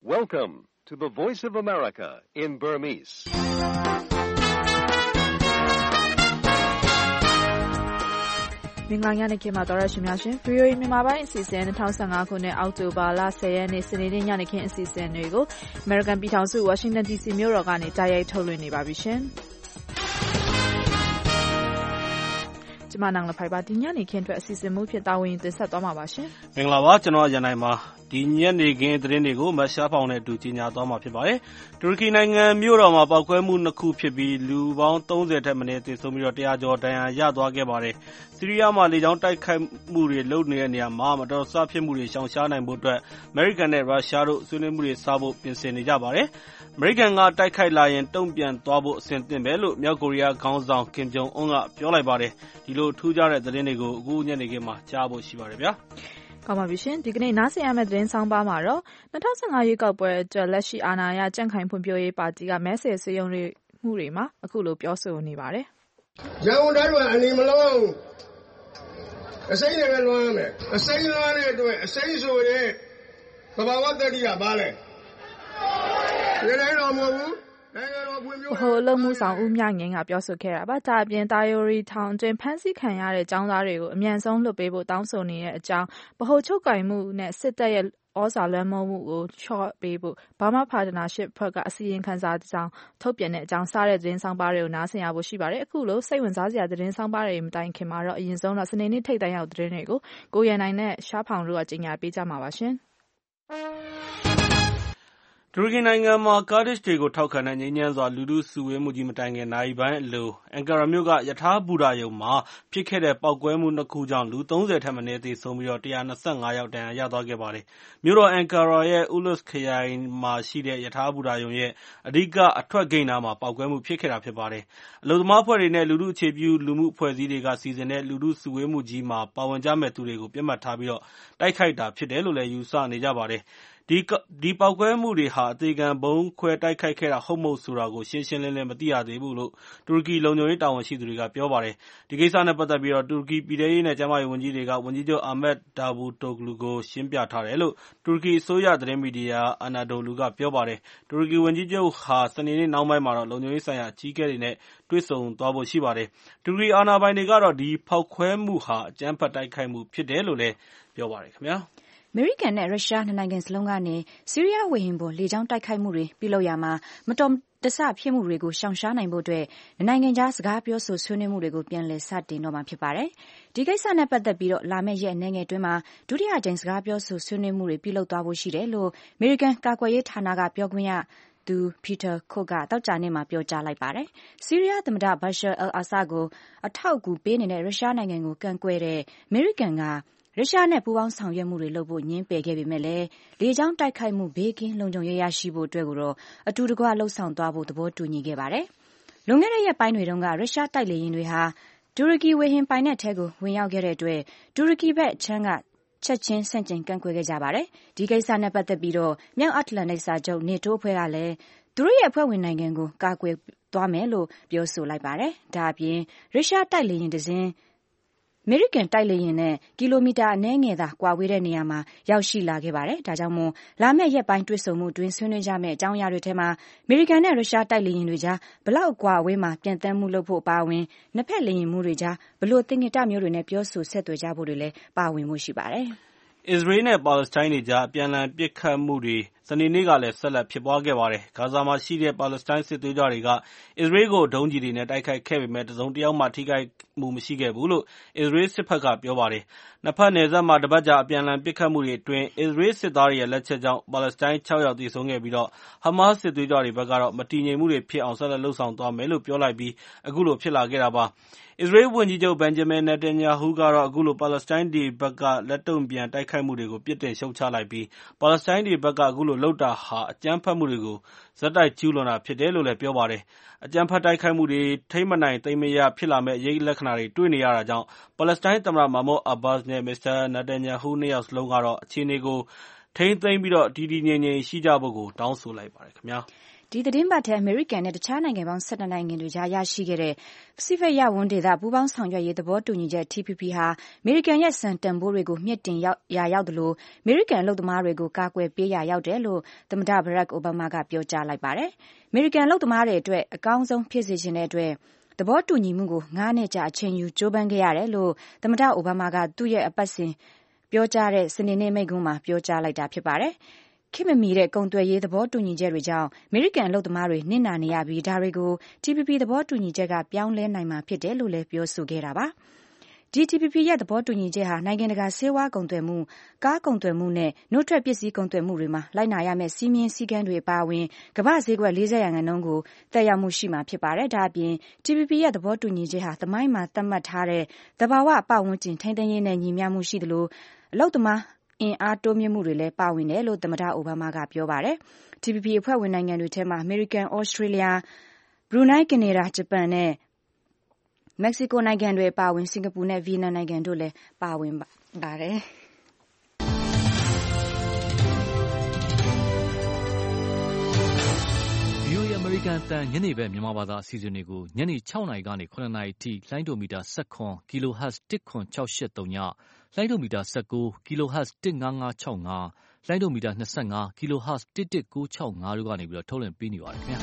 Welcome to the Voice of America in Burmese. ။မင်္ဂလာညနေခင်းပါတော်ရရှိများရှင် VOA မြန်မာပိုင်းအစီအစဉ်2015ခုနှစ်အောက်တိုဘာလ10ရက်နေ့စနေနေ့ညနေခင်းအစီအစဉ်တွေကို American ပြည်ထောင်စု Washington DC မြို့တော်ကနေတိုက်ရိုက်ထုတ်လွှင့်နေပါပြီရှင်။ကျမနန်းလဖိုင်ပါဒီညနေခင်းအတွက်အစီအစဉ်မှုဖြစ်တာဝန်တင်ဆက်သွားမှာပါရှင်။မင်္ဂလာပါကျွန်တော်ရန်နိုင်ပါဒီညနေခင်းသတင်းတွေကိုမရှားဖောင်နဲ့အတူကြီးညာသွားမှာဖြစ်ပါတယ်။တူရကီနိုင်ငံမြို့တော်မှာပောက်ကွဲမှု2ခုဖြစ်ပြီးလူပေါင်း30ထက်မနည်းသေဆုံးပြီးတော့100ကျော်ဒဏ်ရာရသွားခဲ့ပါတယ်။ဆီးရီးယားမှာလေကြောင်းတိုက်ခိုက်မှုတွေလုပ်နေတဲ့နေရာမှာမတော်တဆဖြစ်မှုတွေရှောင်ရှားနိုင်ဖို့အတွက်အမေရိကန်နဲ့ရုရှားတို့ဆွေးနွေးမှုတွေစဖို့ပြင်ဆင်နေကြပါတယ်။အမေရိကန်ကတိုက်ခိုက်လာရင်တုံ့ပြန်သွားဖို့အဆင်သင့်ပဲလို့မြောက်ကိုရီးယားခေါင်းဆောင်ကင်ဂျုံအွန်းကပြောလိုက်ပါတယ်။ဒီလိုထူးခြားတဲ့သတင်းတွေကိုအခုညနေခင်းမှာကြားဖို့ရှိပါတယ်ဗျာ။ကောင်းပါပြီရှင်ဒီကနေ့နားဆင်ရမယ့်သတင်းဆောင်ပါမှာတော့2015ရွေးကောက်ပွဲအတွက်လက်ရှိအာဏာရကြံ့ခိုင်ဖွံ့ဖြိုးရေးပါတီကမဲဆယ်စည်းရုံးမှုတွေမှာအခုလိုပြောဆိုနေပါတယ်။ရန်ကုန်တိုင်းမှာအနေမလုံးအစိမ်းတွေပဲလွှမ်းရမယ်။အစိမ်းလွှမ်းတဲ့အတွက်အစိမ်းဆိုတဲ့သဘာဝတ္တိကဘာလဲ။ဒီတိုင်းတော့မဟုတ်ဘူး။ဟိုလုံမှုဆောင်ဦးမြငင်းကပြောဆိုခဲ့တာပါဒါအပြင်တာယိုရီထောင်အတွင်းဖမ်းဆီးခံရတဲ့ចောင်းသားတွေကိုအမြန်ဆုံးလွှတ်ပေးဖို့တောင်းဆိုနေတဲ့အကြောင်းဗဟိုချုပ်ကိုင်မှုနဲ့စစ်တပ်ရဲ့ဩဇာလွှမ်းမိုးမှုကိုချော့ပေးဖို့ဘာမာပါတနာရှစ်ဖွဲ့ကအစီရင်ခံစာတစ်စောင်ထုတ်ပြန်တဲ့အကြောင်းစားတဲ့သတင်းဆောင်ပါတွေကိုနားဆင်ရဖို့ရှိပါတယ်အခုလိုစိတ်ဝင်စားစရာသတင်းဆောင်ပါတွေမတိုင်ခင်မှာတော့အရင်ဆုံးတော့စနေနေ့ထိပ်တန်းရောက်သတင်းတွေကိုကိုရန်နိုင်နဲ့ရှားဖောင်တို့ကကြီးညာပေးကြမှာပါရှင်တူရကီနိုင်ငံမှာကာဒစ်တွေကိုထောက်ခံတဲ့ငြိမ်းချမ်းစွာလူထုစုဝေးမှုကြီးမတိုင်ခင်နာရီပိုင်းအလိုအန်ကာရာမြို့ကယထာဘူတာရုံမှာဖြစ်ခဲ့တဲ့ပေါက်ကွဲမှု2ခုကြောင့်လူ30ထက်မနည်းသေဆုံးပြီးတော့125ယောက်ဒဏ်ရာရသွားခဲ့ပါတယ်။မြို့တော်အန်ကာရာရဲ့ဥလုစ်ခရိုင်မှာရှိတဲ့ယထာဘူတာရုံရဲ့အဓိကအထွက်ဂိတ်နားမှာပေါက်ကွဲမှုဖြစ်ခဲ့တာဖြစ်ပါတယ်။အလုပ်သမားအဖွဲ့တွေနဲ့လူထုအခြေပြုလူမှုအဖွဲ့အစည်းတွေကစီစဉ်တဲ့လူထုစုဝေးမှုကြီးမှာပါဝင်ကြမဲ့သူတွေကိုပြစ်မှတ်ထားပြီးတော့တိုက်ခိုက်တာဖြစ်တယ်လို့လည်းယူဆနေကြပါတယ်။ဒီပေါက်ကွဲမှုတွေဟာအသေးခံဗုံးခွဲတိုက်ခိုက်ခဲ့တာဟုတ်မဟုတ်ဆိုတာကိုရှင်းရှင်းလင်းလင်းမသိရသေးဘူးလို့တူရကီလုံခြုံရေးတာဝန်ရှိသူတွေကပြောပါတယ်။ဒီကိစ္စနဲ့ပတ်သက်ပြီးတော့တူရကီပြည်ထရေးနဲ့ကျန်းမာရေးဝန်ကြီးတွေကဝန်ကြီးချုပ်အာမက်ဒါဗူတိုဂလူကိုရှင်းပြထားတယ်လို့တူရကီအစိုးရသတင်းမီဒီယာအာနာဒိုလူကပြောပါတယ်။တူရကီဝန်ကြီးချုပ်ဟာစနေနေ့နောက်ပိုင်းမှာတော့လုံခြုံရေးဆိုင်ရာအကြီးအကဲတွေနဲ့တွေ့ဆုံသွားဖို့ရှိပါတယ်။တူရကီအာဏာပိုင်တွေကတော့ဒီဖောက်ခွဲမှုဟာအကြမ်းဖက်တိုက်ခိုက်မှုဖြစ်တယ်လို့လည်းပြောပါတယ်ခင်ဗျာ။အမေရိကန်နဲ့ရုရှားနှစ်နိုင်ငံစလုံးကနေဆီးရီးယားဝေဟင်ပေါ်လေကြောင်းတိုက်ခိုက်မှုတွေပြုလုပ်ရမှာမတော်တဆဖြစ်မှုတွေကိုရှောင်ရှားနိုင်ဖို့အတွက်နိုင်ငံခြားစကားပြောဆိုဆွေးနွေးမှုတွေကိုပြန်လည်စတင်တော့မှာဖြစ်ပါတယ်။ဒီကိစ္စနဲ့ပတ်သက်ပြီးတော့လာမယ့်ရက်အနည်းငယ်အတွင်းမှာဒုတိယကြိမ်စကားပြောဆိုဆွေးနွေးမှုတွေပြုလုပ်သွားဖို့ရှိတယ်လို့အမေရိကန်ကာကွယ်ရေးဌာနကပြောခွင့်ရသူပီတာခုတ်ကတောက်ကြနေ့မှာပြောကြားလိုက်ပါတယ်။ဆီးရီးယားသမ္မတဘာရှာအယ်အာဆတ်ကိုအထောက်အကူပေးနေတဲ့ရုရှားနိုင်ငံကိုကန့်ကွက်တဲ့အမေရိကန်ကရုရှားနဲ့ပူးပေါင်းဆောင်ရွက်မှုတွေလုပ်ဖို့ညှင်းပယ်ခဲ့ပေမဲ့လည်းလေကြောင်းတိုက်ခိုက်မှုဘေးကင်းလုံခြုံရေးရရှိဖို့အတွက်ကိုတော့အတူတကွလှုပ်ဆောင်သွားဖို့သဘောတူညီခဲ့ပါတယ်။လွန်ခဲ့တဲ့ရက်ပိုင်းတွေတုန်းကရုရှားတိုက်လေယာဉ်တွေဟာတူရကီဝေဟင်ပိုင်နက်ထဲကိုဝင်ရောက်ခဲ့တဲ့အတွက်တူရကီဘက်အခြမ်းကချက်ချင်းဆန့်ကျင်ကန့်ကွက်ခဲ့ကြပါတယ်။ဒီကိစ္စနဲ့ပတ်သက်ပြီးတော့မြောက်အတ္တလန္တိတ်စာချုပ် NATO အဖွဲ့ကလည်းသူတို့ရဲ့အဖွဲ့ဝင်နိုင်ငံကိုကာကွယ်သွားမယ်လို့ပြောဆိုလိုက်ပါတယ်။ဒါအပြင်ရုရှားတိုက်လေယာဉ်တစ်စင်းအမေရိကန်တိုက်လေယာဉ်နဲ့ကီလိုမီတာအနည်းငယ်သာကွာဝေးတဲ့နေရာမှာရောက်ရှိလာခဲ့ပါတယ်။ဒါကြောင့်မို့လာမယ့်ရက်ပိုင်းတွေ့ဆုံမှုတွင်ဆွေးနွေးကြမယ့်အကြောင်းအရာတွေထဲမှာအမေရိကန်နဲ့ရုရှားတိုက်လေယာဉ်တွေကြားဘလောက်ကွာဝေးမှာပြန်တမ်းမှုလုပ်ဖို့အပါအဝင်နှစ်ဖက်လေယာဉ်မှုတွေကြားဘလို့သင်္ကေတမျိုးတွေနဲ့ပြောဆိုဆက်သွယ်ကြဖို့တွေလည်းပါဝင်မှုရှိပါတယ်။အစ္စရေးနဲ့ပါလက်စတိုင်းတွေကြားအပြန်အလှန်ပစ်ခတ်မှုတွေစနေနေ့ကလည်းဆက်လက်ဖြစ်ပွားခဲ့ပါတယ်။ဂါဇာမှာရှိတဲ့ပါလက်စတိုင်းစစ်သွေးကြွတွေကအစ္စရေးကိုဒုံးကျည်တွေနဲ့တိုက်ခိုက်ခဲ့ပေမဲ့တစုံတယောက်မှထိခိုက်မှုမရှိခဲ့ဘူးလို့အစ္စရေးစစ်ဘက်ကပြောပါတယ်။နှစ်ဖက်နယ်စပ်မှာတပတ်ကြာအပြန်အလှန်ပစ်ခတ်မှုတွေအတွင်းအစ္စရေးစစ်သားတွေရဲ့လက်ချက်ကြောင့်ပါလက်စတိုင်း6ယောက်သေဆုံးခဲ့ပြီးတော့ဟမတ်စစ်သွေးကြွတွေဘက်ကတော့မတည်ငြိမ်မှုတွေဖြစ်အောင်ဆက်လက်လှုပ်ဆောင်သွားမယ်လို့ပြောလိုက်ပြီးအခုလိုဖြစ်လာခဲ့တာပါ။အစ္စရေးဝန်ကြီးချုပ်ဘန်ဂျမင်နေတန်ယာဟူကတော့အခုလိုပါလက်စတိုင်းတွေဘက်ကလက်တုံ့ပြန်တိုက်ခိုက်မှုတွေကိုပြစ်တင်ရှုတ်ချလိုက်ပြီးပါလက်စတိုင်းတွေဘက်ကအခုလိုလုပ်တာဟာအကြမ်းဖက်မှုတွေကိုဇက်တိုက်ကျူးလွန်တာဖြစ်တယ်လို့လည်းပြောပါတယ်။အကြမ်းဖက်တိုက်ခိုက်မှုတွေထိမ့်မနိုင်သိမ်းမရဖြစ်လာမဲ့အရေးလက္ခဏာတွေတွေ့နေရတာကြောင့်ပါလက်စတိုင်းသမ္မတမာမွတ်အာဘတ်စ်နဲ့မစ္စတာနေတန်ယာဟူနှစ်ယောက်စလုံးကတော့အခြေအနေကိုထိန်းသိမ်းပြီးတော့တည်တည်ငြိမ်ငြိမ်ရှိကြဖို့ကိုတောင်းဆိုလိုက်ပါတယ်ခင်ဗျာ။ဒီသတင်းပတ်ထဲအမေရိကန်နဲ့တခြားနိုင်ငံပေါင်း12နိုင်ငံတွေကြားရရှိခဲ့တဲ့ Pacific ရပ်ဝန်းဒေသပူးပေါင်းဆောင်ရွက်ရေးသဘောတူညီချက် TPP ဟာအမေရိကန်ရဲ့စံတန်ဖိုးတွေကိုမြင့်တင်ရာရောက်သလိုအမေရိကန်အလုပ်သမားတွေကိုကာကွယ်ပေးရာရောက်တယ်လို့သမ္မတ Barack Obama ကပြောကြားလိုက်ပါတယ်။အမေရိကန်အလုပ်သမားတွေအတွက်အကောင်းဆုံးဖြစ်စေချင်တဲ့အတွက်သဘောတူညီမှုကို9နှစ်ကြာအချိန်ယူကြိုးပမ်းခဲ့ရတယ်လို့သမ္မတအိုဘားမားကသူ့ရဲ့အပတ်စဉ်ပြောကြားတဲ့စနေနေ့မိန့်ခွန်းမှာပြောကြားလိုက်တာဖြစ်ပါတယ်။ခေတ်မမီတဲ့ကုန်သွယ်ရေးသဘောတူညီချက်တွေကြောင့်အမေရိကန်အလုပ်သမားတွေနစ်နာနေရပြီးဒါတွေကို TPP သဘောတူညီချက်ကပြောင်းလဲနိုင်မှာဖြစ်တယ်လို့လည်းပြောဆိုခဲ့တာပါ။ဒီ TPP ရဲ့သဘောတူညီချက်ဟာနိုင်ငံတကာဆေးဝါးကုန်သွယ်မှုကားကုန်သွယ်မှုနဲ့နှုတ်ထွက်ပစ္စည်းကုန်သွယ်မှုတွေမှာလိုက်နာရမယ့်စီးမြင်စည်းကမ်းတွေအပါအဝင်ကမ္ဘာ့ဈေးကွက် 40% ကိုသက်ရောက်မှုရှိမှာဖြစ်ပါတယ်။ဒါအပြင် TPP ရဲ့သဘောတူညီချက်ဟာသမိုင်းမှာသတ်မှတ်ထားတဲ့သဘာဝပတ်ဝန်းကျင်ထိန်းသိမ်းရေးနဲ့ညီမျှမှုရှိသလိုအလုပ်သမားအင်အားတိုးမြင့်မှုတွေလည်းပါဝင်တယ်လို့သမ္မတအိုဘားမားကပြောပါတယ်။ TPP အဖွဲ့ဝင်နိုင်ငံတွေထဲမှာအမေရိကန်၊ဩစတြေးလျ၊ဘရူနိုင်း၊ကနေဒါ၊ဂျပန်နဲ့မက္ကဆီကိုနိုင်ငံတွေအပါအဝင်စင်ကာပူနဲ့ဗီယက်နမ်နိုင်ငံတို့လည်းပါဝင်ပါတယ်။ VOA အမေရိကန်အသံညနေဘက်မြန်မာဘာသာအစီအစဉ်တွေကိုညနေ6နာရီကနေ9နာရီအထိလိုင်းဒိုမီတာ17 kHz 10683ညလိုင်းဒိုမီတာ19 kHz 15565လိုင်းဒိုမီတာ25 kHz 11965တို့ကနေထုတ်လွှင့်ပေးနေပါတယ်ခင်ဗျာ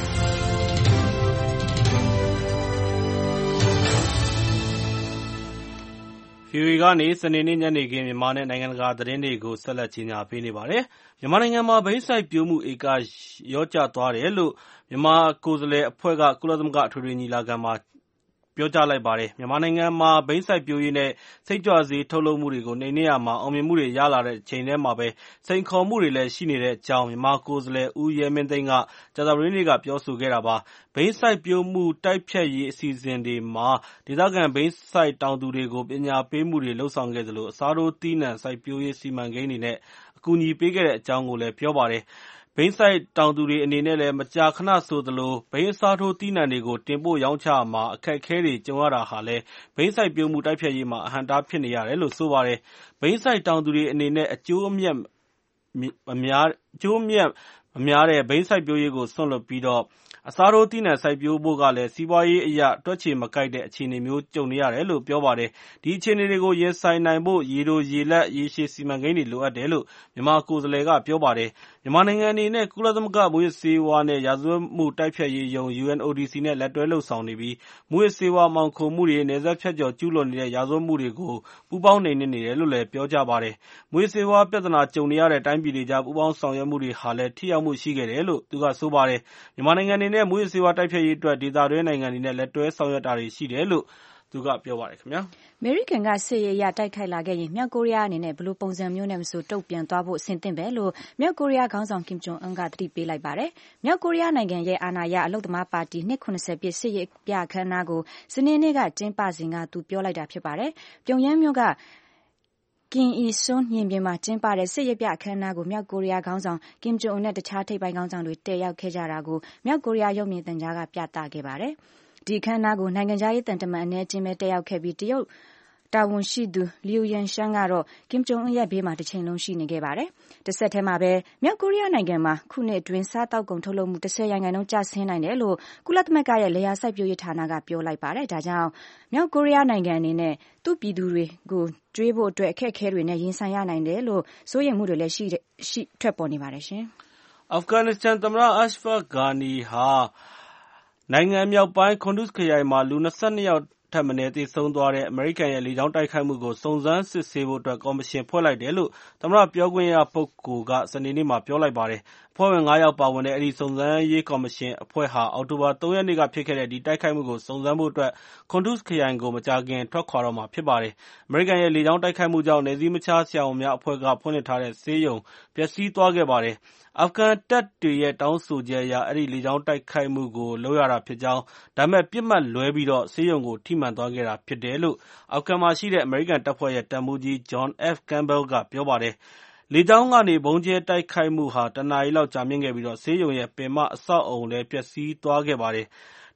VOA ကနေစနေနေ့ညနေခင်းမြန်မာနဲ့နိုင်ငံတကာသတင်းတွေကိုဆက်လက်ကြီးညာပေးနေပါတယ်။မြန်မာနိုင်ငံမှာဘိန်းစိုက်ပျိုးမှုဧကလျော့ကျသွားတယ်လို့မြန်မာကိုယ်စားလှယ်အဖွဲ့ကကုလသမဂ္ဂအထွေထွေညီလာခံမှာပြောကြားလိုက်ပါတယ်။မြန်မာနိုင်ငံမှာဘိန်းစိုက်ပျိုးရေးနဲ့စိတ်ကြွဆေးထုတ်လုပ်မှုတွေကိုနှိမ်နင်းရာမှာအောင်မြင်မှုတွေရလာတဲ့ချိန်တည်းမှာပဲစိန်ခေါ်မှုတွေလည်းရှိနေတဲ့အကြောင်းမြန်မာကိုယ်စားလှယ်ဦးရဲမင်းသိန်းကကြာသပတေးနေ့ကပြောဆိုခဲ့တာပါ။ဘိန်းစိုက်ပျိုးမှုတိုက်ဖျက်ရေးအစီအစဉ်တွေမှာဒေသခံဘိန်းစိုက်တောင်သူတွေကိုပညာပေးမှုတွေလုပ်ဆောင်ခဲ့သလိုအစားထိုးသီးနှံစိုက်ပျိုးရေးစီမံကိန်းတွေနဲ့အကူအညီပေးခဲ့တဲ့အကြောင်းကိုလည်းပြောပါတယ်။ဘိန်းစိုက်တောင်သူတွေအနေနဲ့လည်းမကြာခဏဆိုသလိုဘိန်းအစားထိုးသီးနှံတွေကိုတင်ပို့ရောင်းချရာမှာအခက်အခဲတွေကြုံရတာဟာလည်းဘိန်းစိုက်ပျိုးမှုတိုက်ဖျက်ရေးမှာအဟန့်အတားဖြစ်နေရတယ်လို့ဆိုပါတယ်။ဘိန်းစိုက်တောင်သူတွေအနေနဲ့အကျိုးအမြတ်မများတဲ့ဘိန်းစိုက်ပျိုးရေးကိုစွန့်လွှတ်ပြီးအစားထိုးသီးနှံစိုက်ပျိုးဖို့ကလည်းစီးပွားရေးအရတွက်ခြေမကိုက်တဲ့အခြေအနေမျိုးကြုံနေရတယ်လို့ပြောပါတယ်။ဒီအခြေအနေတွေကိုရင်ဆိုင်နိုင်ဖို့ရေတိုရေလတ်ရေရှည်စီမံကိန်းတွေလိုအပ်တယ်လို့မြန်မာကိုယ်စားလှယ်ကပြောပါတယ်။မြန်မာနိုင်ငံအနေနဲ့ကုလသမဂ္ဂမူးယစ်ဆေးဝါးနဲ့ရာဇဝတ်မှုတိုက်ဖျက်ရေးရုံး UNODC နဲ့လက်တွဲလုပ်ဆောင်နေပြီးမူးယစ်ဆေးဝါးမှောင်ခိုမှုတွေနယ်စပ်ဖြတ်ကျော်ကျူးလွန်နေတဲ့ရာဇဝတ်မှုတွေကိုပူးပေါင်းနှိမ်နင်းနေတယ်လို့လည်းပြောကြားပါတယ်။မူးယစ်ဆေးဝါးပြဿနာကြုံနေရတဲ့တိုင်းပြည်တွေကြားပူးပေါင်းဆောင်ရွက်မှုတွေဟာလည်းထိရောက်မှုရှိခဲ့တယ်လို့သူကဆိုပါတယ်။မြန်မာနိုင်ငံအနေနဲ့မူးယစ်ဆေးဝါးတိုက်ဖျက်ရေးအတွက်ဒေသတွင်းနိုင်ငံတွေနဲ့လက်တွဲဆောင်ရွက်တာတွေရှိတယ်လို့သူကပြောပါတယ်ခင်ဗျာ။အမေရိကန်ကစစ်ရေးအရတိုက်ခိုက်လာခဲ့ရင်မြောက်ကိုရီးယားအနေနဲ့ဘယ်လိုပုံစံမျိုးနဲ့မဆိုတုံ့ပြန်သွားဖို့အဆင်သင့်ပဲလို့မြောက်ကိုရီးယားခေါင်းဆောင်ကင်ဂျုံအွန်းကသတိပေးလိုက်ပါတယ်။မြောက်ကိုရီးယားနိုင်ငံရဲ့အာဏာရအလုပ်သမားပါတီနှစ်90ပြည့်စစ်ရေးပြအခမ်းအနားကိုစနေနေ့ကကျင်းပစဉ်ကသူပြောလိုက်တာဖြစ်ပါတယ်။ပြုံယမ်းမြို့ကကင်အီဆွန်းရင်ပြင်မှာကျင်းပတဲ့စစ်ရေးပြအခမ်းအနားကိုမြောက်ကိုရီးယားခေါင်းဆောင်ကင်ဂျုံအွန်းနဲ့တခြားထိပ်ပိုင်းခေါင်းဆောင်တွေတက်ရောက်ခဲ့ကြတာကိုမြောက်ကိုရီးယားရုပ်မြင်သံကြားကပြသခဲ့ပါတယ်။ဒီအခမ်းအနားကိုနိုင်ငံခြားရေးတန်တမန်အနည်းချင်းပဲတက်ရောက်ခဲ့ပြီးတရုတ်တာဝန်ရှိသူလျူယန်ရှန်းကတော့ကင်ဂျုံအွန်းရဲ့ဘေးမှာတစ်ချိန်လုံးရှိနေခဲ့ပါတယ်။တစ်ဆက်တည်းမှာပဲမြောက်ကိုရီးယားနိုင်ငံမှာခုနှစ်အတွင်းစားတောက်ကုန်ထုတ်လုပ်မှု10%ကျဆင်းနိုင်တယ်လို့ကုလသမဂ္ဂရဲ့လယ်ယာစိုက်ပျိုးရေးဌာနကပြောလိုက်ပါတယ်။ဒါကြောင့်မြောက်ကိုရီးယားနိုင်ငံအနေနဲ့သူ့ပြည်သူတွေကိုကြွေးဖို့အတွက်အခက်အခဲတွေနဲ့ရင်ဆိုင်ရနိုင်တယ်လို့စိုးရိမ်မှုတွေလည်းရှိထွက်ပေါ်နေပါတယ်ရှင်။အာဖဂန်နစ္စတန်သမ္မတအရှ်ဖတ်ဂါနီဟာနိုင်ငံမြောက်ပိုင်းခွန်ဒုစ်ခရိုင်မှာလူ22ယောက်ထက်မနည်းသေဆုံးသွားတဲ့အမေရိကန်ရဲ့လေကြောင်းတိုက်ခိုက်မှုကိုစုံစမ်းစစ်ဆေးဖို့အတွက်ကော်မရှင်ဖွဲ့လိုက်တယ်လို့သမ္မတပြောခွင့်ရပုဂ္ဂိုလ်ကစနေနေ့မှာပြောလိုက်ပါတယ်။အဖွဲ့ဝင်9ယောက်ပါဝင်တဲ့အဲဒီစုံစမ်းရေးကော်မရှင်အဖွဲ့ဟာအောက်တိုဘာ3ရက်နေ့ကဖြစ်ခဲ့တဲ့ဒီတိုက်ခိုက်မှုကိုစုံစမ်းဖို့အတွက်ခွန်ဒုစ်ခရိုင်ကိုမကြာခင်ထွက်ခွာတော့မှာဖြစ်ပါတယ်။အမေရိကန်ရဲ့လေကြောင်းတိုက်ခိုက်မှုကြောင့်နယ်စည်းမခြားဆရာဝန်များအဖွဲ့ကဖွင့်လှစ်ထားတဲ့ဆေးရုံပျက်စီးသွားခဲ့ပါတယ်။အာဖဂန်တပ်တွေရဲ့တောင်းဆိုချက်အရအဲဒီလေကြောင်းတိုက်ခိုက်မှုကိုလုပ်ရတာဖြစ်ကြောင်းဒါပေမဲ့ပစ်မှတ်လွဲပြီးဆေးရုံကိုထိမှန်သွားခဲ့တာဖြစ်တယ်လို့အာဖဂန်မှာရှိတဲ့အမေရိကန်တပ်ဖွဲ့ရဲ့တပ်မှူးကြီး John F. Campbell ကပြောပါတယ်။လေကြောင်းကနေဗုံးကြဲတိုက်ခိုက်မှုဟာ1နာရီလောက်ကြာမြင့်ခဲ့ပြီးဆေးရုံရဲ့ပင်မအဆောက်အအုံလည်းပျက်စီးသွားခဲ့ပါတယ်။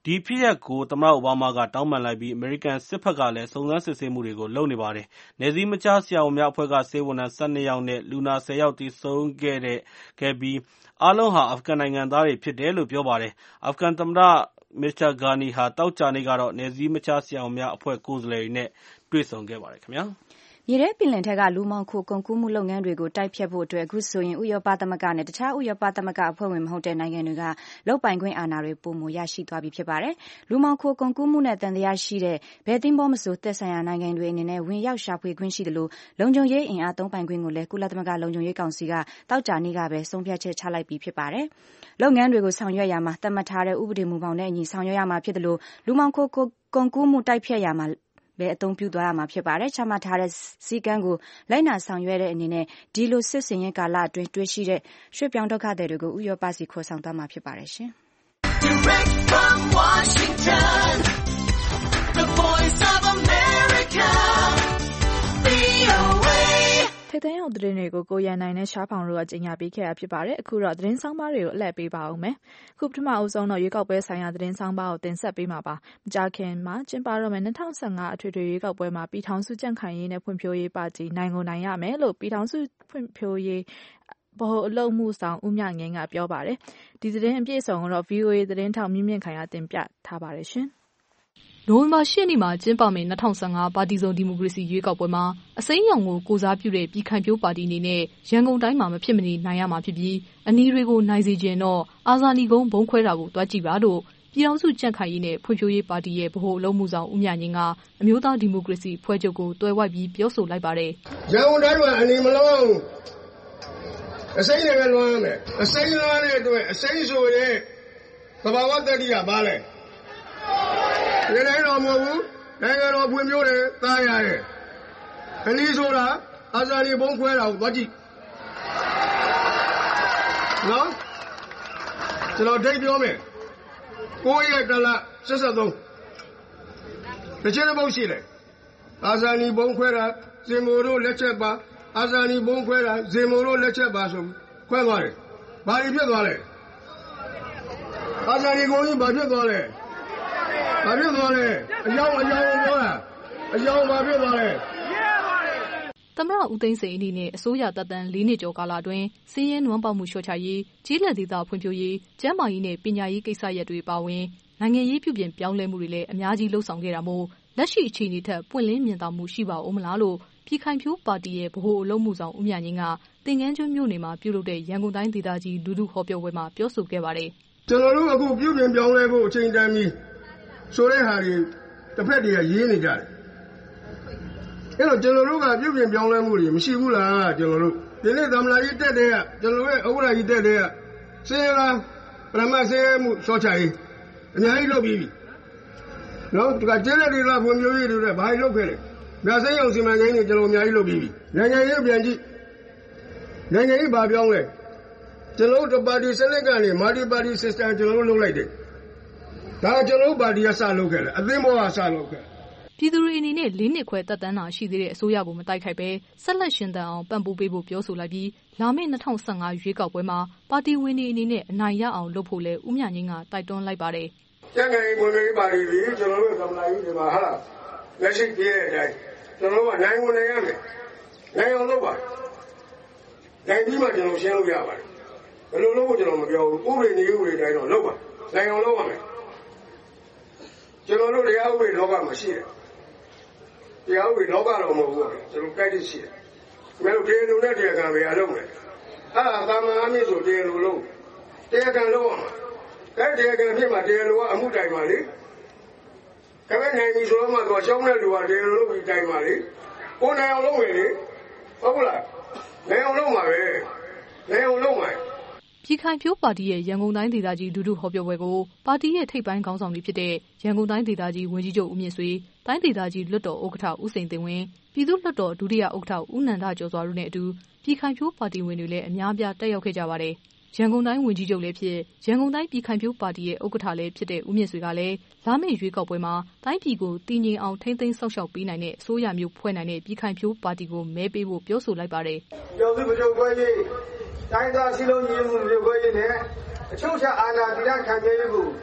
ဒီဖြစ်ရပ်ကိုသမ္မတအိုဘားမားကတောင်းပန်လိုက်ပြီးအမေရိကန်စစ်ဘက်ကလည်းစုံစမ်းစစ်ဆေးမှုတွေကိုလုပ်နေပါတယ်။နယ်စည်းမခြားဆရာဝန်များအဖွဲ့ကဆေးဝန်ထမ်း12 ယောက်နဲ့လူနာ10 ယောက်သေဆုံးခဲ့ပြီးအားလုံးဟာအာဖဂန်နိုင်ငံသားတွေဖြစ်တယ်လို့ပြောပါတယ်။အာဖဂန်သမ္မတမစ္စတာဂါနီဟာသောကြာနေ့ကတော့နယ်စည်းမခြားဆရာဝန်များအဖွဲ့ကိုယ်စားလှယ်တွေနဲ့တွေ့ဆုံခဲ့ပါတယ်ခင်ဗျာ။မြေထဲပင်လယ်ထက်ကလူမှောင်ခိုကုန်ကူးမှုလုပ်ငန်းတွေကိုတိုက်ဖျက်ဖို့အတွက်အခုဆိုရင်ဥရောပသမဂ္ဂနဲ့တခြားဥရောပသမဂ္ဂအဖွဲ့ဝင်မဟုတ်တဲ့နိုင်ငံတွေကလုပ်ပိုင်ခွင့်အာဏာတွေပိုမိုရရှိသွားပြီဖြစ်ပါတယ်။လူမှောင်ခိုကုန်ကူးမှုနဲ့တန်တရားရှိတဲ့ဘယ်သင်းဘောမဆိုသက်ဆိုင်ရာနိုင်ငံတွေအနေနဲ့ဝင်ရောက်ရှာဖွေခွင့်ရှိတယ်လို့လုံခြုံရေးအင်အားသုံးပိုင်ခွင့်ကိုလည်းကုလသမဂ္ဂလုံခြုံရေးကောင်စီကတောက်ကြနေ့ကပဲဆုံးဖြတ်ချက်ချလိုက်ပြီးဖြစ်ပါတယ်။လုပ်ငန်းတွေကိုဆောင်ရွက်ရမှာသတ်မှတ်ထားတဲ့ဥပဒေမူဘောင်နဲ့အညီဆောင်ရွက်ရမှာဖြစ်တယ်လို့လူမှောင်ခိုကုန်ကူးမှုတိုက်ဖျက်ရမှာပဲအသုံးပြုသွားရမှာဖြစ်ပါတယ်။ချမှတ်ထားတဲ့စည်းကမ်းကိုလိုက်နာဆောင်ရွက်တဲ့အနေနဲ့ဒီလိုစစ်စင်ရေးကာလအတွင်းတွေ့ရှိတဲ့ရွှေ့ပြောင်းဒုက္ခသည်တွေကိုဥရောပစီခေါ်ဆောင်သွားမှာဖြစ်ပါတယ်ရှင်။ Direct from Washington, the Voice of America, VOA ထိပ်တန်းရောက်သတင်းတွေကိုကိုရန်နိုင်နဲ့ရှားဖောင်တို့ကကြီးညာပေးခဲ့တာဖြစ်ပါတယ်။အခုတော့သတင်းဆောင်ပါတွေကိုအလှည့်ပေးပါအောင်မယ်။ခုပထမအဦးဆုံးတော့ရွေးကောက်ပွဲဆိုင်ရာသတင်းဆောင်ပါကိုတင်ဆက်ပေးမှာပါ။မကြာခင်မှာကျင်းပတော့မယ့်2015အထွေထွေရွေးကောက်ပွဲမှာပြည်ထောင်စုကြံ့ခိုင်ရေးနဲ့ဖွံ့ဖြိုးရေးပါတီနိုင်ကိုနိုင်ရမယ်လို့ပြည်ထောင်စုဖွံ့ဖြိုးရေးဗဟိုအလုပ်မှုဆောင်ဦးမြငင်းကပြောပါတယ်။ဒီသတင်းအပြည့်အစုံကိုတော့ VOA သတင်းထောက်မြင့်မြင့်ခိုင်ကတင်ပြထားပါတယ်ရှင်။နိုဝင်ဘာ10ရက်နေ့မှာကျင်းပမယ့်2015ပါတီစုံဒီမိုကရေစီရွေးကောက်ပွဲမှာအစိမ်းရောင်ကိုကိုစားပြုတဲ့ပြည်ခိုင်ဖြိုးပါတီအနေနဲ့ရန်ကုန်တိုင်းမှာမဖြစ်မနေနိုင်ရမှာဖြစ်ပြီးအနီးတွေကိုနိုင်စေခြင်းတော့အာဇာနည်ကုန်းဘုံခွဲတာကိုတွားကြည့်ပါလို့ပြည်ထောင်စုကြံ့ခိုင်ရေးနဲ့ဖွံ့ဖြိုးရေးပါတီရဲ့ဗဟိုအလုပ်မှုဆောင်ဦးမြငင်းကအမျိုးသားဒီမိုကရေစီအဖွဲ့ချုပ်ကိုတွဲဝိုက်ပြီးပြောဆိုလိုက်ပါတယ်။ရန်ကုန်တိုင်းမှာအနီမလုံးအစိမ်းတွေပဲလွှမ်းရမယ်။အစိမ်းလွှမ်းတဲ့အတွက်အစိမ်းဆိုတဲ့သဘာဝတတ္တိကဘာလဲ။ဒီတိုင်းတော့မဟုတ်ဘူးနိုင်ငံတော်ဖွံ့ဖြိုးတယ်သားရတယ်အနည်းဆိုတာအာဇာနည်ဘုံခွဲတာကိုသွားကြည့်နော်ကျွန်တော်ဒိတ်ပြောမယ်9ရက်တလ73တစ်ချက်ဘုံရှိတယ်အာဇာနည်ဘုံခွဲတာဇင်မိုတို့လက်ချက်ပါအာဇာနည်ဘုံခွဲတာဇင်မိုတို့လက်ချက်ပါဆိုခွဲသွားတယ်ဘာဖြစ်သွားလဲအာဇာနည်ကိုကြီးဘာဖြစ်သွားလဲဘာဖြစ်သွားလဲအယောင်ပြောတာအယောင်ဘာဖြစ်သွားလဲသမ္မတဦးသိန်းစိန်အနေနဲ့အစိုးရတပ်တန်း4နှစ်ကျော်ကာလအတွင်းစီးရဲနွမ်းပေါမှုလျှော့ချရေးကြီးလက်ဒေသဖွံ့ဖြိုးရေးကျန်းမာရေးနဲ့ပညာရေးကိစ္စရပ်တွေပါဝင်နိုင်ငံရေးပြုပြင်ပြောင်းလဲမှုတွေလည်းအများကြီးလှုပ်ဆောင်ခဲ့တာမို့လက်ရှိအခြေအနေထက်ပွင့်လင်းမြင်သာမှုရှိပါဦးမလားလို့ပြည်ခိုင်ဖြိုးပါတီရဲ့ဗဟိုအလုပ်မှုဆောင်ဦးမြငင်းကတင်ငန်းကျွန်းမြို့နယ်မှာပြုလုပ်တဲ့ရန်ကုန်တိုင်းဒေသကြီးလူထုဟောပြောပွဲမှာပြောဆိုခဲ့ပါတယ်ကျွန်တော်တို့အခုပြုပြင်ပြောင်းလဲဖို့အချိန်တန်ပြီးဆိုတဲ့ဟာတွေတစ်ဖက်တည်းရေးနေကြတယ်အဲ့တော့ကျွန်တော်တို့ကပြုပြင်ပြောင်းလဲမှုတွေမရှိဘူးလားကျွန်တော်တို့ဒီနေ့သမ္မတကြီးတက်တဲ့ကကျွန်တော်ရဲ့ဥက္ကဋ္ဌကြီးတက်တဲ့ကစင်လာပရမတ်စေမှုစောချရေးအများကြီးလုပ်ပြီးပြီနော်ဒီကကျင်းတဲ့ဒေသဖွံ့ဖြိုးရေးတွေဘာကြီးလုပ်ခဲ့လဲမြတ်စိမ်းအောင်စီမံကိန်းတွေကျွန်တော်အများကြီးလုပ်ပြီးပြီနိုင်ငံရေးပြန်ကြည့်နိုင်ငံရေးဘာပြောင်းလဲကျွန်တော်တို့ပါတီစနစ်ကနေမာတီပါတီစစတန်ကျွန်တော်တို့လုပ်လိုက်တယ်ဒါကကျွန်တော်တို့ပါတီကစလုပ်ခဲ့တယ်အသင်းဘောကစလုပ်ခဲ့ပြည်သူတွေအနေနဲ့4နှစ်ခွဲတက်တန်းတာရှိသေးတဲ့အစိုးရကိုမတိုက်ခိုက်ပဲဆက်လက်ရှင်သန်အောင်ပံ့ပိုးပေးဖို့ပြောဆိုလိုက်ပြီးလာမယ့်2015ရွေးကောက်ပွဲမှာပါတီဝင်တွေအနေနဲ့အနိုင်ရအောင်လုပ်ဖို့လဲဦးမြငင်းကတိုက်တွန်းလိုက်ပါတယ်။ကျန်းမာရေးဝန်ကြီးပါတီကြီးကျွန်တော်တို့သမ္မတကြီးတွေမှာဟာလက်ရှိပြည့်တဲ့အတိုင်းကျွန်တော်တို့ကနိုင်ဝင်နိုင်ရမယ်။နိုင်အောင်လုပ်ပါ။နိုင်ပြီးမှကျွန်တော်ရှင်းလို့ရပါတယ်။ဘယ်လိုလုပ်ဖို့ကျွန်တော်မပြောဘူး။ဥပဒေနည်းဥပဒေတိုင်းတော့လုပ်ပါ။နိုင်အောင်လုပ်ပါမယ်။ကျွန်တော်တို့တရားဥပဒေလောကမှာရှိတယ်။တရားဥပဒေလောကတော့မဟုတ်ဘူးကျွန်တော်ကြိုက်တဲ့ရှိတယ်။မင်းတို့တရားလူနဲ့တရားခံပဲအလုပ်မယ်။ဟာသာမန်အမြင့်ဆိုတရားလူလုံးတရားခံလုံးအောင်အဲ့တရားခံဖြစ်မှာတရားလူကအမှုတိုင်ပါလေ။ဒါပေမဲ့နိုင်ပြီဆိုတော့မှတော့ရှောင်းတဲ့လူကတရားလူလုပ်ပြီးတိုင်ပါလေ။ကိုနိုင်အောင်လုပ်မယ်လေ။ဟုတ်လား။နိုင်အောင်လုပ်မှာပဲ။နိုင်အောင်လုပ်မှာပြည်ခိုင်ဖြိုးပါတီရဲ့ရန်ကုန်တိုင်းဒေသကြီးဒုဟောပြောပွဲကိုပါတီရဲ့ထိပ်ပိုင်းခေါင်းဆောင်တွေဖြစ်တဲ့ရန်ကုန်တိုင်းဒေသကြီးဝန်ကြီးချုပ်ဦးမြင့်ဆွေတိုင်းဒေသကြီးလွှတ်တော်ဥက္ကဋ္ဌဦးစိန်သိန်းဝင်းပြည်သူ့လွှတ်တော်ဒုတိယဥက္ကဋ္ဌဦးနန္ဒကျော်စွာတို့နဲ့အတူပြည်ခိုင်ဖြိုးပါတီဝင်တွေလည်းအများအပြားတက်ရောက်ခဲ့ကြပါတယ်။ရန်ကုန်တိုင်းဝန်ကြီးချုပ်လည်းဖြစ်ရန်ကုန်တိုင်းပြည်ခိုင်ဖြိုးပါတီရဲ့ဥက္ကဋ္ဌလည်းဖြစ်တဲ့ဦးမြင့်ဆွေကလည်းလာမယ့်ရွေးကောက်ပွဲမှာတိုင်းပြည်ကိုတည်ငြိမ်အောင်ထိန်းသိမ်းစောင့်ရှောက်ပေးနိုင်တဲ့အစိုးရမျိုးဖွဲ့နိုင်တဲ့ပြည်ခိုင်ဖြိုးပါတီကိုမဲပေးဖို့ပြောဆိုလိုက်ပါတယ်။ကျောင်းစုမချုပ်ပွဲကြီးတိုင်းသားစည်းလုံးညီမှုမျိုးခွဲရေးနဲ့အချုပ်ချာအာဏာတည်တံ့ခံရရေးကို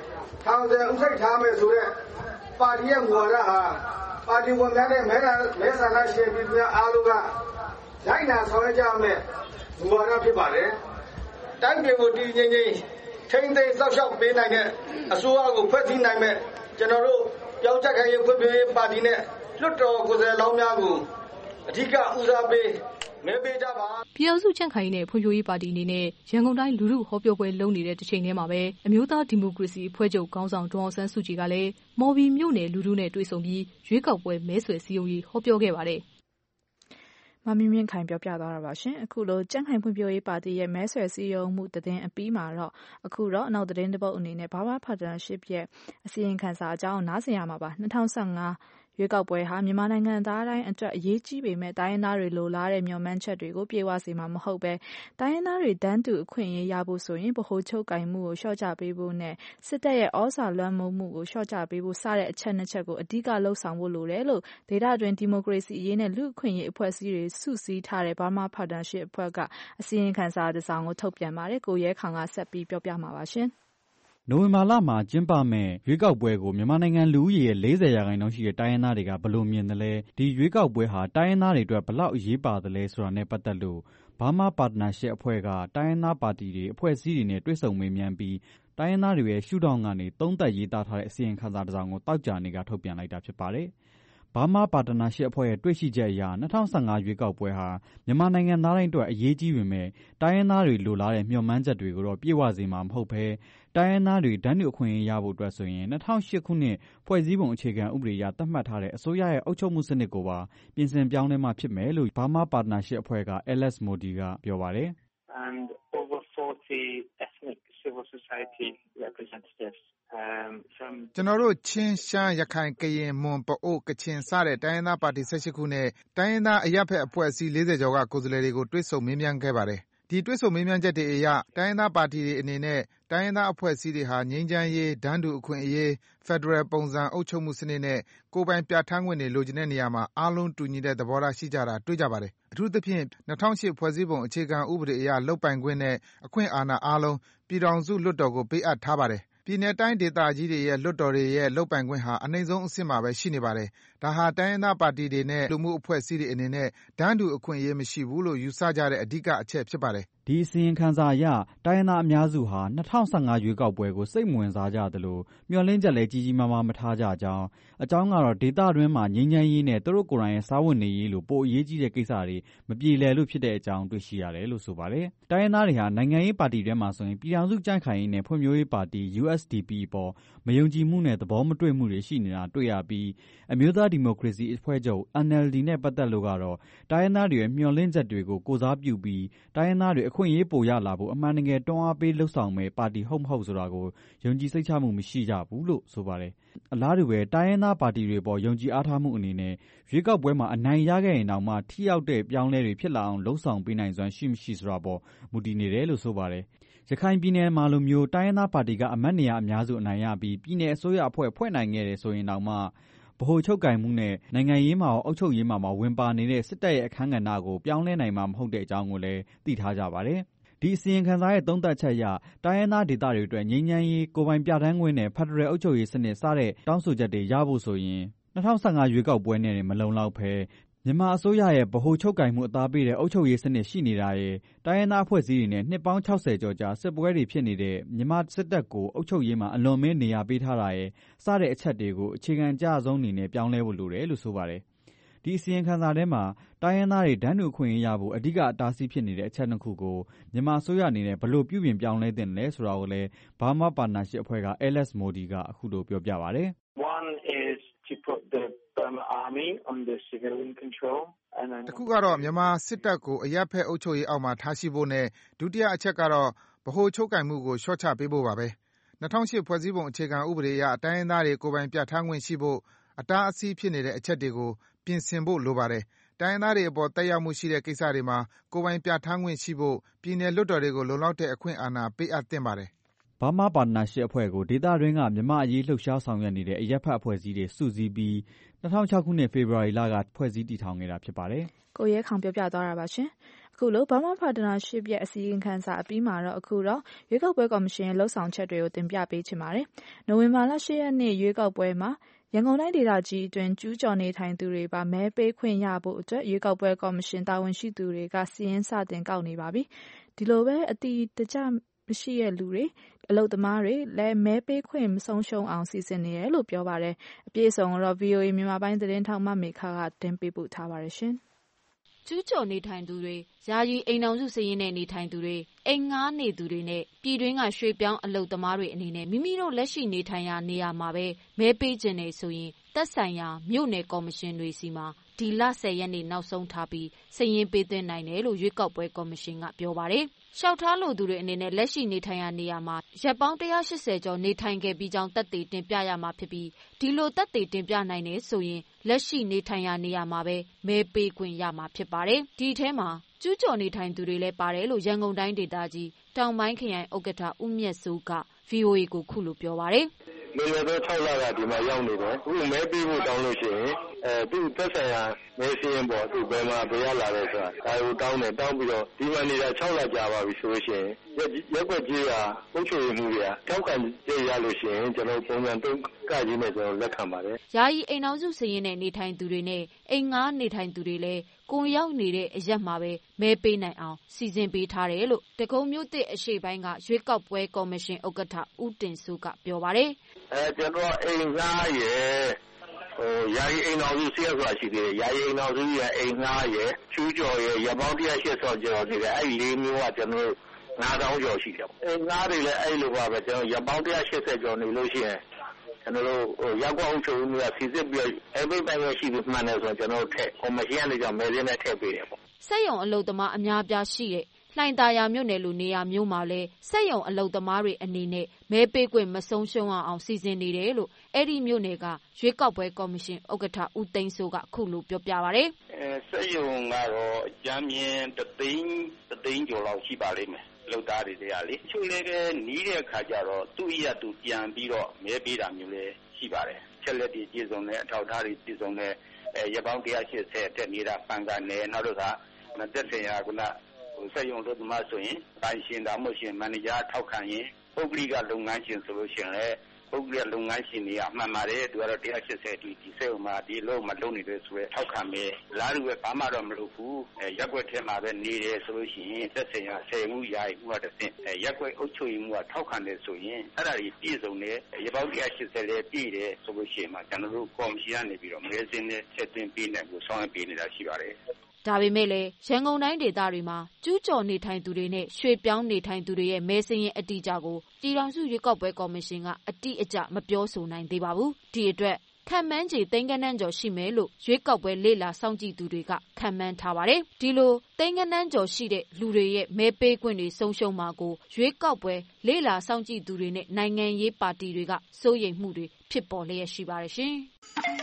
ထောင်ဥထိတ်ထားမယ်ဆိုတဲ့ပါတီရဲ့မူဝါဒဟာပါတီဝန်ထမ်းနဲ့မဲဆန္ဒရှင်ပြည်သူများအားလုံးကလိုက်နာဆောင်ရွက်ကြမယ်မူဝါဒဖြစ်ပါတယ်။တိုင်းပြည်ကိုတည်ငြိမ်ထိန်းသိမ်းစောင့်ရှောက်ပေးနိုင်တဲ့အစိုးရကိုဖွဲ့စည်းနိုင်မဲ့ကျွန်တော်တို့ပြောင်းချက်ခိုင်ရေးဖွဲ့ပြရေးပါတီနဲ့လွှတ်တော်ကိုယ်စားလှယ်လောင်းများကိုအဓိကဦးစားပေးမဲပေးကြပါပြည်အောင်စုကြံ့ခိုင်ရေးနဲ့ဖွံ့ဖြိုးရေးပါတီအနေနဲ့ရန်ကုန်တိုင်းလူထုဟောပြောပွဲလုပ်နေတဲ့တစ်ချိန်တည်းမှာပဲအမျိုးသားဒီမိုကရေစီအဖွဲ့ချုပ်ခေါင်းဆောင်ဒေါ်အောင်ဆန်းစုကြည်ကလည်းမော်ဘီမြို့နယ်လူထုနဲ့တွေ့ဆုံပြီးရွေးကောက်ပွဲမဲဆွယ်စည်းရုံးရေးဟောပြောခဲ့ပါတယ်မမင်းမြင့်ခိုင်ပြောပြသွားတာပါရှင်အခုလိုကြံ့ခိုင်ဖွံ့ဖြိုးရေးပါတီရဲ့မဲဆွယ်စည်းရုံးမှုသတင်းအပြီးမှာတော့အခုတော့နောက်သတင်းတစ်ပုဒ်အနေနဲ့ဘာဘာဖာတန်ရှစ်ရဲ့အစီရင်ခံစာအကြောင်းနားဆင်ရမှာပါ2015ရွေးကောက်ပွဲဟာမြန်မာနိုင်ငံသားတိုင်းအတွက်အရေးကြီးပေမဲ့တိုင်းရင်းသားတွေလိုလားတဲ့မျှော်မှန်းချက်တွေကိုပြေဝစေမှာမဟုတ်ပဲတိုင်းရင်းသားတွေတန်းတူအခွင့်အရေးရဖို့ဆိုရင်ဗဟိုချုပ်ကိုင်မှုကိုလျှော့ချပေးဖို့နဲ့စစ်တပ်ရဲ့ဩဇာလွှမ်းမိုးမှုကိုလျှော့ချပေးဖို့စတဲ့အချက်နှစ်ချက်ကိုအဓိကလှုံ့ဆော်ဖို့လိုတယ်လို့ဒေသတွင်းဒီမိုကရေစီအရေးနဲ့လူ့အခွင့်အရေးအဖွဲ့အစည်းတွေစုစည်းထားတဲ့ Burma Partnership အဖွဲ့ကအစီရင်ခံစာတစ်စောင်ကိုထုတ်ပြန်ပါတယ်ကိုရဲခေါင်ကဆက်ပြီးပြောပြမှာပါရှင်နိုဝင်ဘာလမှာကျင်းပမဲ့ရွေးကောက်ပွဲကိုမြန်မာနိုင်ငံလူဦးရေရဲ့40%ရှိတဲ့တိုင်းရင်းသားတွေကဘယ်လိုမြင်သလဲဒီရွေးကောက်ပွဲဟာတိုင်းရင်းသားတွေအတွက်ဘယ်လောက်အရေးပါသလဲဆိုတာနဲ့ပတ်သက်လို့ Burma Partnership အဖွဲ့ကတိုင်းရင်းသားပါတီတွေအဖွဲ့အစည်းတွေနဲ့တွေ့ဆုံမေးမြန်းပြီးတိုင်းရင်းသားတွေရဲ့ရှုထောင့်ကနေသုံးသပ်ရေးသားထားတဲ့အစီရင်ခံစာတစ်စောင်ကိုတောက်ကြနေကထုတ်ပြန်လိုက်တာဖြစ်ပါတယ်Burma Partnership အဖွဲ့ရဲ့တွေ့ရှိချက်အရ2015ရွေးကောက်ပွဲဟာမြန်မာနိုင်ငံသားတိုင်းအတွက်အရေးကြီးပေမဲ့တိုင်းရင်းသားတွေလိုလားတဲ့မျှော်မှန်းချက်တွေကိုတော့ပြည့်ဝစေမှာမဟုတ်ဘဲတိုင်းရင်းသားတွေတန်းတူအခွင့်အရေးရဖို့အတွက်ဆိုရင်2008ခုနှစ်ဖွဲ့စည်းပုံအခြေခံဥပဒေအရသတ်မှတ်ထားတဲ့အစိုးရရဲ့အုပ်ချုပ်မှုစနစ်ကိုပါပြင်ဆင်ပြောင်းလဲမှဖြစ်မယ်လို့ Burma Partnership အဖွဲ့က LS Modi ကပြောပါတယ် And over 40 ethnic civil society representatives ကျွန်တော်တို့ချင်းရှမ်းရခိုင်ကရင်မွန်ပအို့ကချင်စတဲ့တိုင်းရင်းသားပါတီ18ခုနဲ့တိုင်းရင်းသားအရပ်ဖက်အဖွဲ့အစည်း40ကျော်ကကိုယ်စားလှယ်တွေကိုတွေ့ဆုံမေးမြန်းခဲ့ပါတယ်ဒီတွေ့ဆုံမေးမြန်းချက်တွေအရတိုင်းရင်းသားပါတီတွေအနေနဲ့တိုင်းရင်းသားအဖွဲ့အစည်းတွေဟာငြိမ်းချမ်းရေးဒန်းတူအခွင့်အရေးဖက်ဒရယ်ပုံစံအုပ်ချုပ်မှုစနစ်နဲ့ကိုယ်ပိုင်ပြဋ္ဌာန်းခွင့်တွေလိုချင်တဲ့နေရာမှာအားလုံးတူညီတဲ့သဘောထားရှိကြတာတွေ့ကြပါတယ်အထူးသဖြင့်2008ဖွဲ့စည်းပုံအခြေခံဥပဒေအရလုပ်ပိုင်ခွင့်နဲ့အခွင့်အာဏာအားလုံးပြည်ထောင်စုလွှတ်တော်ကိုပေးအပ်ထားပါတယ်ပြည်내တိုင်းဒေသကြီးတွေရဲ့လွှတ်တော်တွေရဲ့လုပ်ပိုင်ခွင့်ဟာအနှိမ့်ဆုံးအဆင့်မှာပဲရှိနေပါတယ်။ဒါဟာတိုင်းရင်းသားပါတီတွေနဲ့လူမှုအဖွဲ့အစည်းတွေအနေနဲ့တန်းတူအခွင့်အရေးမရှိဘူးလို့ယူဆကြတဲ့အဓိကအချက်ဖြစ်ပါတယ်။ဒီအစီရင်ခံစာအရတိုင်းရင်းသားအများစုဟာ2015ရွေးကောက်ပွဲကိုစိတ်မဝင်စားကြသလိုမျှော်လင့်ချက်လည်းကြီးကြီးမားမားမထားကြကြောင်းအကြောင်းကတော့ဒေသတွင်းမှာငြိမ်းချမ်းရေးနဲ့သူတို့ကိုယ်တိုင်ရဲ့စားဝတ်နေရေးလိုပိုအရေးကြီးတဲ့ကိစ္စတွေမပြေလည်လို့ဖြစ်တဲ့အကြောင်းတွေ့ရှိရတယ်လို့ဆိုပါတယ်။တိုင်းရင်းသားတွေဟာနိုင်ငံရေးပါတီတွေမှာဆိုရင်ပြည်ထောင်စုကြံ့ခိုင်ရေးနဲ့ဖွံ့ဖြိုးရေးပါတီ USDP ပေါ်မယုံကြည်မှုနဲ့သဘောမတွေ့မှုတွေရှိနေတာတွေ့ရပြီးအမျိုးသားဒီမိုကရေစီအဖွဲ့ချုပ် NLD နဲ့ပတ်သက်လို့ကတော့တိုင်းရင်းသားတွေရဲ့မျှော်လင့်ချက်တွေကိုကိုစားပြုပြီးတိုင်းရင်းသားတွေအခွင့်အရေးပိုရလာဖို့အမှန်တကယ်တွန်းအားပေးလှုပ်ဆောင်မဲ့ပါတီဟုတ်မဟုတ်ဆိုတာကိုယုံကြည်စိတ်ချမှုမရှိကြဘူးလို့ဆိုပါတယ်။အလားတူပဲတိုင်းရင်းသားပါတီတွေပေါ်ယုံကြည်အားထားမှုအနေနဲ့ရွေးကောက်ပွဲမှာအနိုင်ရခဲ့ရင်တောင်မှထိရောက်တဲ့ပြောင်းလဲတွေဖြစ်လာအောင်လှုံ့ဆော်ပေးနိုင်စွမ်းရှိမရှိဆိုတာပေါ်မူတည်နေတယ်လို့ဆိုပါတယ်။ရခိုင်ပြည်နယ်မှာလိုမျိုးတိုင်းရင်းသားပါတီကအမတ်နေရာအများစုအနိုင်ရပြီးပြည်내အစိုးရအဖွဲ့ဖွဲ့နိုင်ခဲ့တယ်ဆိုရင်တောင်မှဗဟိုချုပ်ကိုင်မှုနဲ့နိုင်ငံရေးမှာအုပ်ချုပ်ရေးမှာဝင်ပါနေတဲ့စစ်တပ်ရဲ့အခမ်းကဏ္ဍကိုပြောင်းလဲနိုင်မှာမဟုတ်တဲ့အကြောင်းကိုလည်းသိထားကြပါတယ်။ဒီအစီရင်ခံစာရဲ့သုံးသပ်ချက်အရတိုင်းရင်းသားဒေသတွေအတွက်ငြိမ်းချမ်းရေးကိုယ်ပိုင်ပြဋ္ဌာန်းခွင့်နဲ့ဖက်ဒရယ်အုပ်ချုပ်ရေးစနစ်စတဲ့တောင်းဆိုချက်တွေရဖို့ဆိုရင်2015ရွေးကောက်ပွဲနဲ့မလုံလောက်ဘဲမြန်မာအစိုးရရဲ့ဗဟိုချုပ်ကိုင်မှုအသားပေးတဲ့အုပ်ချုပ်ရေးစနစ်ရှိနေတာရဲ့တိုင်းရင်းသားအဖွဲ့အစည်းတွေနဲ့နှစ်ပေါင်း60ကျော်ကြာစစ်ပွဲတွေဖြစ်နေတဲ့မြန်မာစစ်တပ်ကိုအုပ်ချုပ်ရေးမှာအလွန်မဲနေရာပေးထားတာရဲ့စတဲ့အချက်တွေကိုအခြေခံကြဆုံးအနေနဲ့ပြောင်းလဲဖို့လိုတယ်လို့ဆိုပါတယ်။ဒီအစီရင်ခံစာထဲမှာတိုင်းရင်းသားတွေဒန်းတူအခွင့်အရေးရဖို့အဓိကအတားဆီးဖြစ်နေတဲ့အချက်နှစ်ခုကိုမြန်မာအစိုးရအနေနဲ့ဘယ်လိုပြုပြင်ပြောင်းလဲသင့်လဲဆိုတာကိုလည်း Burma Partnership အဖွဲ့က LS Modi ကအခုလိုပြောပြပါတယ်။ One is to put the Burma Army under civilian control and then တခုကတော့မြန်မာစစ်တပ်ကိုအရပ်ဖက်အုပ်ချုပ်ရေးအောက်မှာထားရှိဖို့နဲ့ဒုတိယအချက်ကတော့ဗဟိုချုပ်ကိုင်မှုကိုလျှော့ချပေးဖို့ပါပဲ2008ဖွဲ့စည်းပုံအခြေခံဥပဒေအရတိုင်းရင်းသားတွေကိုယ်ပိုင်ပြဋ္ဌာန်းခွင့်ရှိဖို့အတားအဆီးဖြစ်နေတဲ့အချက်တွေကိုပြင်ဆင်ဖို့လိုပါတယ်တိုင်းရင်းသားတွေအပေါ်တက်ရောက်မှုရှိတဲ့ကိစ္စတွေမှာကိုယ်ပိုင်ပြဋ္ဌာန်းခွင့်ရှိဖို့ပြည်내လွှတ်တော်တွေကိုလုံလောက်တဲ့အခွင့်အာဏာပေးအပ်သင့်ပါတယ် Burma Partnership အဖွဲ့ကိုဒေသတွင်းကမြန်မာအရေးလှုပ်ရှားဆောင်ရွက်နေတဲ့အရပ်ဖက်အဖွဲ့အစည်းတွေစုစည်းပြီး2006ခုနှစ်ဖေဖော်ဝါရီလကဖွဲ့စည်းတည်ထောင်ခဲ့တာဖြစ်ပါတယ်။ကိုရဲခေါင်ပြောပြသွားတာပါရှင်။အခုလိုဘာမာပါတနာရှစ်ရဲ့အစည်းအဝေးခန်းစာအပြီးမှာတော့အခုတော့ရွေးကောက်ပွဲကော်မရှင်ရဲ့လှုပ်ဆောင်ချက်တွေကိုတင်ပြပေးချင်ပါတယ်။နိုဝင်ဘာလ10 ရက်နေ့ရွေးကောက်ပွဲမှာရန်ကုန်တိုင်းဒေသကြီးအတွင်းကျူးကျော်နေထိုင်သူတွေပါမဲပေးခွင့်ရဖို့အတွက်ရွေးကောက်ပွဲကော်မရှင်တာဝန်ရှိသူတွေကစီရင်စတင်ကောက်နေပါပြီ။ဒီလိုပဲအတီတကျမရှိတဲ့လူတွေအလုပ်သမားတွေလည်းမဲပေးခွင့်မဆုံးရှုံးအောင်စီစဉ်နေတယ်လို့ပြောပါတယ်။အပြည့်အစုံတော့ VOA မြန်မာပိုင်းသတင်းထောက်မမေခကတင်ပြပို့ထားပါတယ်ရှင်။ကျူးကျော်နေထိုင်သူတွေယာယီအိမ်ထောင်စုစာရင်းနဲ့နေထိုင်သူတွေအိမ်ငှားနေသူတွေနဲ့ပြည်တွင်းကရွှေ့ပြောင်းအလုပ်သမားတွေအနေနဲ့မိမိတို့လက်ရှိနေထိုင်ရာနေရာမှာပဲမဲပေးခြင်းနေဆိုရင်သက်ဆိုင်ရာမြို့နယ်ကော်မရှင်တွေစီမှာဒီလ10 ရက်နေ့နောက်ဆုံးထားပြီးစာရင်းပေးသွင်းနိုင်တယ်လို့ရွေးကောက်ပွဲကော်မရှင်ကပြောပါတယ်။ရှောက်ထားလိုသူတွေအနေနဲ့လက်ရှိနေထိုင်ရာနေရာမှာရက်ပေါင်း180ကျော်နေထိုင်ခဲ့ပြီးကြောင်းသက်သေတင်ပြရမှာဖြစ်ပြီးဒီလိုသက်သေတင်ပြနိုင်တယ်ဆိုရင်လက်ရှိနေထိုင်ရာနေရာမှာပဲမဲပေးခွင့်ရမှာဖြစ်ပါတယ်။ဒီထဲမှာကျူးကျော်နေထိုင်သူတွေလည်းပါတယ်လို့ရန်ကုန်တိုင်းဒေသကြီးတောင်ပိုင်းခရိုင်ဥက္ကဋ္ဌဦးမြတ်စိုးက VOA ကိုခုလိုပြောပါတယ်။လွန်ခဲ့သော6 လကဒီမှာရောက်နေတယ်။အခုမဲပေးဖို့တောင်းလို့ရှိရင်သူ့သက်ဆိုင်ရာမဲစင်းပေါ်သူ့ဘယ်မှာဘယ်ရလာလဲဆိုတာဒါကိုတောင်းတယ်တောင်းပြီးတော့ဒီမှာနေတာ6 လကြာပါပြီဆိုလို့ရှိရင်ရက်ွက်ကြီးကအုပ်ချုပ်ရေးမှုတွေကထောက်ခံကြရလို့ရှိရင်ကျွန်တော်ပုံစံ3ကကြီးနဲ့ကျွန်တော်လက်ခံပါတယ်။ယာယီအိမ်ထောင်စုစာရင်းနဲ့နေထိုင်သူတွေနဲ့အိမ်ငှားနေထိုင်သူတွေလည်းကိုရောက်နေတဲ့အရက်မှာပဲမဲပေးနိုင်အောင်စီစဉ်ပေးထားတယ်လို့တကုံမြို့သစ်အရှိပိုင်းကရွေးကောက်ပွဲကော်မရှင်ဥက္ကဋ္ဌဦးတင်စိုးကပြောပါတယ်။ကျွန်တော်အိမ်ငှားရဲ့ယာယီအိမ်တော်စုစီးရဆိုတာရှိသေးတယ်။ယာယီအိမ်တော်စုရဲ့အိမ်ငှားရဲ့ချူးကျော်ရဲ့ရပေါင်း180ကျော်နေတယ်။အဲ့ဒီ4မျိုးကကျွန်တော်9000ကျော်ရှိတယ်။အိမ်ငှားတွေလည်းအဲ့လိုပါပဲကျွန်တော်ရပေါင်း180ကျော်နေလို့ရှိရင်ကျွန်တော်တို့ရောက်အောင်ချုပ်မှုကစီစစ်ပြီးအဲ့ဒီပိုင်းရရှိပြီးမှန်တယ်ဆိုတော့ကျွန်တော်တို့ထက်ကော်မရှင်ကနေကြောင့်မဲစင်းနဲ့ထည့်ပေးတယ်ပေါ့။စက်ရုံအလုပ်သမားအများပြားရှိတဲ့လှိုင်သာယာမြို့နယ်လိုနေရာမျိုးမှာလဲစက်ရုံအလုပ်သမားတွေအနေနဲ့မဲပေးခွင့်မဆုံးရှုံးအောင်စီစဉ်နေတယ်လို့အဲ့ဒီမြို့နယ်ကရွေးကောက်ပွဲကော်မရှင်ဥက္ကဋ္ဌဦးသိန်းစိုးကခုလိုပြောပြပါဗျ။စက်ရုံကတော့အကြမ်းမြင်3 သိန်းကျော်လောက်ရှိပါလိမ့်မယ်။လုပ်သားတွေတွေကလေချို့လည်းနီးတဲ့အခါကျတော့သူ့ရသူပြန်ပြီးတော့မဲပေးတာမျိုးလည်းရှိပါတယ်။ချက်လက်တွေပြည့်စုံတဲ့အထောက်အထားတွေပြည့်စုံတဲ့ရပေါင်း180အထက်နေတာပန်ကန်နယ်နောက်တော့ကသက်ဆိုင်ရာကစက်ရုံလုပ်သမားဆိုရင်ပိုင်ရှင်ဒါမှမဟုတ်ရှင်မန်နေဂျာထောက်ခံရင်ပုဂ္ဂလိကလုပ်ငန်းရှင်ဆိုလို့ရှိရင်လည်းပုဂ္ဂလိကလုပ်ငန်းရှင်တွေအမှန်ပါတယ်သူကတော့180ဒီစက်ရုံမှာဒီလုံးမလုံးနေတယ်ဆိုရဲထောက်ခံမယ်လားလူပဲဘာမှတော့မလုပ်ဘူးရက်ွက်ထဲမှာပဲနေတယ်ဆိုလို့ရှိရင်သက်ဆိုင်ရာ10မှုရာမှုကတဆင့်ရက်ွက်အုပ်ချုပ်ရေးမှုကထောက်ခံတယ်ဆိုရင်အဲ့ဒါကြီးပြည့်စုံတယ်ရပေါင်း180လည်းပြည့်တယ်ဆိုလို့ရှိရင်မှကျွန်တော်တို့ကော်မရှင်ကနေပြီးတော့မဲစင်းနဲ့ချက်သွင်းပေးနိုင်ဖို့ဆောင်ရွက်ပေးနေတာရှိပါတယ်ဒါပေမဲ့လည်းရန်ကုန်တိုင်းဒေသတွေမှာကျူးကျော်နေထိုင်သူတွေနဲ့ရွှေ့ပြောင်းနေထိုင်သူတွေရဲ့မဲစင်းရဲ့အတိအကျကိုပြည်ထောင်စုရွေးကောက်ပွဲကော်မရှင်ကအတိအကျမပြောဆိုနိုင်သေးပါဘူး။ဒီအတွက်ခန့်မှန်းခြေသိန်းဂဏန်းကျော်ရှိမယ်လို့ရွေးကောက်ပွဲလေ့လာစောင့်ကြည့်သူတွေကခန့်မှန်းထားပါတယ်။ဒီလိုသိန်းဂဏန်းကျော်ရှိတဲ့လူတွေရဲ့မဲပေးခွင့်တွေဆုံးရှုံးမှာကိုရွေးကောက်ပွဲလေ့လာစောင့်ကြည့်သူတွေနဲ့နိုင်ငံရေးပါတီတွေကစိုးရိမ်မှုတွေဖြစ်ပေါ်လျက်ရှိပါတယ်ရှင်။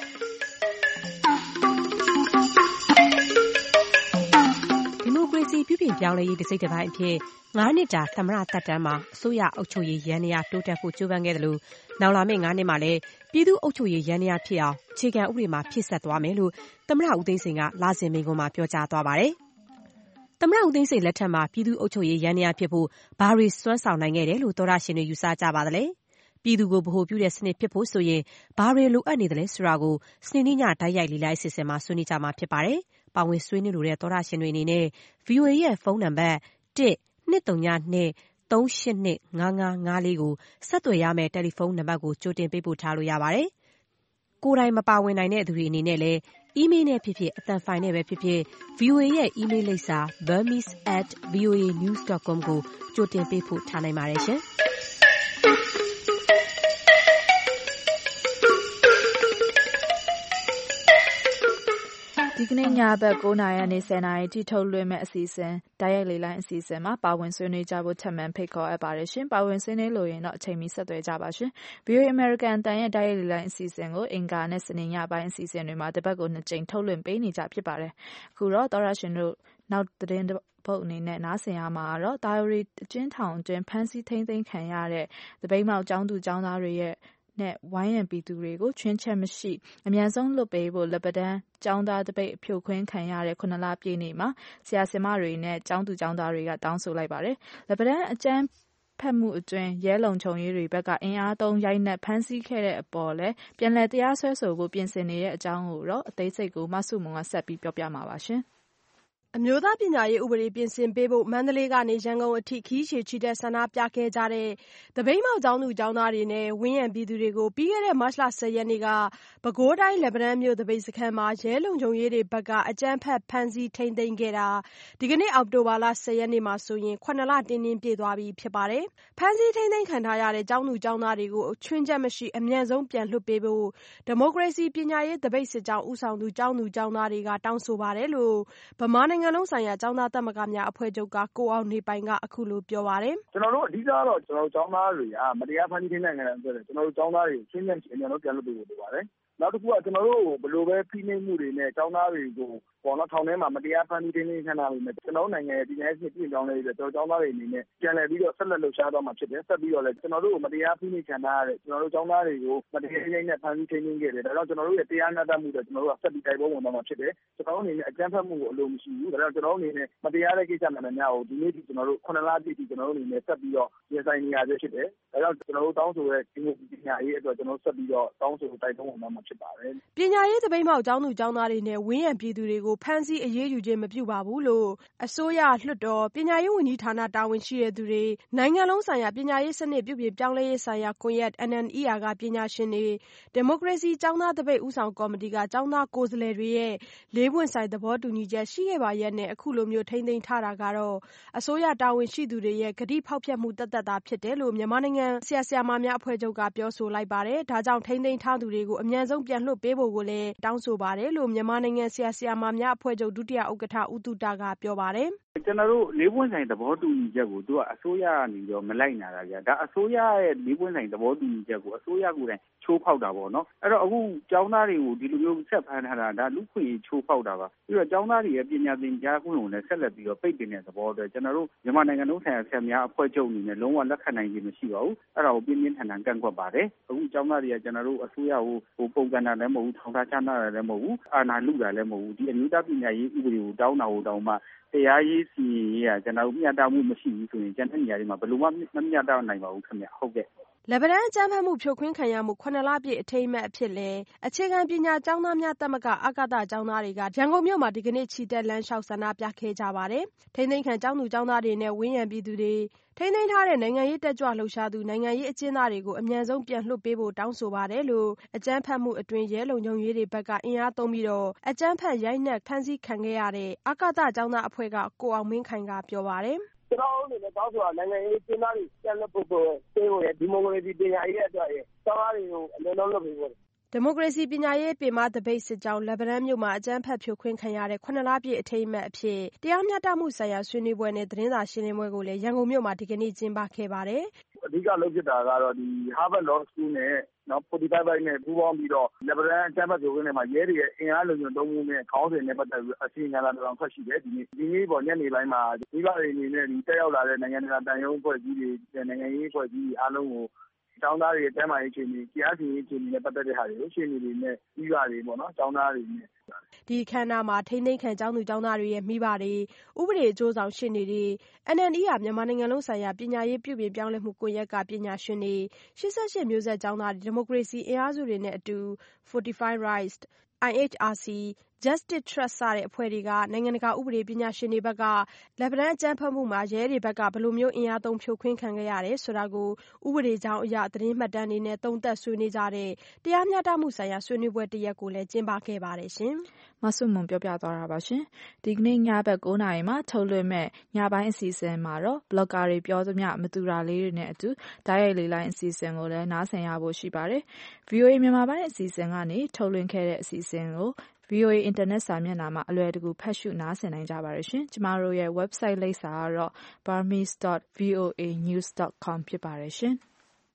ဒီမိုကရေစီပြုပြင်ပြောင်းလဲရေးတစ်စိတ်တစ်ပိုင်းအဖြစ်9 နှစ်တာသမ္မတသက်တမ်းမှာအစိုးရအုပ်ချုပ်ရေးယန္တရားတိုးတက်ဖို့ကြိုးပမ်းခဲ့တယ်လို့နောက်လာမယ့်9 နှစ်မှာလည်းပြည်သူ့အုပ်ချုပ်ရေးယန္တရားဖြစ်အောင်အခြေခံဥပဒေမှာဖြည့်ဆက်သွားမယ်လို့သမ္မတဦးသိန်းစိန်ကလစဉ်မိန့်ခွန်းမှာပြောကြားသွားပါတယ်။သမ္မတဦးသိန်းစိန်လက်ထက်မှာပြည်သူ့အုပ်ချုပ်ရေးယန္တရားဖြစ်ဖို့ဘာတွေစွမ်းဆောင်နိုင်ခဲ့တယ်လို့သောတရှင်တွေယူဆကြပါသလဲ။ပြည်သူကိုဗဟိုပြုတဲ့စနစ်ဖြစ်ဖို့ဆိုရင်ဘာတွေလိုအပ်နေတယ်လဲဆိုတာကိုစနေနေ့ညတိုက်ရိုက်လေးလိုက်အစီအစဉ်မှာဆွေးနွေးကြမှာဖြစ်ပါတယ်။ပါဝင်ဆွေးနွေးလိုတဲ့သောတရှင်တွေအနေနဲ့ VOA ရဲ့ဖုန်းနံပါတ် 1-232-382-5554 ကိုဆက်သွယ်ရမယ့်တယ်လီဖုန်းနံပါတ်ကိုကြိုတင်ပေးပို့ထားလို့ရပါတယ်။ကိုယ်တိုင်မပါဝင်နိုင်တဲ့သူတွေအနေနဲ့လည်းအီးမေးလ်နဲ့ဖြစ်ဖြစ်အသံဖိုင်နဲ့ပဲဖြစ်ဖြစ် VOA ရဲ့အီးမေးလ်လိပ်စာ burmese@voanews.com ကိုကြိုတင်ပေးပို့ထားနိုင်ပါတယ်ရှင်။ဒီကနေ့ညဘက်9 နာရီကနေ10 နာရီထိထုတ်လွှင့်မဲ့အစီအစဉ်တိုက်ရိုက်လေလိုင်းအစီအစဉ်မှာပါဝင်ဆွေးနွေးကြဖို့ထပ်မံဖိတ်ခေါ်အပ်ပါတယ်ရှင်။ပါဝင်ဆွေးနွေးလို့ရင်တော့အချိန်မီဆက်သွယ်ကြပါရှင်။ VOA American တန်ရဲ့တိုက်ရိုက်လေလိုင်းအစီအစဉ်ကိုအင်္ဂါနဲ့စနေညပိုင်းအစီအစဉ်တွေမှာတစ်ပတ်ကို2 ကြိမ်ထုတ်လွှင့်ပေးနေကြဖြစ်ပါတယ်။အခုတော့သောရရှင်တို့နောက်သတင်းပုတ်အနေနဲ့နားဆင်ရမှာတော့တာယိုရီအကျဉ်းထောင်အတွင်းဖမ်းဆီးထိန်းသိမ်းခံရတဲ့သပိတ်မှောက်ကျောင်းသူကျောင်းသားတွေရဲ့နဲ့ဝိုင်းရံပြည်သူတွေကိုချွင်းချက်မရှိအမြန်ဆုံးလွှတ်ပေးဖို့လက်ပတန်းကျောင်းသားတပိတ်ဖြိုခွင်းခံရတဲ့9 လပြည့်နေ့မှာဆရာဆရာမတွေနဲ့ကျောင်းသူကျောင်းသားတွေကတောင်းဆိုလိုက်ပါတယ်။လက်ပတန်းအကြမ်းဖက်မှုအတွင်းရဲလုံခြုံရေးတွေဘက်ကအင်အားသုံးရိုက်နှက်ဖမ်းဆီးခဲ့တဲ့အပေါ်လည်းပြန်လည်တရားစွဲဆိုဖို့ပြင်ဆင်နေတဲ့အကြောင်းကိုတော့အသေးစိတ်ကိုမဆုမွန်ကဆက်ပြီးပြောပြမှာပါရှင်။အမျိုးသားပညာရေးဥပဒေပြင်ဆင်ပေးဖို့မန္တလေးကနေရန်ကုန်အထိခရီးရှည်ချီတက်ဆန္ဒပြခဲ့ကြတဲ့သပိတ်မှောက်ကျောင်းသူကျောင်းသားတွေနဲ့ဝန်းရံပြည်သူတွေကိုပြီးခဲ့တဲ့မတ်လ10 ရက်နေ့ကပဲခူးတိုင်းလက်ပံတန်းမြို့သပိတ်စခန်းမှာရဲလုံခြုံရေးတွေဘက်ကအကြမ်းဖက်ဖမ်းဆီးထိန်းသိမ်းခဲ့တာဒီကနေ့အောက်တိုဘာလ10 ရက်နေ့မှာဆိုရင်9 လတင်းတင်းပြည့်သွားပြီဖြစ်ပါတယ်။ဖမ်းဆီးထိန်းသိမ်းခံထားရတဲ့ကျောင်းသူကျောင်းသားတွေကိုချွင်းချက်မရှိအမြန်ဆုံးပြန်လွှတ်ပေးဖို့ဒီမိုကရေစီပညာရေးသပိတ်စစ်ကြောင်းဦးဆောင်သူကျောင်းသူကျောင်းသားတွေကတောင်းဆိုပါတယ်လို့ဗမာနိုင်ငံလုံးဆိုင်ရာကျောင်းသားသမဂ္ဂများအဖွဲ့ချုပ်ကကိုအောင်နေပိုင်ကအခုလိုပြောပါတယ်။ကျွန်တော်တို့အဓိကတော့ကျွန်တော်တို့ကျောင်းသားတွေကမတရားဖမ်းဆီးထိန်းသိမ်းခံရတဲ့အတွက်ကျွန်တော်တို့ကျောင်းသားတွေကိုချင်းချင်းအမြန်ဆုံးပြန်လွှတ်ပေးဖို့လိုပါတယ်။နောက်တစ်ခုကကျွန်တော်တို့ဘယ်လိုပဲဖိနှိပ်မှုတွေနဲ့ကျောင်းသားတွေကိုပေါ်တော့ထောင်ထဲမှာမတရားဖမ်းဆီးထိန်းသိမ်းခံရပြီးမြဲကျွန်တော်တို့နိုင်ငံရဲ့ပညာရေးစစ်ပြင်ကြောင်းလေးတွေကျွန်တော်ကျောင်းသားတွေအနေနဲ့ပြန်လည်ပြီးတော့ဆက်လက်လှုပ်ရှားသွားမှာဖြစ်တယ်။ဆက်ပြီးတော့လည်းကျွန်တော်တို့မတရားဖိနှိပ်ခံရတဲ့ကျွန်တော်တို့ကျောင်းသားတွေကိုမတရားရိုက်နှက်ဖမ်းဆီးထိန်းသိမ်းခဲ့တယ်။ဒါကြောင့်ကျွန်တော်တို့ရဲ့တရားမျှတမှုတွေကျွန်တော်တို့ကဆက်ပြီးတိုက်ပွဲဝင်သွားမှာဖြစ်တယ်။ကျွန်တော်တို့အနေနဲ့အကြမ်းဖက်မှုကိုအလိုမရှိဘူး။ဒါကြောင့်ကျွန်တော်တို့အနေနဲ့မတရားတဲ့ကိစ္စမှန်သမျှကိုဒီနေ့ဒီကျွန်တော်တို့9 လပြည့်ထိကျွန်တော်တို့အနေနဲ့ဆက်ပြီးတော့ရင်ဆိုင်နေရဆဲဖြစ်တယ်။ဒါကြောင့်ကျွန်တော်တို့တောင်းဆိုတဲ့ဒီမိုကရေစီပညာရေးအတွက်ကျွန်တော်တို့ဆက်ပြီးတော့တောင်းဆိုတိုက်ပွဲဝင်သွားမှာဖြစ်ပါတယ်။ပညာရေးသပိတ်မှောက်ကျောင်းသူကျောင်းသားတွေနဲ့ဝန်းရံပြည်သူတွေကိုဖမ်းဆီးအရေးယူခြင်းမပြုပါဘူးလို့အစိုးရလွှတ်တော်ပညာရေးဝန်ကြီးဌာနတာဝန်ရှိတဲ့သူတွေနိုင်ငံလုံးဆိုင်ရာပညာရေးစနစ်ပြုပြင်ပြောင်းလဲရေးဆိုင်ရာကွန်ရက် NNER ကပညာရှင်တွေဒီမိုကရေစီကျောင်းသားသပိတ်ဦးဆောင်ကော်မတီကကျောင်းသားကိုယ်စားလှယ်တွေရဲ့၄ ပွင့်ဆိုင်သဘောတူညီချက်ရှိခဲ့ပါရဲ့နဲ့အခုလိုမျိုးထိန်းသိမ်းထားတာကတော့အစိုးရတာဝန်ရှိသူတွေရဲ့ဂတိဖောက်ဖျက်မှုတသက်တာဖြစ်တယ်လို့မြန်မာနိုင်ငံဆရာဆရာမများအဖွဲ့ချုပ်ကပြောဆိုလိုက်ပါတယ်။ဒါကြောင့်ထိန်းသိမ်းထားသူတွေကိုအမြန်ဆုံးပြန်လွှတ်ပေးဖို့ကိုလည်းတောင်းဆိုပါတယ်လို့မြန်မာနိုင်ငံဆရာဆရာမများအဖွဲ့ချုပ်ဒုတိယဥက္ကဋ္ဌဦးတုတကပြောပါတယ်။ကျွန်တော်တို့၄ ပွင့်ဆိုင်သဘောတူညီချက်ကိုသူကအစိုးရကနေတော့မလိုက်နာတာကြ။ဒါအစိုးရရဲ့၄ ပွင့်ဆိုင်သဘောတူညီချက်ကိုအစိုးရကိုယ်တိုင်ချိုးဖောက်တာပေါ့နော်။အဲ့တော့အခုကျောင်းသားတွေကိုဒီလိုမျိုးဆက်ဖမ်းထားတာဒါလူခွင့်ချိုးဖောက်တာပါ။ပြီးတော့ကျောင်းသားတွေရဲ့ပညာသင်ကြားခွင့်ကိုလည်းဆက်လက်ပြီးတော့ပိတ်ပင်တဲ့သဘောအတွက်ကျွန်တော်တို့မြန်မာနိုင်ငံလုံးဆိုင်ရာဆရာများအဖွဲ့ချုပ်အနေနဲ့လုံးဝလက်ခံနိုင်ခြင်းမရှိပါဘူး။အဲ့ဒါကိုပြင်းပြင်းထန်ထန်ကန့်ကွက်ပါတယ်။အခုကျောင်းသားတွေကကျွန်တော်တို့အစိုးရကိုပုံကန်တာလည်းမဟုတ်ဘူးထောင်ထားချနာတာလည်းမဟုတ်ဘူးအာဏာလုတာလည်းမဟုတ်ဘူးဒီအမျိုးသားပညာရေးဥပဒေကိုတောင်းတာကိုတောင်းမှတရားရေးစီရင်ရေးကကျွန်တော်တို့မျှတမှုမရှိဘူးဆိုရင်ကျန်တဲ့နေရာတွေမှာဘယ်လိုမှမမျှတနိုင်ပါဘူးခင်ဗျဟုတ်ကဲ့လက်ပံတန်းအကြမ်းဖက်မှုဖြိုခွင်းခံရမှု9 လပြည့်အထိမ်းအမှတ်အဖြစ်လဲအခြေခံပညာကျောင်းသားများသမဂ္ဂအကသကျောင်းသားတွေကရန်ကုန်မြို့မှာဒီကနေ့ချီတက်လမ်းလျှောက်ဆန္ဒပြခဲ့ကြပါတယ်။ထိန်းသိမ်းခံကျောင်းသူကျောင်းသားတွေနဲ့ဝန်းရံပြည်သူတွေထိန်းသိမ်းထားတဲ့နိုင်ငံရေးတက်ကြွလှုပ်ရှားသူနိုင်ငံရေးအကျဉ်းသားတွေကိုအမြန်ဆုံးပြန်လွှတ်ပေးဖို့တောင်းဆိုပါတယ်လို့အကြမ်းဖက်မှုအတွင်းရဲလုံခြုံရေးတွေဘက်ကအင်အားသုံးပြီးတော့အကြမ်းဖက်ရိုက်နှက်ဖမ်းဆီးခံခဲ့ရတဲ့အကသကျောင်းသားအဖွဲ့ကကိုအောင်မင်းခိုင်ကပြောပါတယ်။ကျွန်တော်တို့လည်းတောင်းဆိုတာနိုင်ငံရေးကျင်းသားတွေပြန်လွှတ်ဖို့ပေးဖို့ဒီမိုကရေစီပညာရေးအတွက်ကျောင်းသားတွေကိုအမြန်ဆုံးလွှတ်ပေးဖို့ဒီမိုကရေစီပညာရေးပင်မသပိတ်စစ်ကြောင်းလက်ပံတန်းမြို့မှာအကြမ်းဖက်ဖြိုခွင်းခံရတဲ့9 လပြည့်အထိမ်းအမှတ်အဖြစ်တရားမျှတမှုဆိုင်ရာဆွေးနွေးပွဲနဲ့သတင်းစာရှင်းလင်းပွဲကိုလည်းရန်ကုန်မြို့မှာဒီကနေ့ကျင်းပခဲ့ပါတယ်။အဓိကလုပ်ဖြစ်တာကတော့ဒီ Harvard Law School နဲ့45 byte နဲ့ပူးပေါင်းပြီးတော့လက်ပံတန်းအကြမ်းဖက်ဖြိုခွင်းထဲမှာရဲတွေရဲ့အင်အားလုံခြုံသုံးမှုနဲ့ခေါင်းစဉ်နဲ့ပတ်သက်ပြီးအစီအမံလာတောင်ထွက်ရှိတယ်ဒီနေ့ပေါ်ညနေပိုင်းမှာမိဘတွေအနေနဲ့တက်ရောက်လာတဲ့နိုင်ငံတကာတန်ယုံအဖွဲ့အစည်းတွေနိုင်ငံရေးအဖွဲ့အစည်းတွေအားလုံးကိုကျောင်းသားတွေရဲ့တန်းမာရေးအခြေအနေကြားစီရေးအခြေအနေနဲ့ပတ်သက်တဲ့ဟာတွေကိုရှင်းနေနေနဲ့ပြီးပါတွေပေါ့နော်ကျောင်းသားတွေနဲ့ဒီခမ်းနားမှာထိန်းသိမ်းခံကျောင်းသူကျောင်းသားတွေရဲ့မိဘတွေဥပဒေအကျိုးဆောင်ရှင်းနေတွေ NNER မြန်မာနိုင်ငံလုံးဆိုင်ရာပညာရေးပြုပြင်ပြောင်းလဲမှုကွန်ရက်ကပညာရှင်တွေ88မျိုးဆက်ကျောင်းသားဒီမိုကရေစီအင်အားစုတွေနဲ့အတူ Fortify Rights IHRC Justice Trust စတဲ့အဖွဲ့တွေကနိုင်ငံတကာဥပဒေပညာရှင်တွေဘက်ကလက်ပံတန်းအကြမ်းဖက်မှုမှာရဲတွေဘက်ကဘယ်လိုမျိုးအင်အားသုံးဖြိုခွင်းခံခဲ့ရတယ်ဆိုတာကိုဥပဒေကြောင်းအရသတင်းမှတ်တမ်းတွေနဲ့သုံးသပ်ဆွေးနွေးကြတဲ့တရားမျှတမှုဆိုင်ရာဆွေးနွေးပွဲတစ်ရက်ကိုလည်းကျင်းပခဲ့ပါတယ်ရှင်။မဆုမွန်ပြောပြသွားတာပါရှင်။ဒီကနေ့ညဘက်9 နာရီမှာထုတ်လွှင့်မဲ့ညပိုင်းအစီအစဉ်မှာတော့ဘလော့ဂါတွေပြောသမျှမတူတာလေးတွေနဲ့အတူတိုက်ရိုက်လေးလိုင်းအစီအစဉ်ကိုလည်းနားဆင်ရဖို့ရှိပါတယ်။ VOA မြန်မာပိုင်းအစီအစဉ်ကနေထုတ်လွှင့်ခဲ့တဲ့အစီအစဉ်ကိုVOA အင်တာနက်စာမျက်နှာမှာအလွယ်တကူဖတ်ရှုနားဆင်နိုင်ကြပါတယ်ရှင်။ကျမတို့ရဲ့ website လိပ်စာကတော့ burmese.voanews.com ဖြစ်ပါတယ်ရှင်။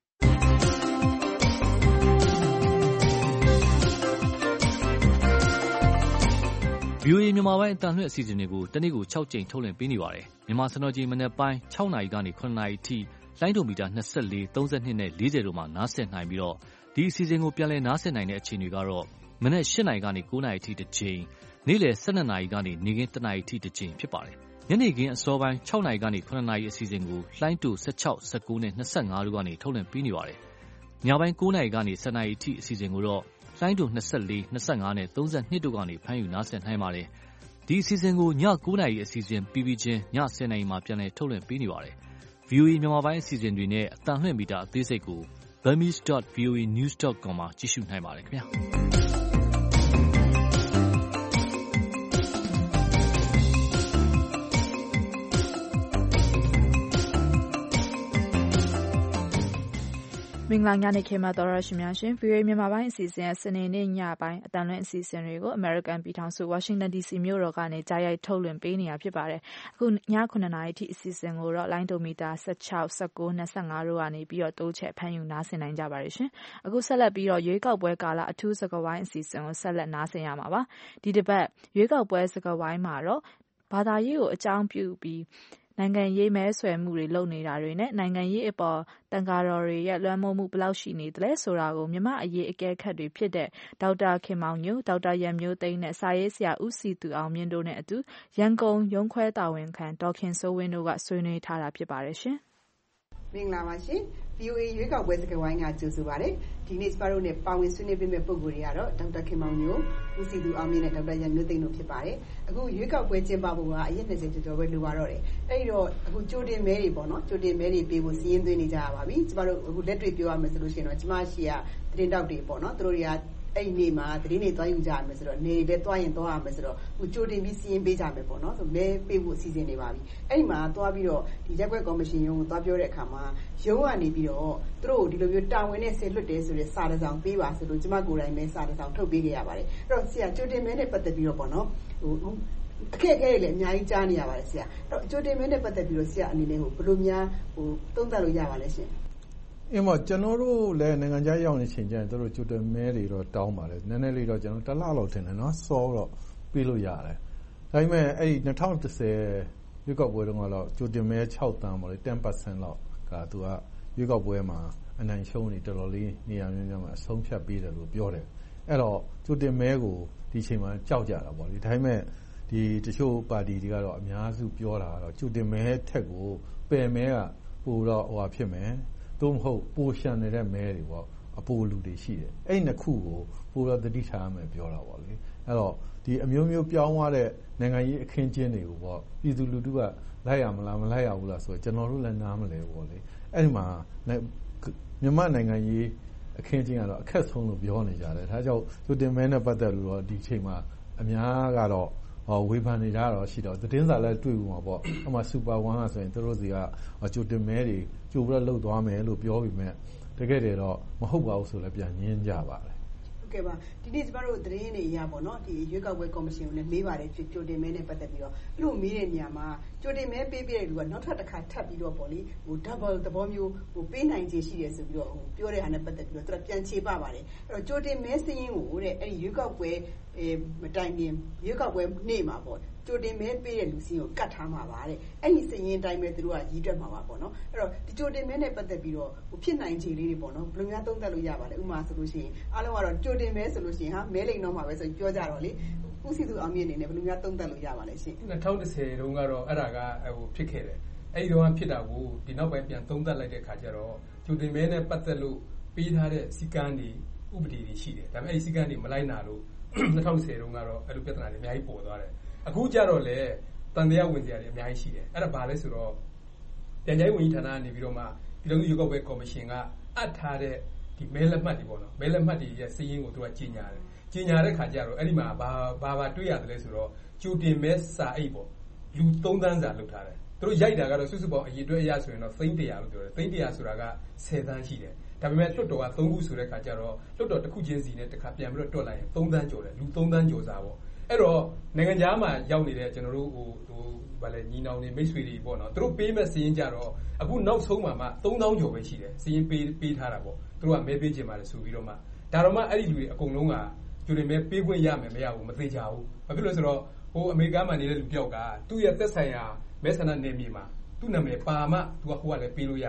VOA မြန်မာပိုင်းအတန်လွှင့်အစီအစဉ်တွေကိုတနေ့ကို6ကြိမ်ထုတ်လွှင့်ပေးနေပါတယ်။မြန်မာစံတော်ချိန်မနက်ပိုင်း6နာရီကနေ9နာရီထိလိုင်းဒိုမီတာ24 32နဲ့40တို့မှာနားဆင်နိုင်ပြီးတော့ဒီအစီအစဉ်ကိုပြန်လည်နားဆင်နိုင်တဲ့အချိန်တွေကတော့မနက်၈ နာရီကနေ 9 နာရီအထိတစ်ချိန်နေ့လယ်12 နာရီကနေနေ့ခင်း1 နာရီအထိတစ်ချိန်ဖြစ်ပါတယ်ညနေခင်းအစောပိုင်း6 နာရီကနေ 9 နာရီအစီအစဉ်ကိုလှိုင်းတူ16 19နဲ့25တို့ကနေထုတ်လွှင့်ပေးနေပါတယ်ညပိုင်း9 နာရီကနေ10 နာရီအထိအစီအစဉ်ကိုတော့လှိုင်းတူ24 25နဲ့32တို့ကနေဖမ်းယူနားဆင်နိုင်ပါတယ်ဒီအစီအစဉ်ကိုည9 နာရီအစီအစဉ်ပြီးချင်းည10 နာရီမှာပြန်လည်ထုတ်လွှင့်ပေးနေပါတယ် VOA မြန်မာပိုင်းအစီအစဉ်တွေနဲ့အသံလွှင့်မီတာအသေးစိတ်ကို burmese.voanews.com မှာကြည့်ရှုနိုင်ပါတယ်ခင်ဗျာမင်္ဂလာညနေခင်းမှာတော်ရရှိများရှင် VOA မြန်မာပိုင်းအစီအစဉ်စနေနေ့ညပိုင်းအတန်လွင့်အစီအစဉ်တွေကို American ပြည်ထောင်စု Washington DC မြို့တော်ကနေကြားရိုက်ထုတ်လွှင့်ပေးနေတာဖြစ်ပါတယ်အခုည9 နာရီအထိအစီအစဉ်ကိုတော့လိုင်းဒိုမီတာ16 19 25တို့ကနေပြီးတော့တိုးချဲ့ဖမ်းယူနားဆင်နိုင်ကြပါတယ်ရှင်အခုဆက်လက်ပြီးတော့ရွေးကောက်ပွဲကာလအထူးစကားဝိုင်းအစီအစဉ်ကိုဆက်လက်နားဆင်ရမှာပါဒီတစ်ပတ်ရွေးကောက်ပွဲစကားဝိုင်းမှာတော့ဘာသာရေးကိုအကြောင်းပြုပြီးနိုင်ငံရေးမဲဆွယ်မှုတွေလုပ်နေတာတွေနဲ့နိုင်ငံရေးအပေါ်တန်ဃာတော်တွေရဲ့လွှမ်းမိုးမှုဘယ်လောက်ရှိနေသလဲဆိုတာကိုမြမအရေးအကဲခတ်တွေဖြစ်တဲ့ဒေါက်တာခင်မောင်ညိုဒေါက်တာရန်မျိုးသိန်းနဲ့စာရေးဆရာဦးစီသူအောင်မြင့်တို့နဲ့အတူရန်ကုန်ရုံးခွဲတာဝန်ခံဒေါခင်စိုးဝင်းတို့ကဆွေးနွေးထားတာဖြစ်ပါတယ်ရှင်မင်္ဂလာပါရှင် VOA ရွေးကောက်ပွဲစကားဝိုင်းကကြိုဆိုပါရစေဒီနေ့စပါရိုနဲ့ပါဝင်ဆွေးနွေးပေးမယ့်ပုံကိုယ်တွေကတော့ဒေါက်တာခင်မောင်ညိုဦးစီသူအောင်မြင့်နဲ့ဒေါက်တာရန်မျိုးသိန်းတို့ဖြစ်ပါတယ်အခုရွေးကောက်ပွဲကျင်းပဖို့ကအရင်20ကျော်ပဲလိုပါတော့တယ်အဲ့ဒီတော့အခုကြိုတင်မဲတွေပေါ့နော်ကြိုတင်မဲတွေပေးဖို့စီးရင်သွင်းနေကြရပါပြီကျမတို့အခုလက်တွေ့ပြောရမယ်ဆိုလို့ရှိရင်တော့ကျမရှိကသတင်းတောက်တွေပေါ့နော်သူတို့တွေကအဲ့ဒီနေ့မှာသတင်းတွေသွားယူကြရမယ်ဆိုတော့နေပဲသွားရင်သွားရမယ်ဆိုတော့ဟိုကြိုတင်ပြီးစီးရင်ပေးကြမယ်ပေါ့နော်ဆိုမဲပေးဖို့အစီအစဉ်နေပါပြီအဲ့ဒီမှာသွားပြီးတော့ဒီရက်ွက်ကော်မရှင်ရုံးကိုသွားပြောတဲ့အခါမှာရုံးကနေပြီးတော့သူတို့ဒီလိုမျိုးတာဝန်နဲ့ဆင်လွတ်တယ်ဆိုတဲ့စာတစ်စောင်ပေးပါဆိုလို့ကျမကိုယ်တိုင်ပဲစာတစ်စောင်ထုတ်ပေးခဲ့ရပါတယ်အဲ့တော့ဆရာကြိုတင်မဲနဲ့ပတ်သက်ပြီးတော့ပေါ့နော်ဟိုအခက်အခဲတွေလည်းအများကြီးကြားနေရပါတယ်ဆရာအဲ့တော့ကြိုတင်မဲနဲ့ပတ်သက်ပြီးတော့ဆရာအနေနဲ့ဟိုဘယ်လိုများဟိုသုံးသပ်လို့ရပါလဲရှင်အင်းမကျွန်တော်တို့လည်းနိုင်ငံခြားရောက်နေချိန်ကျရင်တို့ကြိုတင်မဲတွေတော့တောင်းပါတယ်နည်းနည်းလေးတော့ကျွန်တော်တစ်လလောက်ထင်တယ်နော်စောတော့ပြီးလို့ရတယ်ဒါပေမဲ့အဲ့ဒီ2010ရွေးကောက်ပွဲတုန်းကတော့ကြိုတင်မဲ6တန်းပေါ့လေ 10% လောက်ကသူကရွေးကောက်ပွဲမှာအနိုင်ရှုံးနေတော်တော်လေးနေရာမျိုးမှာအဆုံးဖြတ်ပေးတယ်လို့ပြောတယ်အဲ့တော့ကြိုတင်မဲကိုဒီချိန်မှာကြောက်ကြတာပေါ့လေဒါပေမဲ့ဒီတချို့ပါတီတွေကတော့အများစုပြောတာကတော့ကြိုတင်မဲထက်ကိုပယ်မဲကပိုတော့ဟိုဟာဖြစ်မယ်သို့မဟုတ်ပိုရှန်နေတဲ့မဲတွေပေါ့အပိုလူတွေရှိတယ်အဲ့နှစ်ခုကိုပိုတော့တတိထားမယ်ပြောတာပေါ့လေအဲ့တော့ဒီအမျိုးမျိုးပြောင်းသွားတဲ့နိုင်ငံရေးအခင်းကျင်းတွေကိုပေါ့ပြည်သူလူထုကလိုက်ရမလားမလိုက်ရဘူးလားဆိုတော့ကျွန်တော်တို့လည်းနားမလဲပေါ့လေအဲ့ဒီမှာမြန်မာနိုင်ငံရေးအခင်းကျင်းကတော့အခက်ဆုံးလို့ပြောနေကြတယ်ဒါကြောင့်သူတင်မဲနဲ့ပတ်သက်လို့တော့ဒီချိန်မှာအများကတော့ဝေဖန်နေကြတော့ရှိတော့သတင်းစာလည်းတွေ့ဘူးမှာပေါ့အမှစူပါ1ကဆိုရင်တို့စီကကြိုတင်မဲတွေကြိုပြီးတော့လှုပ်သွားမယ်လို့ပြောပြီးမြဲတကယ်တည်းတော့မဟုတ်ပါဘူးဆိုလည်းပြန်ညင်းကြပါတယ်ဟုတ်ကဲ့ပါဒီနေ့ကျမတို့သတင်းတွေရပါတော့ဒီရွေးကောက်ပွဲကော်မရှင်ကိုလည်းမေးပါတယ်ကြိုတင်မဲနဲ့ပတ်သက်ပြီးတော့အဲ့လိုမေးတဲ့နေရာမှာကြိုတင်မဲပေးပြတဲ့လူကနောက်ထပ်တစ်ခါထပ်ပြီးတော့ပေါ့လေဟို double သဘောမျိုးဟိုပေးနိုင်ခြေရှိတယ်ဆိုပြီးတော့ဟိုပြောတဲ့ဟာနဲ့ပတ်သက်ပြီးတော့သူကပြန်ချေပပါတယ်အဲ့တော့ကြိုတင်မဲစင်းကိုတဲ့အဲ့ဒီရွေးကောက်ပွဲမတိုင်ခင်ရွေးကောက်ပွဲနေ့မှာပေါ့ကြိုတင်မဲပေးတဲ့လူစီကိုကတ်ထားမှာပါတဲ့အဲ့ဒီစည်ရင်တိုင်းပဲသူတို့ကရည်တွက်မှာပါပေါ့နော်အဲ့တော့ဒီကြိုတင်မဲနဲ့ပတ်သက်ပြီးတော့ဟိုဖြစ်နိုင်ခြေလေးတွေပေါ့နော်ဘယ်လိုများသုံးသပ်လို့ရပါလဲဥပမာဆိုလို့ရှိရင်အားလုံးကတော့ကြိုတင်မဲဆိုလို့ရှိရင်ဟာမဲလိမ်တော့မှာပဲဆိုပြောကြတော့လေဦးစီသူအောင်မြင့်အနေနဲ့ဘယ်လိုများသုံးသပ်လို့ရပါလဲရှင် 2010တုန်းကတော့အဲ့ဒါကဟိုဖြစ်ခဲ့တယ်အဲ့ဒီတော့ဖြစ်တာကိုဒီနောက်ပိုင်းပြန်သုံးသပ်လိုက်တဲ့ခါကျတော့ကြိုတင်မဲနဲ့ပတ်သက်လို့ပေးထားတဲ့စီကံတွေဥပဒေတွေရှိတယ်ဒါပေမဲ့အဲ့ဒီစီကံတွေမလိုက်နာလို့2010တုန်းကတော့အဲ့လိုပြဿနာတွေအများကြီးပေါ်သွားတယ်အခုကျတော့လေတန်တရားဝင်စရာတွေအများကြီးရှိတယ်အဲ့ဒါဘာလဲဆိုတော့ပြန်ကြားဝင်ကြီးဌာနကနေပြီးတော့မှပြည်ထောင်စုရွေးကောက်ပွဲကော်မရှင်ကအပ်ထားတဲ့ဒီမဲလက်မှတ်တွေပေါ့နော်မဲလက်မှတ်တွေရဲ့စည်းရင်းကိုသူကကြီးညာတယ်ကြီးညာတဲ့ခါကျတော့အဲ့ဒီမှာဘာတွေ့ရတယ်လဲဆိုတော့ကြိုတင်မဲစာအိတ်ပေါ့လူ3သန်းစာလုပ်ထားတယ်သူတို့ရိုက်တာကတော့စုစုပေါင်းအရေအတွက်အရဆိုရင်တော့သိန်း100လို့ပြောတယ်သိန်း100ဆိုတာက10သန်းရှိတယ်ဒါပေမဲ့လွှတ်တော်က3ခုဆိုတဲ့ခါကျတော့လွှတ်တော်တစ်ခုချင်းစီနဲ့တစ်ခါပြန်ပြီးတော့တွက်လိုက်ရင်3သန်းကျော်တယ်လူ3သန်းကျော်စာပေါ့အဲ့တော့နိုင်ငံခြားမှာရောက်နေတဲ့ကျွန်တော်တို့ဟိုဗာလဲညီနောင်တွေမိတ်ဆွေတွေပေါ့နော်သူတို့ပေးမဲ့စီးရင်ကြတော့အခုနောက်ဆုံးမှာမှ3000ကျော်ပဲရှိတယ်စီးရင်ပေးထားတာပေါ့သူတို့ကမဲပေးခြင်းပါတယ်ဆိုပြီးတော့မှဒါတော့မှအဲ့ဒီလူတွေအကုန်လုံးကကျိုးတွေမဲပေးခွင့်ရမယ်မရဘူးမသိကြဘူးဘာဖြစ်လို့ဆိုတော့ဟိုအမေရိကန်မှာနေတဲ့လူတယောက်ကသူ့ရဲ့သက်ဆိုင်ရာမဲဆန္ဒနယ်မြေမှာသူ့နာမည်ပါမှသူကဟိုကလည်းပေးလို့ရမှာ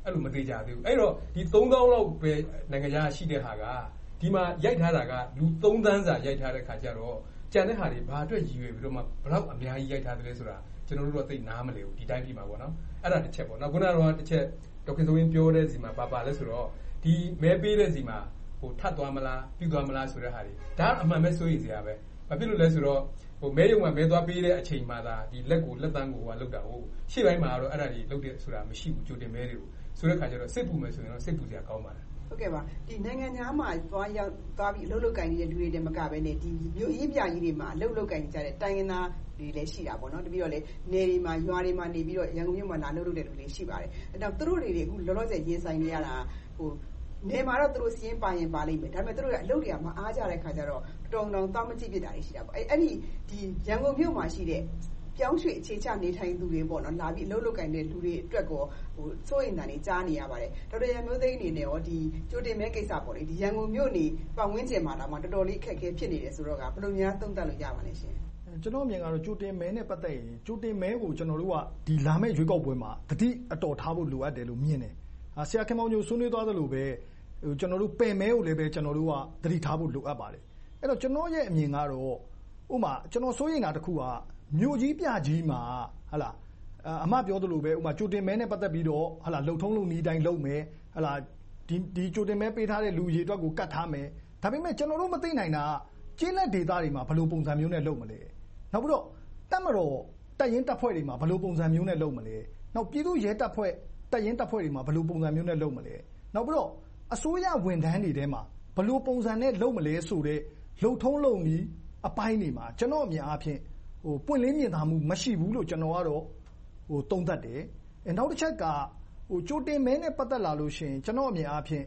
အဲ့လိုမသေးကြသေးဘူးအဲ့တော့ဒီ3000လောက်ပဲနိုင်ငံခြားရှိတဲ့ဟာကဒီမှာရိုက်ထားတာကလူ3သန်းစာရိုက်ထားတဲ့ခါကျတော့ကြံတဲ့ဟာတွေဘာအတွက်ရည်ရွယ်ပြီးတော့မှဘလောက်အများကြီးရိုက်ထားတယ်ဆိုတာကျွန်တော်တို့တော့သိနားမလည်ဘူးဒီတိုင်းပြည်မှာပေါ့နော်အဲ့ဒါတစ်ချက်ပေါ့နော်ခုနကတော့တစ်ချက်ဒေါက်တာဆိုရင်ပြောတဲ့စီမှာပါလဲဆိုတော့ဒီမဲပေးတဲ့စီမှာထပ်သွားမလားပြုသွားမလားဆိုတဲ့ဟာတွေဒါအမှန်ပဲစိုးရိမ်စရာပဲဘာဖြစ်လို့လဲဆိုတော့မဲရုံမှာမဲသွားပေးတဲ့အချိန်မှာသာဒီလက်တန်းကိုလောက်တာဟုတ်ရှေ့ပိုင်းမှာတော့အဲ့ဒါတွေလောက်တဲ့ဆိုတာမရှိဘူးကြိုတင်မဲတွေကိုဆိုတဲ့ခါကျတော့စိတ်ပူမယ်ဆိုရင်တော့စိတ်ပူစရာကောင်းပါတယ်ဟုတ်ကဲ့ပါဒီနိုင်ငံသားမှာသွားပြီးအလုပ်လုပ်ကိုင်နေတဲ့လူတွေတည်းမကပဲနဲ့ဒီမြို့ရေးပြကြီးတွေမှာအလုပ်လုပ်ကိုင်ကြတဲ့တိုင်းရင်းသားတွေလည်းရှိတာပေါ့နော်တပြီးတော့လေနယ်တွေမှာရွာတွေမှာနေပြီးတော့ရန်ကုန်မြို့မှာလာလုပ်တဲ့လူတွေရှိပါတယ်အဲ့တော့သူတို့တွေအခုလောလောဆယ်ရင်ဆိုင်နေရတာနေမှာတော့သူတို့စီးရင်ပါရင်ပါလိမ့်မယ်ဒါပေမဲ့သူတို့ကအလုပ်တွေကမအားကြတဲ့ခါကျတော့တောင်တောင်မကြည့်ပြတာတွေရှိတာပေါ့အဲ့ဒီရန်ကုန်မြို့မှာရှိတဲ့ပြောင်းရွှေ့အခြေချနေထိုင်သူတွေပေါ့နော်လာပြီးအလုပ်လုပ်ကိုင်တဲ့လူတွေအတွက်ကိုစိုးရိမ်တာနေကြားနေရပါတယ်ဒေါက်တာရန်မျိုးသိန်းအနေနဲ့ရောဒီကြိုတင်မဲကိစ္စပေါ့လေဒီရန်ကုန်မြို့နေပတ်ဝန်းကျင်မှာတော့တော်တော်လေးခက်ခဲဖြစ်နေတယ်ဆိုတော့ကဘယ်လိုများသုံးသပ်လို့ရပါလဲရှင်ကျွန်တော်အမြင်ကတော့ကြိုတင်မဲနဲ့ပတ်သက်ရင်ကြိုတင်မဲကိုကျွန်တော်တို့ကဒီလာမယ့်ရွေးကောက်ပွဲမှာတတိအတော်ထားဖို့လိုအပ်တယ်လို့မြင်တယ်ဆရာခင်မောင်ညိုဆွေးနွေးသွားသလိုပဲကျွန်တော်တို့ပယ်မဲကိုလည်းပဲကျွန်တော်တို့ကတတိထားဖို့လိုအပ်ပါတယ်အဲ့တော့ကျွန်တော်ရဲ့အမြင်ကတော့ဥပမာကျွန်တော်စိုးရိမ်တာတစ်ခုကမြို့ကြီးပြကြီးမှာဟလာအမပြောသလိုပဲဥပမာကြိုတင်မဲနဲ့ပတ်သက်ပြီးတော့ဟလာလှုပ်ထုံးလုံနီးတိုင်းလုပ်မယ်ဟလာဒီကြိုတင်မဲပေးထားတဲ့လူရေအတွက်ကိုကတ်ထားမယ်ဒါပေမဲ့ကျွန်တော်တို့မသိနိုင်တာကျင်းလက်ဒေသတွေမှာဘယ်လိုပုံစံမျိုးနဲ့လုပ်မလဲနောက်ပြီးတော့တပ်မတော်တပ်ရင်းတပ်ဖွဲ့တွေမှာဘယ်လိုပုံစံမျိုးနဲ့လုပ်မလဲနောက်ပြည်သူ့ရဲတပ်ဖွဲ့တပ်ရင်းတပ်ဖွဲ့တွေမှာဘယ်လိုပုံစံမျိုးနဲ့လုပ်မလဲနောက်ပြီးတော့အစိုးရဝန်ထမ်းတွေထဲမှာဘယ်လိုပုံစံနဲ့လုပ်မလဲဆိုတဲ့လှုပ်ထုံးလုံနီးအပိုင်းတွေမှာကျွန်တော်အမြင်အားဖြင့်ပွင့်လင်းမြင်သာမှုမရှိဘူးလို့ကျွန်တော်ကတော့သုံးသပ်တယ်နောက်တစ်ချက်ကကြိုတင်မဲနဲ့ပတ်သက်လာလို့ရှိရင်ကျွန်တော်အမြင်အားဖြင့်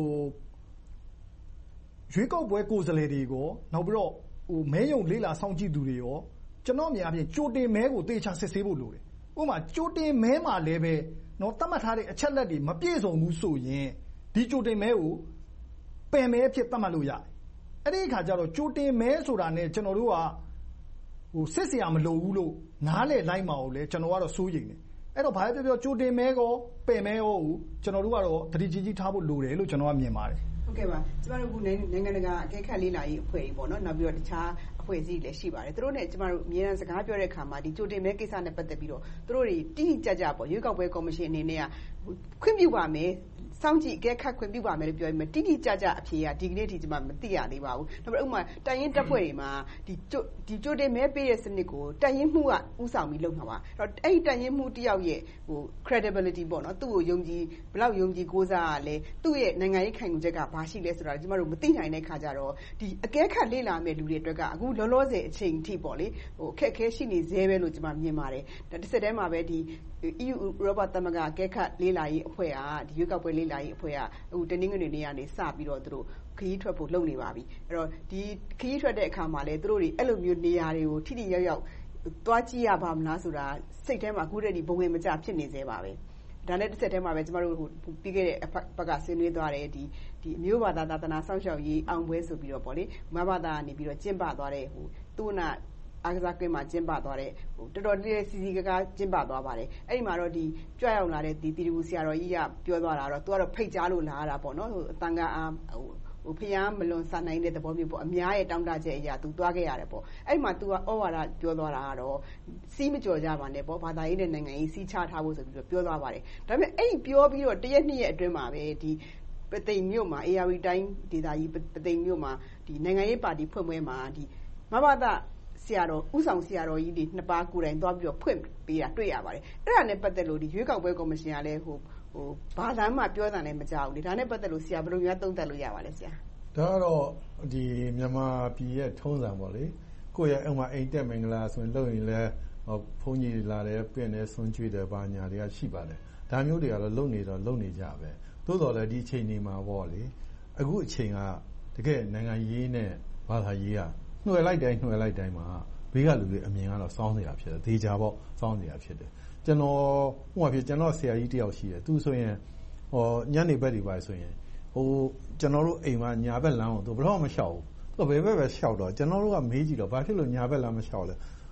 ရွေးကောက်ပွဲကိုယ်စားလှယ်တွေကိုနောက်ပြီးတော့မဲယုံလေးလာစောင့်ကြည့်သူတွေရောကျွန်တော်အမြင်အားဖြင့်ကြိုတင်မဲကိုတေချာစစ်ဆေးဖို့လိုတယ်ဥပမာကြိုတင်မဲမှာလည်းပဲနော်သတ်မှတ်ထားတဲ့အချက်လက်တွေမပြည့်စုံဘူးဆိုရင်ဒီကြိုတင်မဲကိုပယ်မဲအဖြစ်သတ်မှတ်လို့ရတယ်အဲ့ဒီအခါကျတော့ကြိုတင်မဲဆိုတာနဲ့ကျွန်တော်တို့ကစစ်စရာမလိုဘူးလို့နားလေလိုက်မှာကိုလည်းကျွန်တော်ကတော့စိုးရိမ်တယ်အဲ့တော့ဘာပဲပြောကြိုတင်မဲကောပယ်မဲကောကိုကျွန်တော်တို့ကတော့တတိကြီးထားဖို့လိုတယ်လို့ကျွန်တော်ကမြင်ပါတယ်ဟုတ်ကဲ့ပါကျမတို့ကနိုင်ငံတကာအကဲခတ်လေးလာရေးအဖွဲ့တွေပေါ့နော်နောက်ပြီးတော့တခြားအဖွဲ့အစည်းတွေလည်းရှိပါတယ်သူတို့နဲ့ကျမတို့အများအားစကားပြောတဲ့အခါမှာဒီကြိုတင်မဲကိစ္စနဲ့ပတ်သက်ပြီးတော့သူတို့တွေတိတိကျကျပေါ့ရွေးကောက်ပွဲကော်မရှင်အနေနဲ့ကခွင့်ပြုပါမယ်စောင့်ကြည့်အကဲခတ်ခွင့်ပြုပါမယ်လို့ပြောရင်တိတိကျကျအဖြေကဒီကနေ့ထိကျွန်မမသိရသေးပါဘူး။နောက်ပြီးဥပမာတိုင်ရင်တပ်ဖွဲ့တွေမှာဒီကြိုတင်မဲပေးတဲ့စနစ်ကိုတိုင်ရင်မှုကဥဆောင်ပြီးလုပ်မှာပါ။အဲ့တော့အဲ့ဒီတိုင်ရင်မှုတယောက်ရဲ့credibility ပေါ့နော်သူ့ကိုယုံကြည်ဘယ်လောက်ယုံကြည်ကိုးစားရလဲသူ့ရဲ့နိုင်ငံရေးခံယူချက်ကဘာရှိလဲဆိုတာကျွန်တော်တို့မသိနိုင်တဲ့ခါကျတော့ဒီအကဲခတ်လေ့လာမဲ့လူတွေအတွက်ကအခုလောလောဆယ်အချိန်ထိပေါ့လေအခက်အခဲရှိနေသေးပဲလို့ကျွန်မမြင်ပါတယ်။တစ်ဆက်တည်းမှာပဲဒီ EU ဥရောပသမဂ္ဂအကဲခတ်လေ့လာရေးအဖွဲ့ကဒီရွေးကောက်ပွဲလေ့လာရေးအဖွဲ့ကအခုတနင်္ဂနွေနေ့ကနေစပြီးတော့သူတို့ခရီးထွက်ဖို့လုပ်နေပါပြီအဲ့တော့ဒီခရီးထွက်တဲ့အခါမှာလည်းသူတို့တွေအဲ့လိုမျိုးနေရာတွေကိုထိထိရောက်ရောက်သွားကြည့်ရပါမလားဆိုတာစိတ်ထဲမှာအခုတည်းကဘဝင်မကျဖြစ်နေသေးပါပဲဒါနဲ့တစ်ဆက်တည်းမှာပဲကျမတို့ပြီးခဲ့တဲ့ဘက်ကဆွေးနွေးသွားတယ်ဒီအမျိုးဘာသာသာသနာစောင့်ရှောက်ရေးအောင်ပွဲဆိုပြီးတော့ပေါ့လေမဘာသာကနေပြီးတော့ကျင်းပသွားတဲ့သူနာအားကစားကွင်းမှာကျင်းပသွားတဲ့တော်တော်လေးစီစီကားကျင်းပသွားပါတယ်အဲ့ဒီမှာတော့ဒီကြွရောက်လာတဲ့ဒီတီတူဆရာတော်ကြီးကပြောသွားတာတော့သူကတော့ဖိတ်ကြားလို့လာရတာပေါ့နော်အတန်ကအားဖျားမလွန်ဆနိုင်တဲ့သဘောမျိုးပေါ့အများရဲ့တောင်းတချက်အရာသူသွားခဲ့ရတယ်ပေါ့အဲ့ဒီမှာသူကဩဝါဒပြောသွားတာကတော့စီးမကြော်ကြပါနဲ့ပေါ့ဘာသာရေးနဲ့နိုင်ငံရေးစီးချထားဖို့ဆိုပြီးတော့ပြောသွားပါတယ်ဒါပေမဲ့အဲ့ဒီပြောပြီးတော့တရက်နှစ်ရက်အတွင်းမှာပဲဒီပသိမ်မြို့မှာ AR တိုင်းဒေသကြီးပသိမ်မြို့မှာဒီနိုင်ငံရေးပါတီဖွင့်ပွဲမှာဒီမဘာသာဆရာတော်ဥဆောင်ဆရာတော်ကြီးတွေနှစ်ပါးကိုယ်တိုင်သွားပြီးတော့ဖွင့်ပေးတာတွေ့ရပါတယ်အဲ့ဒါနဲ့ပတ်သက်လို့ဒီရွေးကောက်ပွဲကော်မရှင်ကလည်းဘာသာမှပြောတာလည်းမကြောက်ဘူးလေဒါနဲ့ပတ်သက်လို့ဆရာဘယ်လိုများသုံးသပ်လို့ရပါလဲဆရာဒါကတော့ဒီမြန်မာပြည်ရဲ့ထုံးစံပေါ့လေကိုယ့်ရဲ့အိမ်တက်မင်္ဂလာဆိုရင်လုပ်ရင်လည်းဘုန်းကြီးလာတယ်ပြင်တယ်ဆွန့်ကျွေးတယ်ဘာညာတွေကရှိပါတယ်ဒါမျိုးတွေကတော့လုပ်နေကြပဲသို့တော်လည်းဒီအချိန်တွေမှာပေါ့လေအခုအချိန်ကတကယ်နိုင်ငံရေးနဲ့ဘာသာရေးကနှွယ်လိုက်တိုင်းမှာဘေးကလူတွေအမြင်ကတော့စောင်းနေတာဖြစ်တယ်ဒေချာပေါ့စောင်းနေတာဖြစ်တယ်ကျွန်တော်ဆရာကြီးတယောက်ရှိတယ်သူဆိုရင်ညနေဘက်တွေပါဆိုရင်ကျွန်တော်တို့အိမ်မှာညာဘက်လမ်းကိုသူဘယ်တော့မှမလျှောက်ဘူးသူဘယ်ဘက်ပဲလျှောက်တော့ကျွန်တော်တို့ကမေးကြည့်တော့ဘာဖြစ်လို့ညာဘက်လမ်းမလျှောက်လဲ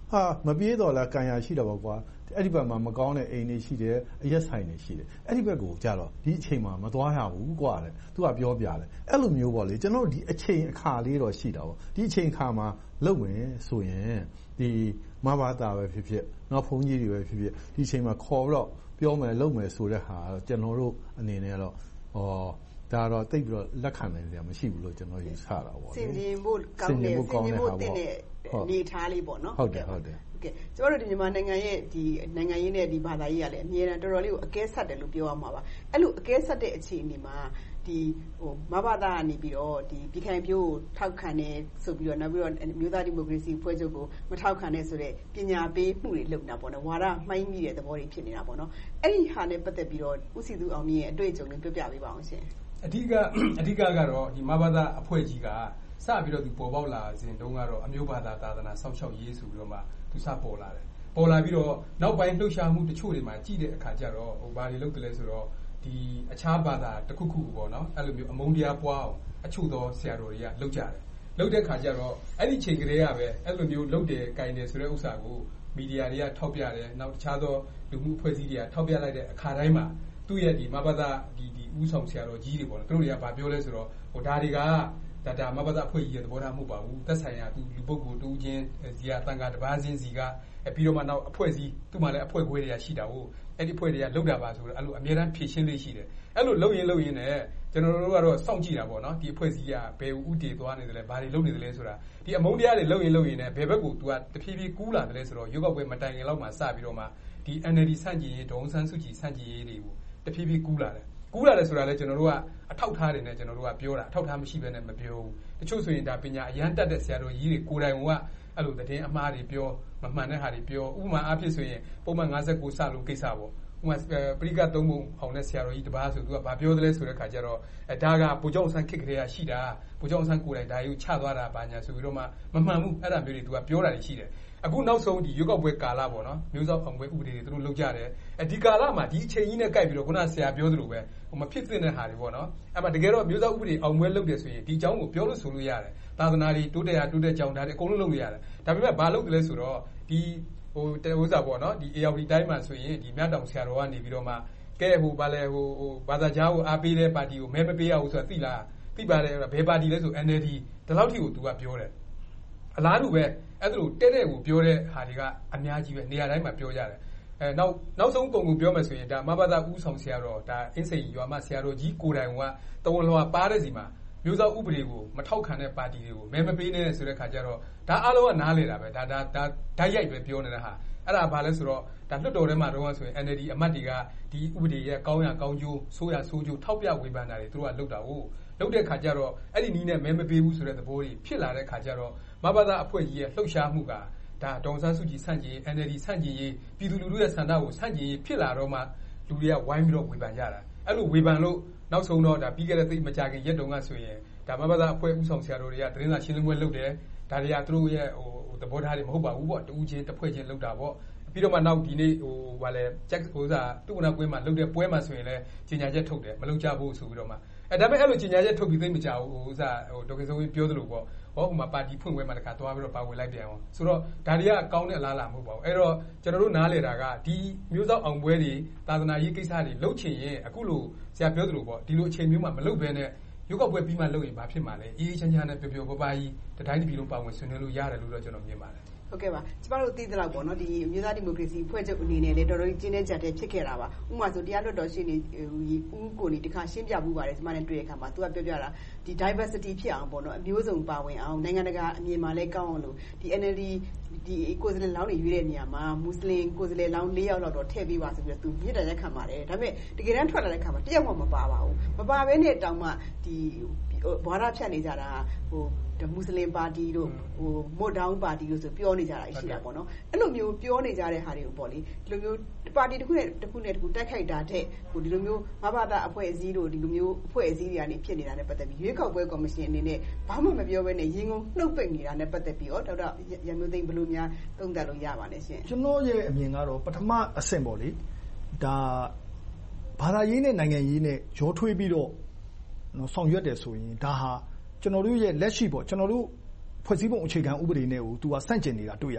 မပြေးတော့လားကန်ရရှိတော့ပေါ့ကွာအဲ့ဒီဘက်မှာမကောင်းတဲ့အိမ်တွေရှိတယ်အရက်ဆိုင်တွေရှိတယ်အဲ့ဒီဘက်ကိုကြတော့ဒီအချိန်မှာမသွားရဘူးကွာတဲ့သူကပြောပြတယ်အဲ့လိုမျိုးပေါ့လေကျွန်တော်တို့ဒီအချိန်အခါလေးတော့ရှိတာပေါ့ဒီအချိန်အခါမှာလုပ်ဝင်ဆိုရင်ဒီမဘာသာပဲဖြစ်ဖြစ်နောက်ဘုန်းကြီးတွေပဲဖြစ်ဖြစ်ဒီအချိန်မှာခေါ်တော့ပြောမယ်လုပ်မယ်ဆိုတဲ့ဟာတော့ကျွန်တော်တို့အနေနဲ့တော့ဒါတော့တိတ်ပြီးတော့လက်ခံနိုင်တယ်မရှိဘူးလို့ကျွန်တော်ယူဆတာပေါ့စင်ကျင်ဖို့ကောင်းတယ်စင်ကျင်ဖို့တင်တဲ့နေထားလေးပေါ့နော်ဟုတ်တယ်ကျမတို့ဒီမြန်မာနိုင်ငံရဲ့ဒီနိုင်ငံရေးနဲ့ဒီဘာသာရေးကလည်းအမြဲတမ်းတော်တော်လေးကိုအကဲဆက်တယ်လို့ပြောရမှာပါအဲ့လိုအကဲဆက်တဲ့အခြေအနေမှာဒီမဘာသာကနေပြီးတော့ဒီပြည်ခိုင်ဖြိုးကိုထောက်ခံတယ်ဆိုပြီးတော့နောက်ပြီးတော့မြို့သားဒီမိုကရေစီဖွဲ့ချုပ်ကိုမထောက်ခံတဲ့ဆိုတဲ့ပညာပေးမှုတွေလုပ်နေတာပေါ့နော်ဝါဒမှိုင်းမိတဲ့သဘောတွေဖြစ်နေတာပေါ့နော်အဲ့ဒီဟာနဲ့ပတ်သက်ပြီးတော့ဦးစီသူအောင်မြင့်ရဲ့အတွေ့အကြုံတွေပြောပြပေးပါအောင်ရှင်အဓိကကတော့ဒီမဘာသာအဖွဲ့ကြီးကစပြီးတော့သူပေါ်ပေါက်လာစဉ်တုန်းကတော့အမျိုးဘာသာသာသနာစောင့်ရှောက်ရေးဆိုပြီးတော့မှသူစပေါ်လာတယ်ပေါ်လာပြီးတော့နောက်ပိုင်းလှုပ်ရှားမှုတချို့တွေမှာကြည့်တဲ့အခါကျတော့ဘာတွေလုပ်တယ်လဲဆိုတော့ဒီအခြားဘာသာတစ်ခုခုပေါ့နော်အဲ့လိုမျိုးအမုန်းတရားပွားအောင်အချို့သောဆရာတော်တွေကလုပ်ကြတယ်လုပ်တဲ့အခါကျတော့အဲ့ဒီချိန်ကလေးကပဲအဲ့လိုမျိုးလုပ်တယ်၊ကင်တယ်ဆိုတဲ့ဥစ္စာကိုမီဒီယာတွေကထောက်ပြတယ်နောက်တခြားသောလူမှုအဖွဲ့အစည်းတွေကထောက်ပြလိုက်တဲ့အခါတိုင်းမှာသူ့ရဲ့ဒီမဘာသာဒီဥဆောင်ဆရာတော်ကြီးတွေပေါ့နော်သူတို့တွေကဘာပြောလဲဆိုတော့ဒါတွေကဒါမဘာသာအဖွဲ့ကြီးရဲ့သဘောထားမဟုတ်ပါဘူးသက်ဆိုင်ရာသူလူပုဂ္ဂိုလ်တူချင်းစီကတန်ခါတစ်ပါးချင်းစီကပြီးတော့မှနောက်အဖွဲ့အစည်းသူ့မှာလည်းအဖွဲ့ခွဲတွေကရှိတာကိုအဲ့ဒီအဖွဲ့တွေကလောက်တာပါဆိုတော့အဲ့လိုအများအားဖြည့်ရှင်းလေးရှိတယ်အဲ့လိုလုပ်ရင်နဲ့ကျွန်တော်တို့ကတော့စောင့်ကြည့်တာပေါ့နော်ဒီအဖွဲ့အစည်းကဘယ်ဥတည်သွားနေတယ်လဲဘာတွေလုပ်နေတယ်လဲဆိုတာဒီအမုန်းတရားတွေလုပ်ရင်နဲ့ဘယ်ဘက်ကို तू ကတဖြည်းဖြည်းကူးလာတယ်လဲဆိုတော့ရွေးကောက်ပွဲမတိုင်ခင်လောက်မှစပြီးတော့မှဒီ NLD ဆန့်ကျင်ရေးဒေါ်အောင်ဆန်းစုကြည်ဆန့်ကျင်ရေးတွေကိုတဖြည်းဖြည်းကူးလာတယ်ဆိုတာလဲကျွန်တော်တို့ကအထောက်ထားတွေနဲ့ကျွန်တော်တို့ကပြောတာအထောက်ထားမရှိဘဲနဲ့မပြောဘူးတချို့ဆိုရင်ဒါပညာအရန်တက်တဲ့ဆရာတော်ကြီးတွေကိုယ်တိုင်ကအဲ့လိုသတင်းအမှားတွေပြောမမှန်တဲ့ဟာတွေပြောဥပမာအားဖြင့်ဆိုရင်ပုံမှန်59စလုံးကိစ္စပေါ့ဥပမာပရိက3ပုံအောင်တဲ့ဆရာတော်ကြီးတစ်ပါးဆိုသူကဘာပြောသလဲဆိုတဲ့ခါကျတော့ဒါကပူကြောင့်ဆန်းခစ်ကလေးကရှိတာပူကြောင့်ဆန်းကိုယ်တိုင်ဒါကြီးကိုချသွားတာပါညာဆိုပြီးတော့မှမမှန်ဘူးအဲ့ဒါမျိုးတွေသူကပြောတာရှိတယ်အခုနောက်ဆုံးဒီရွေးကောက်ပွဲကာလပေါ့နော်မျိုးစောအောင်ပွဲဥပဒေတွေသူတို့လုပ်ကြတယ်ဒီကာလမှာဒီအချိန်ကြီးနဲ့ကိုက်ပြီးတော့ခုနဆရာပြောသလိုပဲမဖြစ်သင့်တဲ့ဟာတွေပေါ့နော်အဲ့မှာတကယ်တော့မျိုးစောဥပဒေအောင်ပွဲလုပ်တယ်ဆိုရင်ဒီအကြောင်းကိုပြောလို့ဆိုလို့ရတယ်သာသနာတွေတိုးတက်ကြောင်းဒါတွေအကုန်လုံးလုပ်လို့ရတယ်ဒါပေမဲ့ဘာလုပ်တယ်လဲဆိုတော့ဒီဥစ္စာပေါ့နော်ဒီ ARD တိုင်းမှာဆိုရင်ဒီမြတ်တောင်ဆရာတော်ကနေပြီးတော့မှကဲဘာလဲဘာသာကြားကိုအားပေးတဲ့ပါတီကိုမဲမပေးရဘူးဆိုတာသိလားသိပါတယ်ဘယ်ပါတီလဲဆို NLD ဒီလောက်ထိကိုသူကပြောတယ်အလားတူပဲအဲ့ဒါလိုတဲ့ကိုပြောတဲ့ဟာတွေကအများကြီးပဲနေရာတိုင်းမှာပြောကြတယ်နောက်ဆုံးပုံကိုပြောမယ်ဆိုရင်ဒါမဘာသာဦးဆောင်ဆရာတော်ဒါအင်းစိန်ရွာမဆရာတော်ကြီးကိုယ်တိုင်ကတဝန်လွှာပါတဲ့စီမှာမျိုးစောဥပဒေကိုမထောက်ခံတဲ့ပါတီတွေကိုမဲမပေးနဲ့ဆိုတဲ့ခါကျတော့ဒါအားလုံးကနားလေတာပဲဒါဓာတ်ရိုက်ပဲပြောနေတဲ့ဟာအဲ့ဒါဘာလဲဆိုတော့ဒါလွှတ်တော်ထဲမှာတော့ဆိုရင် NLD အမတ်တွေကဒီဥပဒေရဲ့ကောင်းရကောင်းကျိုးဆိုးရဆိုးကျိုးထောက်ပြဝေဖန်တာတွေသူတို့ကလုပ်တာကိုလုပ်တဲ့ခါကျတော့အဲ့ဒီနီးနဲ့မဲမပေးဘူးဆိုတဲ့သဘောတွေဖြစ်လာတဲ့ခါကျတော့မဘာသာအဖွဲ့ကြီးရဲ့လှုပ်ရှားမှုကဒါဒေါ်ဆန်းစုကြည်ဆန့်ကျင် NLD ဆန့်ကျင်ရေးပြည်သူလူထုရဲ့ဆန္ဒကိုဆန့်ကျင်ရေးဖြစ်လာတော့မှလူတွေကဝိုင်းပြီးတော့ဝေဖန်ကြတာအဲ့လိုဝေဖန်လို့နောက်ဆုံးတော့ဒါပြီးခဲ့တဲ့သိမကြခင်ရက်တုန်းကဆိုရင်ဒါမဘာသာအဖွဲ့ဥဆောင်ဆရာတော်တွေကသတင်းစာရှင်းလင်းပွဲလုပ်တယ်ဒါတွေကသူတို့ရဲ့သဘောထားတွေမဟုတ်ပါဘူးပေါ့တူးချင်းတစ်ဖွဲ့ချင်းလုပ်တာပေါ့ပြီးတော့မှနောက်ဒီနေ့ဘာလဲချက်ဥစားသူ့ကနာကွင်းမှာလုပ်တဲ့ပွဲမှာဆိုရင်လည်းကြီးညာချက်ထုတ်တယ်မလုပ်ကြဘူးဆိုပြီးတော့မှဒါပေမဲ့အဲ့လိုကြီးညာချက်ထုတ်ပြီးသိမကြဘူးဥစားဒေါက်တာစိုးပြောသလိုပေါ့ဟောဟိုမှာပါတီဖွင့်ပွဲမှာတခါသွားပြီးတော့ပါဝင်လိုက်ပြန်အောင်ဆိုတော့ဒါတွေကကောင်းတဲ့အလားအလာမဟုတ်ပါဘူးအဲ့တော့ကျွန်တော်တို့နားလေတာကဒီမျိုးစောအောင်ပွဲတွေသာသနာရေးကိစ္စတွေလုပ်ချင်ရင်အခုလိုဆရာပြောသလိုပေါ့ဒီလိုအချိန်မျိုးမှာမလုပ်ဘဲနဲ့ရုပ်ောက်ပွဲပြီးမှလုပ်ရင်ဘာဖြစ်မှာလဲအေးချမ်းချမ်းနဲ့ပျော်ပျော်ပါးပါးကြီးတတိုင်းတစ်ပြည်လုံးပါဝင်ဆွေးနွေးလို့ရတယ်လို့တော့ကျွန်တော်မြင်ပါတယ်ဟုတ်ကဲ့ပါကျမတို့သိသလောက်ပေါ့နော်ဒီမြို့သားဒီမိုကရေစီဖွဲ့ချုပ်အနေနဲ့လည်းတော်တော်ကြီးကျင်းတဲ့ကြတဲ့ဖြစ်ခဲ့တာပါဥပမာဆိုတရားလွှတ်တော်ရှိနေဦးကိုနေတခါရှင်းပြမှုပါတယ်ကျမနဲ့တွေ့တဲ့အခါမှာသူကပြောပြတာဒီ diversity ဖြစ်အောင်ပေါ့နော်အမျိုးစုံပါဝင်အောင်နိုင်ငံတကာအမြင်မှာလည်းကောင်းအောင်လို့ဒီ NLD ဒီကိုယ်စားလှယ်လောင်းတွေရွေးတဲ့နေရာမှာမွတ်စလင်ကိုယ်စားလှယ်လောင်း4ယောက်လောက်တော့ထည့်ပေးပါဆိုပြီးတော့သူမြစ်တာရက်ခံပါတယ်ဒါပေမဲ့တကယ်တမ်းထွက်လာတဲ့အခါမှာတစ်ယောက်မှမပါပါဘူးမပါဘဲနဲ့တောင်မှဒီဘာသာဖြတ်နေကြတာမွတ်စလင်ပါတီတို့မို့ဒေါင်းပါတီတို့ဆိုပြောနေကြတာရှိတာပေါ့နော်အဲ့လိုမျိုးပြောနေကြတဲ့ဟာတွေကိုပေါ့လေဒီလိုမျိုးပါတီတစ်ခုနဲ့တစ်ခုတိုက်ခိုက်တာတဲ့ဒီလိုမျိုးမဘာသာအဖွဲ့အစည်းတို့ဒီလိုမျိုးအဖွဲ့အစည်းတွေကနေဖြစ်နေတာနဲ့ပတ်သက်ပြီးရွေးကောက်ပွဲကော်မရှင်အနေနဲ့ဘာမှမပြောဘဲနဲ့ရင်ကုန်နှုတ်ပိတ်နေတာနဲ့ပတ်သက်ပြီးတော့ဒေါက်တာရန်မျိုးသိန်းဘယ်လိုများသုံးသပ်လို့ရပါလဲရှင်ကျွန်တော်ရဲ့အမြင်ကတော့ပထမအဆင့်ပေါ့လေဒါဘာသာရေးနဲ့နိုင်ငံရေးနဲ့ရောထွေးပြီးတော့ဆောင်ရွက်တယ်ဆိုရင်ဒါဟာကျွန်တော်တို့ရဲ့လက်ရှိပေါ့ကျွန်တော်တို့ဖွဲ့စည်းပုံအခြေခံဥပဒေနဲ့ကိုသူကဆန့်ကျင်နေတာတွေ့ရတယ်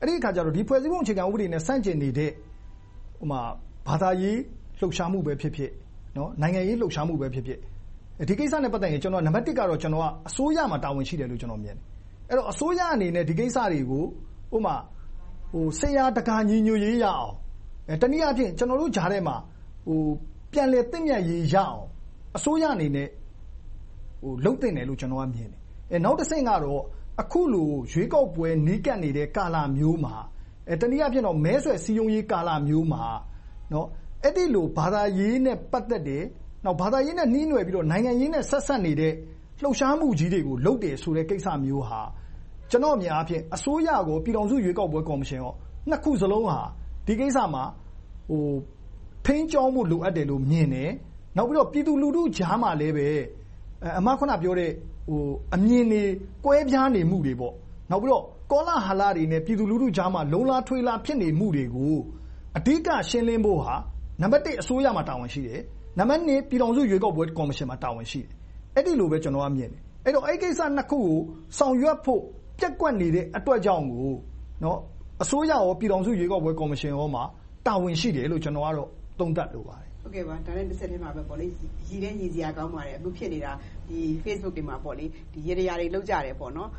အဲ့ဒီအခါကျတော့ဒီဖွဲ့စည်းပုံအခြေခံဥပဒေနဲ့ဆန့်ကျင်နေတဲ့ဘာသာရေးလှုပ်ရှားမှုပဲဖြစ်ဖြစ်နိုင်ငံရေးလှုပ်ရှားမှုပဲဖြစ်ဖြစ်ဒီကိစ္စနဲ့ပတ်သက်ရင်ကျွန်တော်နံပါတ်1ကတော့ကျွန်တော်ကအစိုးရမှာတာဝန်ရှိတယ်လို့ကျွန်တော်မြင်တယ်အဲ့တော့အစိုးရအနေနဲ့ဒီကိစ္စတွေကိုဆရာတကာညီညွတ်ရေးရအောင်တနည်းအားဖြင့်ကျွန်တော်တို့ဂျားထဲမှာပြန်လည်သင့်မြတ်ရေးရအောင်အစိုးရအနေနဲ့လုပ်သင့်တယ်လို့ကျွန်တော်ကမြင်တယ်နောက်တစ်ဆင့်ကတော့အခုလိုရွေးကောက်ပွဲနီးကပ်နေတဲ့ကာလမျိုးမှာတနည်းအားဖြင့်တော့မဲဆွယ်စည်းရုံးရေးကာလမျိုးမှာအဲ့ဒီလိုဘာသာရေးနဲ့ပတ်သက်တဲ့နောက်ဘာသာရေးနဲ့နှီးနွယ်ပြီးတော့နိုင်ငံရေးနဲ့ဆက်ဆက်နေတဲ့လှုပ်ရှားမှုကြီးတွေကိုလုပ်တယ်ဆိုတဲ့ကိစ္စမျိုးဟာကျွန်တော်အမြင်အားဖြင့်အစိုးရကိုပြည်ထောင်စုရွေးကောက်ပွဲကော်မရှင်ရောနှစ်ခုစလုံးဟာဒီကိစ္စမှာထိန်းကျောင်းမှုလိုအပ်တယ်လို့မြင်တယ်နောက်ပြီးတော့ပြည်သူလူထုကြားမှာလည်းပဲအမခုနပြောတဲ့အမြင်တွေကွဲပြားနေမှုတွေပေါ့နောက်ပြီးတော့ကောလာဟလတွေနဲ့ပြည်သူလူထုကြားမှာလုံလားထွေးလားဖြစ်နေမှုတွေကိုအဓိကရှင်းလင်းဖို့ဟာနံပါတ်1အစိုးရမှာတာဝန်ရှိတယ်နံပါတ်2ပြည်ထောင်စုရွေးကောက်ပွဲကော်မရှင်မှာတာဝန်ရှိတယ်အဲ့ဒီလိုပဲကျွန်တော်ကမြင်တယ်အဲ့တော့အဲ့ကိစ္စနှစ်ခုကိုဆောင်ရွက်ဖို့ပြက်ကွက်နေတဲ့အတွက်ကြောင့်ကိုအစိုးရရောပြည်ထောင်စုရွေးကောက်ပွဲကော်မရှင်ရောမှာတာဝန်ရှိတယ်လို့ကျွန်တော်ကတော့သုံးသပ်လိုပါတယ်ဟုတ်ကဲ့ပါဒါနဲ့တစ်ဆက်တည်းမှာပဲပေါ့လေရည်တဲ့ရည်စရာကောင်းပါတယ်အခုဖြစ်နေတာဒီ Facebook တွေမှာပေါ့လေဒီရေတရာတွေလောက်ကြတယ်ပေါ့နော်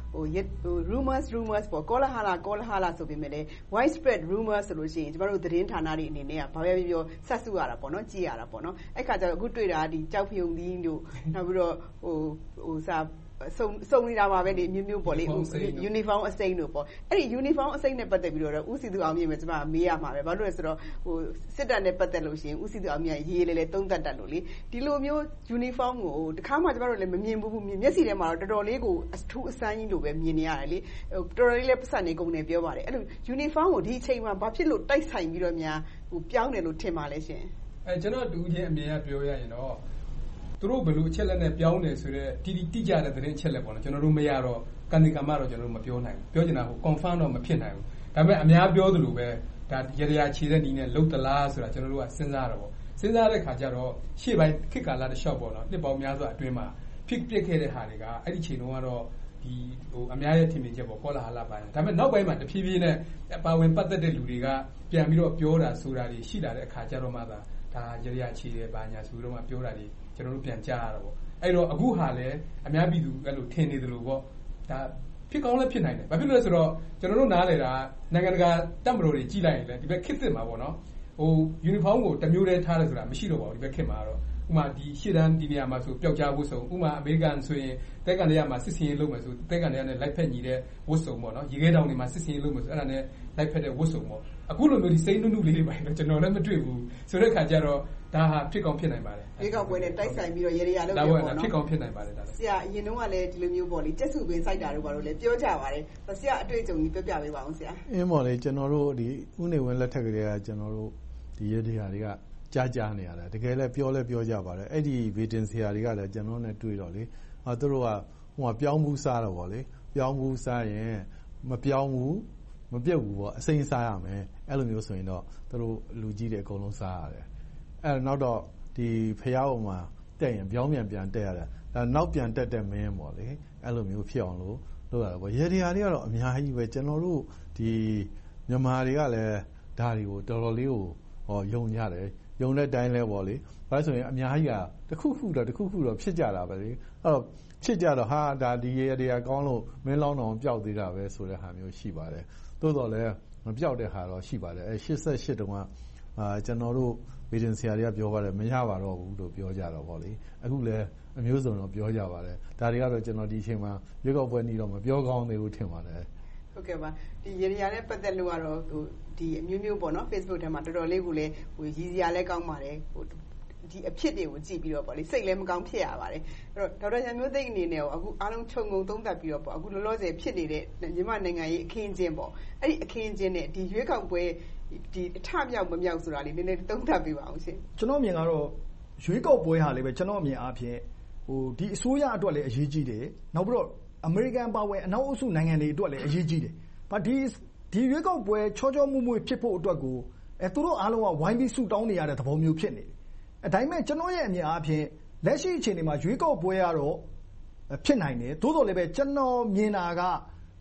rumors ပေါ့ကောလာဟာလာဆိုပေမဲ့လည်း widespread rumors ဆိုလို့ရှိရင်ကျမတို့သတင်းဌာနတွေအနေနဲ့ကဘာပဲပြောဆက်စုရတာပေါ့နော်ကြည့်ရတာပေါ့နော်အဲ့ခါကျတော့အခုတွေ့တာဒီကြောက်ဖြုံသီးတို့နောက်ပြီးတော့စုံနေတာပါပဲလေမျိုးပေါ့လေ uniform အစိမ်းတို့ပေါ့အဲ့ဒီ uniform အစိမ်းနဲ့ပတ်သက်ပြီးတော့ဦးစီသူအောင်မြင့်ပဲကျမမေးရမှာပဲဘာလို့လဲဆိုတော့စစ်တပ်နဲ့ပတ်သက်လို့ရှိရင်ဦးစီသူအောင်မြင့်ရေးလေသုံးသပ်တတ်လို့လေဒီလိုမျိုး uniform ကိုတခါမှကျမတို့လည်းမမြင်ဘူးမျက်စိထဲမှာတော့တော်တော်လေးကိုအထူးအဆန်းကြီးလိုပဲမြင်နေရတယ်လေတော်တော်လေးလည်းပတ်စံနေကုန်တယ်ပြောပါတယ်အဲ့လို uniform ကိုဒီအချိန်မှာဘာဖြစ်လို့တိုက်ဆိုင်ပြီးတော့များပြောင်းတယ်လို့ထင်ပါလဲရှင်ကျွန်တော်တူချင်းအမြင်ကပြောရရင်တော့သူတို့ဘယ်လိုအချက်လက်နဲ့ပြောင်းတယ်ဆိုတော့တိကျတဲ့သတင်းအချက်လက်ပေါ့နော်ကျွန်တော်တို့မရတော့ကံဒီကံမတော့ကျွန်တော်တို့မပြောနိုင်ဘူးပြောချင်တာဟို confirm တော့မဖြစ်နိုင်ဘူးဒါပေမဲ့အများပြောသလိုပဲဒါရရခြေတဲ့နည်းနဲ့လုတ်တလားဆိုတာကျွန်တော်တို့ကစဉ်းစားတော့ပေါ့စဉ်းစားတဲ့ခါကျတော့ရှေ့ပိုင်းခေတ်ကာလတစ်လျှောက်ပေါ့နော်နှစ်ပေါင်းများစွာအတွင်းမှာဖြစ်ပျက်ခဲ့တဲ့ဟာတွေကအဲ့ဒီချိန်တုန်းကတော့ဒီအများရဲ့ထင်မြင်ချက်ပေါ့ကောလာဟလပိုင်းဒါပေမဲ့နောက်ပိုင်းမှာတဖြည်းဖြည်းနဲ့ပါဝင်ပတ်သက်တဲ့လူတွေကပြန်ပြီးတော့ပြောတာဆိုတာတွေရှိလာတဲ့အခါကျတော့မှဒါရရခြေတယ်ဘာညာဆိုတော့မှပြောတာတွေကျွန်တော်တို့ပြန်ကြားရတော့ပေါ့အဲ့တော့အခုဟာလည်းအများပြည်သူအဲ့လိုထင်နေတယ်လို့ပေါ့ဒါဖြစ်ကောင်းလည်းဖြစ်နိုင်တယ်ဘာဖြစ်လို့လဲဆိုတော့ကျွန်တော်တို့နားလေတာနိုင်ငံတကာတပ်မတော်တွေကြီးလိုက်ရင်လည်းဒီဘက်ခစ်စစ်မှာပေါ့နော်uniform ကိုတစ်မျိုးတည်းထားတယ်ဆိုတာမရှိတော့ပါဘူးဒီဘက်ခစ်မှာတော့ဥမာဒီရှေ့တန်းဒီနေရာမှာဆိုပျောက်ကြားဝတ်စုံဥမာအမေရိကန်ဆိုရင်တဲကန်တွေကမှာစစ်စင်ရေးလုပ်မယ်ဆိုတဲကန်တွေကနဲ့လိုက်ဖက်ညီတဲ့ဝတ်စုံပေါ့နော်ရေခဲတောင်တွေမှာစစ်စင်ရေးလုပ်မယ်ဆိုအဲ့ဒါနဲ့လိုက်ဖက်တဲ့ဝတ်စုံပေါ့အခုလိုမျိုးဒီစိမ့်နုနုလေးတွေပါတော့ကျွန်တော်လည်းမတွေ့ဘူးဆိုတဲ့ခါကျတော့ဒါဟာဖြစ်ကောင်းဖြစ်နိုင်ပါတယ်ဒီကောက်ပွဲနဲ့တိုက်ဆိုင်ပြီးတော့ရေရလုပ်တယ်ပေါ့နော်ဖြစ်ကောင်းဖြစ်နိုင်ပါတယ်ဒါဆရာအရင်တုန်းကလည်းဒီလိုမျိုးပေါ့လေကျက်စုပင်စိုက်တာတို့ဘာလို့လဲပြောကြပါတယ်ဆရာအတွေ့အကြုံကြီးပြောပြပေးပါအောင်ဆရာအင်းပေါ့လေကျွန်တော်တို့ဒီဥနေဝင်လက်ထက်ကလေးကကျွန်တော်တို့ဒီရေတရားတွေကကြားနေရတယ်တကယ်လည်းပြောကြပါတယ်အဲ့ဒီဗီတင်ဆရာတွေကလည်းကျွန်တော်နဲ့တွေ့တော့လေသူတို့ကပြောင်းမှုစားတော့ဗောလေပြောင်းမှုစားရင်မပြောင်းဘူးမပြုတ်ဘူးဗောအစိမ်းစားရမယ်အဲ့လိုမျိုးဆိုရင်တော့သူတို့လူကြီးတွေအကုန်လုံးစားရတယ်အဲ့နောက်တော့ဒီဖျားပေါ်မှာတက်ရင်ပြောင်းပြန်တက်ရတယ်ဒါနောက်ပြန်တက်တဲ့မင်းဗောလေအဲ့လိုမျိုးဖြစ်အောင်လို့လုပ်ရတယ်ဗောရေတရားတွေကတော့အများကြီးပဲကျွန်တော်တို့ဒီမြန်မာတွေကလည်းဒါတွေကိုတော်တော်လေးကိုယုံကြတယ်ယုံတဲ့တိုင်းလဲပေါ့လေဘာလို့ဆိုရင်အများကြီးကတစ်ခုခုတော့ဖြစ်ကြတာပဲလေအဲ့တော့ဖြစ်ကြတော့ဟာဒါဒီရေတရားကောင်းလို့မင်းလောင်းတော်ပျောက်သေးတာပဲဆိုတဲ့ဟာမျိုးရှိပါတယ်သို့တော်လည်းမပျောက်တဲ့ဟာတော့ရှိပါတယ်အဲ88တုန်းကကျွန်တော်တို့ဗီဒင်ဆရာတွေကပြောပါတယ်မရပါတော့ဘူးလို့ပြောကြတော့ဗောလေအခုလည်းအမျိုးစုံတော့ပြောကြပါတယ်ဒါတွေကတော့ကျွန်တော်ဒီအချိန်မှာရွေးကောက်ပွဲနေတော့မပြောကောင်းသေးဘူးထင်ပါတယ်ဟုတ်ကဲ့ပါဒီရေရနဲ့ပတ်သက်လို့ကတော့ဒီအမျိုးပေါ့နော် Facebook ထဲမှာတော်တော်လေးကိုလည်းရည်စရာလည်းကောင်းပါတယ်ဒီအဖြစ်တွေကိုကြည့်ပြီးတော့ပေါ့လေစိတ်လည်းမကောင်းဖြစ်ရပါတယ်အဲ့တော့ဒေါက်တာရန်မျိုးသိန်းအနေနဲ့အခုအားလုံးခြုံငုံသုံးသပ်ပြီးတော့ပေါ့အခုလောလောဆယ်ဖြစ်နေတဲ့မြန်မာနိုင်ငံရေးအခင်းအကျင်းပေါ့အဲ့ဒီအခင်းအကျင်းနဲ့ဒီရွေးကောက်ပွဲဒီအထမြောက်မမြောက်ဆိုတာလေးနည်းနည်းသုံးသပ်ပေးပါအောင်ရှင်ကျွန်တော်မြင်ကတော့ရွေးကောက်ပွဲဟာလည်းပဲကျွန်တော်မြင်အားဖြင့်ဒီအစိုးရအတွက်လည်းအရေးကြီးတယ်နောက်ပြီးတော့အမေရိကန်ပါဝင်အနောက်အုပ်စုနိုင်ငံတွေအတွက်လည်းအရေးကြီးတယ်ဘာဒီရွေးကောက်ပွဲချောမွေ့ဖြစ်ဖို့အတွက်ကိုသူတို့အားလုံးကဝိုင်းပြီးဆူတောင်းနေရတဲ့သဘောမျိုးဖြစ်နေတယ်ဒါပေမဲ့ကျွန်တော်ရဲ့အမြင်အားဖြင့်လက်ရှိအခြေအနေမှာရွေးကောက်ပွဲကတော့ဖြစ်နိုင်တယ်သို့တော်လည်းပဲကျွန်တော်မြင်တာက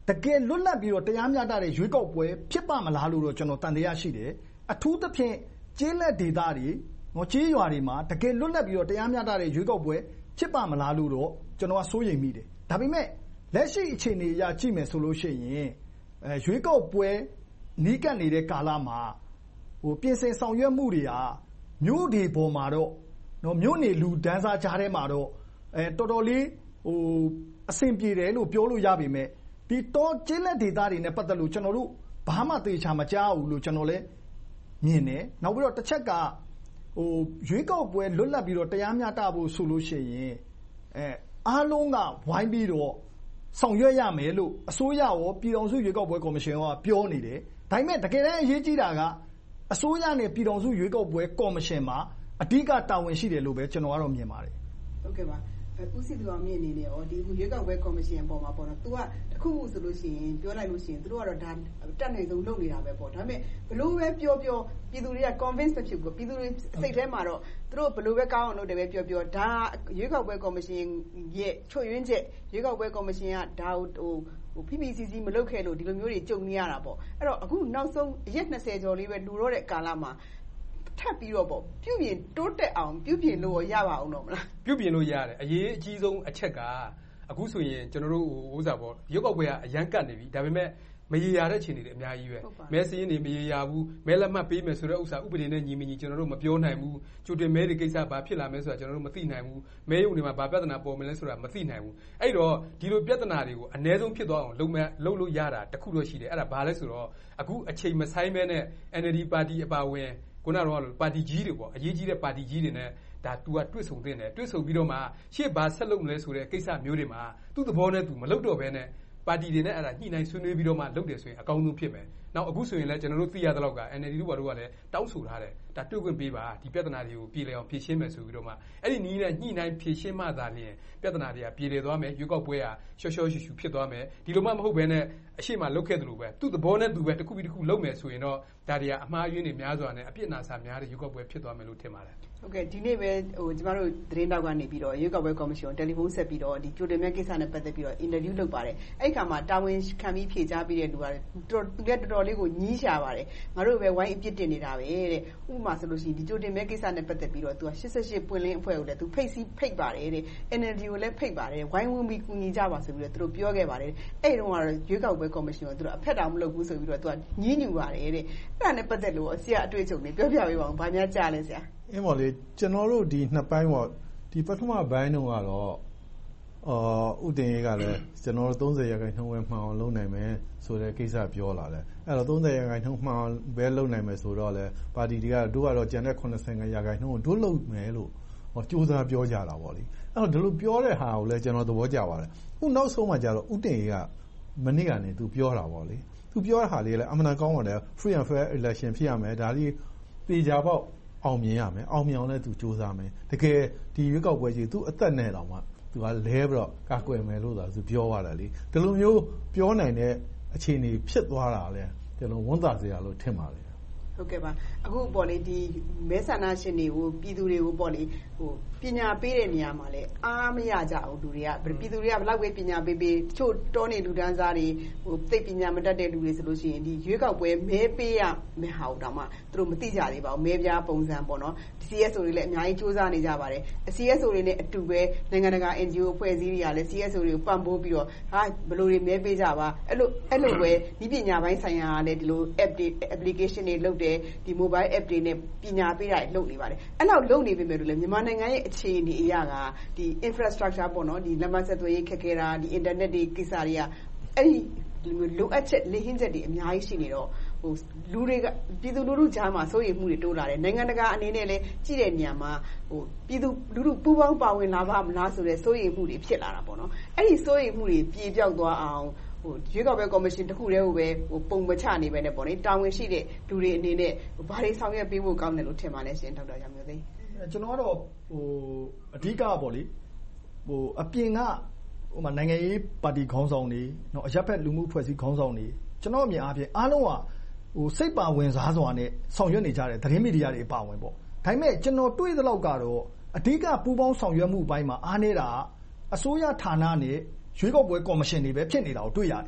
တကယ်လွတ်လပ်ပြီးတော့တရားမျှတတဲ့ရွေးကောက်ပွဲဖြစ်ပါမလားလို့တော့ကျွန်တော်တန်တရားရှိတယ်အထူးသဖြင့်ကျေးလက်ဒေသတွေကျေးရွာတွေမှာတကယ်လွတ်လပ်ပြီးတော့တရားမျှတတဲ့ရွေးကောက်ပွဲဖြစ်ပါမလားလို့တော့ကျွန်တော်ကစိုးရိမ်မိတယ်ဒါပေမဲ့လက်ရှိအခြေအနေအရကြည့်မယ်ဆိုလို့ရှိရင်ရွေးကောက်ပွဲနီးကပ်နေတဲ့ကာလမှာပြင်ဆင်ဆောင်ရွက်မှုတွေကမြို့တွေပေါ်မှာတော့မြို့နေလူဒန်းစားကြားထဲမှာတော့တော်တော်လေးအဆင်ပြေတယ်လို့ပြောလို့ရပေမဲ့ဒီတော့ကျေးလက်ဒေသတွေနဲ့ပတ်သက်လို့ကျွန်တော်တို့ဘာမှသေချာမကြားဘူးလို့ကျွန်တော်လည်းမြင်တယ်နောက်ပြီးတော့တစ်ချက်ကရွေးကောက်ပွဲလွတ်လပ်ပြီးတော့တရားမျှတဖို့ဆိုလို့ရှိရင်အားလုံးကဝိုင်းပြီးတော့ဆောင်ရွက်ရမယ်လို့အစိုးရရောပြည်ထောင်စုရွေးကောက်ပွဲကော်မရှင်ရောပြောနေတယ်ဒါပေမဲ့တကယ်တမ်းအရေးကြီးတာကအစိုးရနဲ့ပြည်ထောင်စုရွေးကောက်ပွဲကော်မရှင်မှာအဓိကတာဝန်ရှိတယ်လို့ပဲကျွန်တော်ကတော့မြင်ပါတယ်ဟုတ်ကဲ့ပါဦးစီသူအောင်မြင့်အနေနဲ့ရောဒီရွေးကောက်ပွဲကော်မရှင်အပေါ်မှာပေါ့နော် तू ကတခုခုဆိုလို့ရှိရင်ပြောလိုက်လို့ရှိရင်သူတို့ကတော့ဒါတက်နိုင်ဆုံးလုပ်နေတာပဲပေါ့ဒါပေမဲ့ဘလို့ပဲပြောပြည်သူတွေက convince မဖြစ်ဘူးပြည်သူတွေစိတ်ထဲမှာတော့သူတို့ဘလို့ပဲကောင်းအောင်လုပ်တယ်ပဲပြောဒါရွေးကောက်ပွဲကော်မရှင်ရဲ့ချွတ်ယွင်းချက်ရွေးကောက်ပွဲကော်မရှင်ကဒါကိုPPCC မလုပ်ခဲ့လို့ဒီလိုမျိုးတွေကြုံနေရတာပေါ့အဲ့တော့အခုနောက်ဆုံးရက်20ကျော်လေးပဲလူတော့တဲ့ကာလမှာထပ်ပြီးတော့ပေါ့ပြုပြင်တိုးတက်အောင်ပြုပြင်လို့ရပါအောင်တော့မလားပြုပြင်လို့ရတယ်အရေးအကြီးဆုံးအချက်ကအခုဆိုရင်ကျွန်တော်တို့ဥစ္စာပေါ့ရုပ်ောက်ပွဲကအရန်ကတ်နေပြီဒါပေမဲ့မရေရာတဲ့ခြေနေတွေအများကြီးပဲမဲစင်းတွေမရေရာဘူးမဲလက်မှတ်ပေးမယ်ဆိုတဲ့ဥစ္စာဥပဒေနဲ့ညီမညီကျွန်တော်တို့မပြောနိုင်ဘူးကြိုတင်မဲတွေကိစ္စဘာဖြစ်လာမဲဆိုတာကျွန်တော်တို့မသိနိုင်ဘူးမဲရုံတွေမှာဘာပြဿနာပေါ်မလဲဆိုတာမသိနိုင်ဘူးအဲ့တော့ဒီလိုပြဿနာတွေကိုအ ਨੇ ဆုံးဖြစ်သွားအောင်လုပ်လို့ရတာတခုတော့ရှိတယ်အဲ့ဒါဘာလဲဆိုတော့အခုအချိန်မဆိုင်မဲနဲ့ NLD ပါတီအပါဝင်ခုနကတော့ပါတီကြီးတွေပေါ့အရေးကြီးတဲ့ပါတီကြီးတွေနဲ့ဒါ तू ကတွေ့ဆုံတင်တယ်တွေ့ဆုံပြီးတော့မှရှေ့ဘာဆက်လုပ်မလဲဆိုတဲ့ကိစ္စမျိုးတွေမှာသူ့သဘောနဲ့ तू မလုပ်တော့ဘဲနဲ့ပါတီတွေနဲ့အဲ့ဒါညှိနှိုင်းဆွေးနွေးပြီးတော့မှလုပ်တယ်ဆိုရင်အကောင်းဆုံးဖြစ်မယ်။နောက်အခုဆိုရင်လည်းကျွန်တော်တို့သိရတဲ့လောက်က NLD တို့ဘာလို့ကလည်းတောင်းဆိုထားတယ်။ဒါတွေ့ခွင့်ပေးပါဒီပြဿနာတွေကိုပြေလည်အောင်ဖြေရှင်းမယ်ဆိုပြီးတော့မှအဲ့ဒီနည်းနဲ့ညှိနှိုင်းဖြေရှင်းမှသာလျှင်ပြဿနာတွေကပြေလည်သွားမယ်ရွေးကောက်ပွဲကရှော့ရှူဖြစ်သွားမယ်ဒီလိုမှမဟုတ်ဘဲနဲ့အရှိမလုပ်ခဲ့တယ်လို့ပဲသူ့သဘောနဲ့သူပဲတစ်ခုပြီးတစ်ခုလုပ်မယ်ဆိုရင်တော့ဒါတွေကအမှားယွင်းတွေများစွာနဲ့အပြစ်နာစာများတဲ့ရွေးကောက်ပွဲဖြစ်သွားမယ်လို့ထင်ပါတယ်။ဟုတ်ကဲ့ဒီနေ့ပဲကျမတို့သတင်းတောက်ကနေပြီးတော့ရွေးကောက်ပွဲကော်မရှင်တယ်လီဖုန်းဆက်ပြီးတော့ဒီကြိုတင်မဲ့ကိစ္စနဲ့ပတ်သက်ပြီးတော့အင်တာဗျူးလုပ်ပါတယ်။အဲ့ခါမှာတာဝန်ခံပြီးဖြေကြားပြီးတဲ့လူကတော်တော်လေးကိုညှိရှာပါတယ်။ငါတို့ပဲဝိုင်းအပြစ်တင်နေတာပဲတဲ့။ဥပမာဆိုလို့ရှိရင်ဒီကြိုတင်မဲ့ကိစ္စနဲ့ပတ်သက်ပြီးတော့ तू က88ပွင့်လင်းအဖွဲ့ကိုလည်း तू ဖိတ်ပါတယ်တဲ့။ NLD ကိုလည်းဖိတ်ပါတယ်။ဝိုင်းဝန်းပြီးကူညီကြပါဆိုပြီးတော့သူတို့ပြောခဲ့ပါတယ်။အဲ့တုန်းကတော့ရွေးကောက်ပွဲကော်မရှင်ကသူတို့အဖက်တောင်မလုပ်ဘူးဆိုပြီးတော့ तू ကညှိညူပါတယ်တဲ့။အဲ့ဒါနဲ့ပတ်သက်လို့ဆရာအတွေ့အကြုံတွေပြောပြပေးပါဦး။ဘာများကြားလဲဆရာ။အင်းပါလေကျွန်တော်တို့ဒီနှစ်ပိုင်းပေါ့ဒီပထမပိုင်းတုန်းကတော့ဥတင်ရေးကလည်းကျွန်တော်တို့30ရာခိုင်နှုန်းပဲမှန်အောင်လုပ်နိုင်မယ်ဆိုတဲ့ကိစ္စပြောလာတယ်အဲ့တော့30ရာခိုင်နှုန်းမှန်အောင်ပဲလုပ်နိုင်မယ်ဆိုတော့လေပါတီတွေကတို့ကတော့ကျန်တဲ့80ရာခိုင်နှုန်းကိုတို့လုပ်မယ်လို့စူးစမ်းပြောကြတာပေါ့လေအဲ့တော့ဒီလိုပြောတဲ့ဟာကိုလည်းကျွန်တော်သဘောကျပါတယ်ခုနောက်ဆုံးမှကျတော့ဥတင်ရေးကမနေ့ကနေသူပြောတာပေါ့လေသူပြောတဲ့ဟာလေးလည်းအမှန်တန်ကောင်းပါတယ် free and fair election ဖြစ်ရမယ်ဒါလေးတေချာပေါက်အောင်မြင်ရမယ်အောင်မြင်အောင်လည်းသူစူးစမ်းမယ်တကယ်ဒီရွေးကောက်ပွဲကြီးသူအသက်နဲ့တောင်မှသူကလဲပြီးတော့ကာကွယ်မယ်လို့သာသူပြောရတယ်လေဒီလိုမျိုးပြောနိုင်တဲ့အခြေအနေဖြစ်သွားတာလဲကျွန်တော်ဝန်တာစရာလို့ထင်ပါတယ်ဟုတ်ကဲ့ပါအခုပေါ့လေဒီမဲဆန္ဒရှင်တွေကိုပြည်သူတွေကိုပေါ့လေပညာပေးတဲ့နေရာမှာလဲအားမရကြအောင်လူတွေကပြည်သူတွေကဘယ်လောက်ပဲပညာပေးတချို့တောနေလူတန်းစားတွေသိပညာမတတ်တဲ့လူတွေဆိုလို့ရှိရင်ဒီရွေးကောက်ပွဲမဲပေးရမယ်ဟာတောင်မှသူတို့မသိကြသေးပါဘူးမဲပြားပုံစံပေါ့နော် CSO တွေလည်းအများကြီးစူးစမ်းနေကြပါတယ် CSO တွေနဲ့အတူပဲနိုင်ငံတကာ NGO အဖွဲ့အစည်းတွေကလည်း CSO တွေကိုပံ့ပိုးပြီးတော့ဘယ်လိုတွေမဲပေးကြပါအဲ့လိုပဲဒီပညာပိုင်းဆိုင်ရာကလည်းဒီလို app တွေ application တွေလုပ်တယ်ဒီ mobile app တွေနဲ့ပညာပေးတာလုပ်နေပါတယ်အဲ့လောက်လုပ်နေပေမဲ့လို့လည်းမြန်မာနိုင်ငံရဲ့အခြေအနေအရကဒီ infrastructure ပေါ့နော်ဒီလမ်းမဆက်သွယ်ရေးခက်ခဲတာဒီ internet တွေကိစ္စတွေကအဲ့ဒီလိုအပ်ချက်လေ့ဟင်းချက်တွေအများကြီးရှိနေတော့လူတွေကပြည်သူလူထုကြားမှာစိုးရိမ်မှုတွေတိုးလာတယ်နိုင်ငံတကာအနေနဲ့လည်းကြည့်တဲ့နေရာမှာပြည်သူလူထုပူးပေါင်းပါဝင်လာပါမလားဆိုတဲ့စိုးရိမ်မှုတွေဖြစ်လာတာပေါ့နော်အဲ့ဒီစိုးရိမ်မှုတွေပြေပြောက်သွားအောင်ရွေးကောက်ပွဲကော်မရှင်တစ်ခုတည်းကိုပဲပုံမချနေပဲနဲ့ပေါ့လေတာဝန်ရှိတဲ့လူတွေအနေနဲ့ဘာတွေဆောင်ရွက်ပေးဖို့ကောင်းတယ်လို့ထင်ပါလဲရှင်ဒေါက်တာရမျိုးသိန်းကျွန်တော်ကတော့အဓိကပေါ့လေအပြင်ကနိုင်ငံရေးပါတီခေါင်းဆောင်တွေအရပ်ဘက်လူမှုဖွဲ့စည်းခေါင်းဆောင်တွေကျွန်တော်အမြင်အားဖြင့်အားလုံးကစိတ်ပါဝင်စားစွာနဲ့ဆောင်ရွက်နေကြတဲ့သတင်းမီဒီယာတွေပါဝင်ပေါ့ဒါပေမဲ့ကျွန်တော်တွေ့သလောက်ကတော့အဓိကပူးပေါင်းဆောင်ရွက်မှုပိုင်းမှာအားနေတာအစိုးရဌာနနဲ့ရွေးကောက်ပွဲကော်မရှင်တွေပဲဖြစ်နေတာကိုတွေ့ရတယ်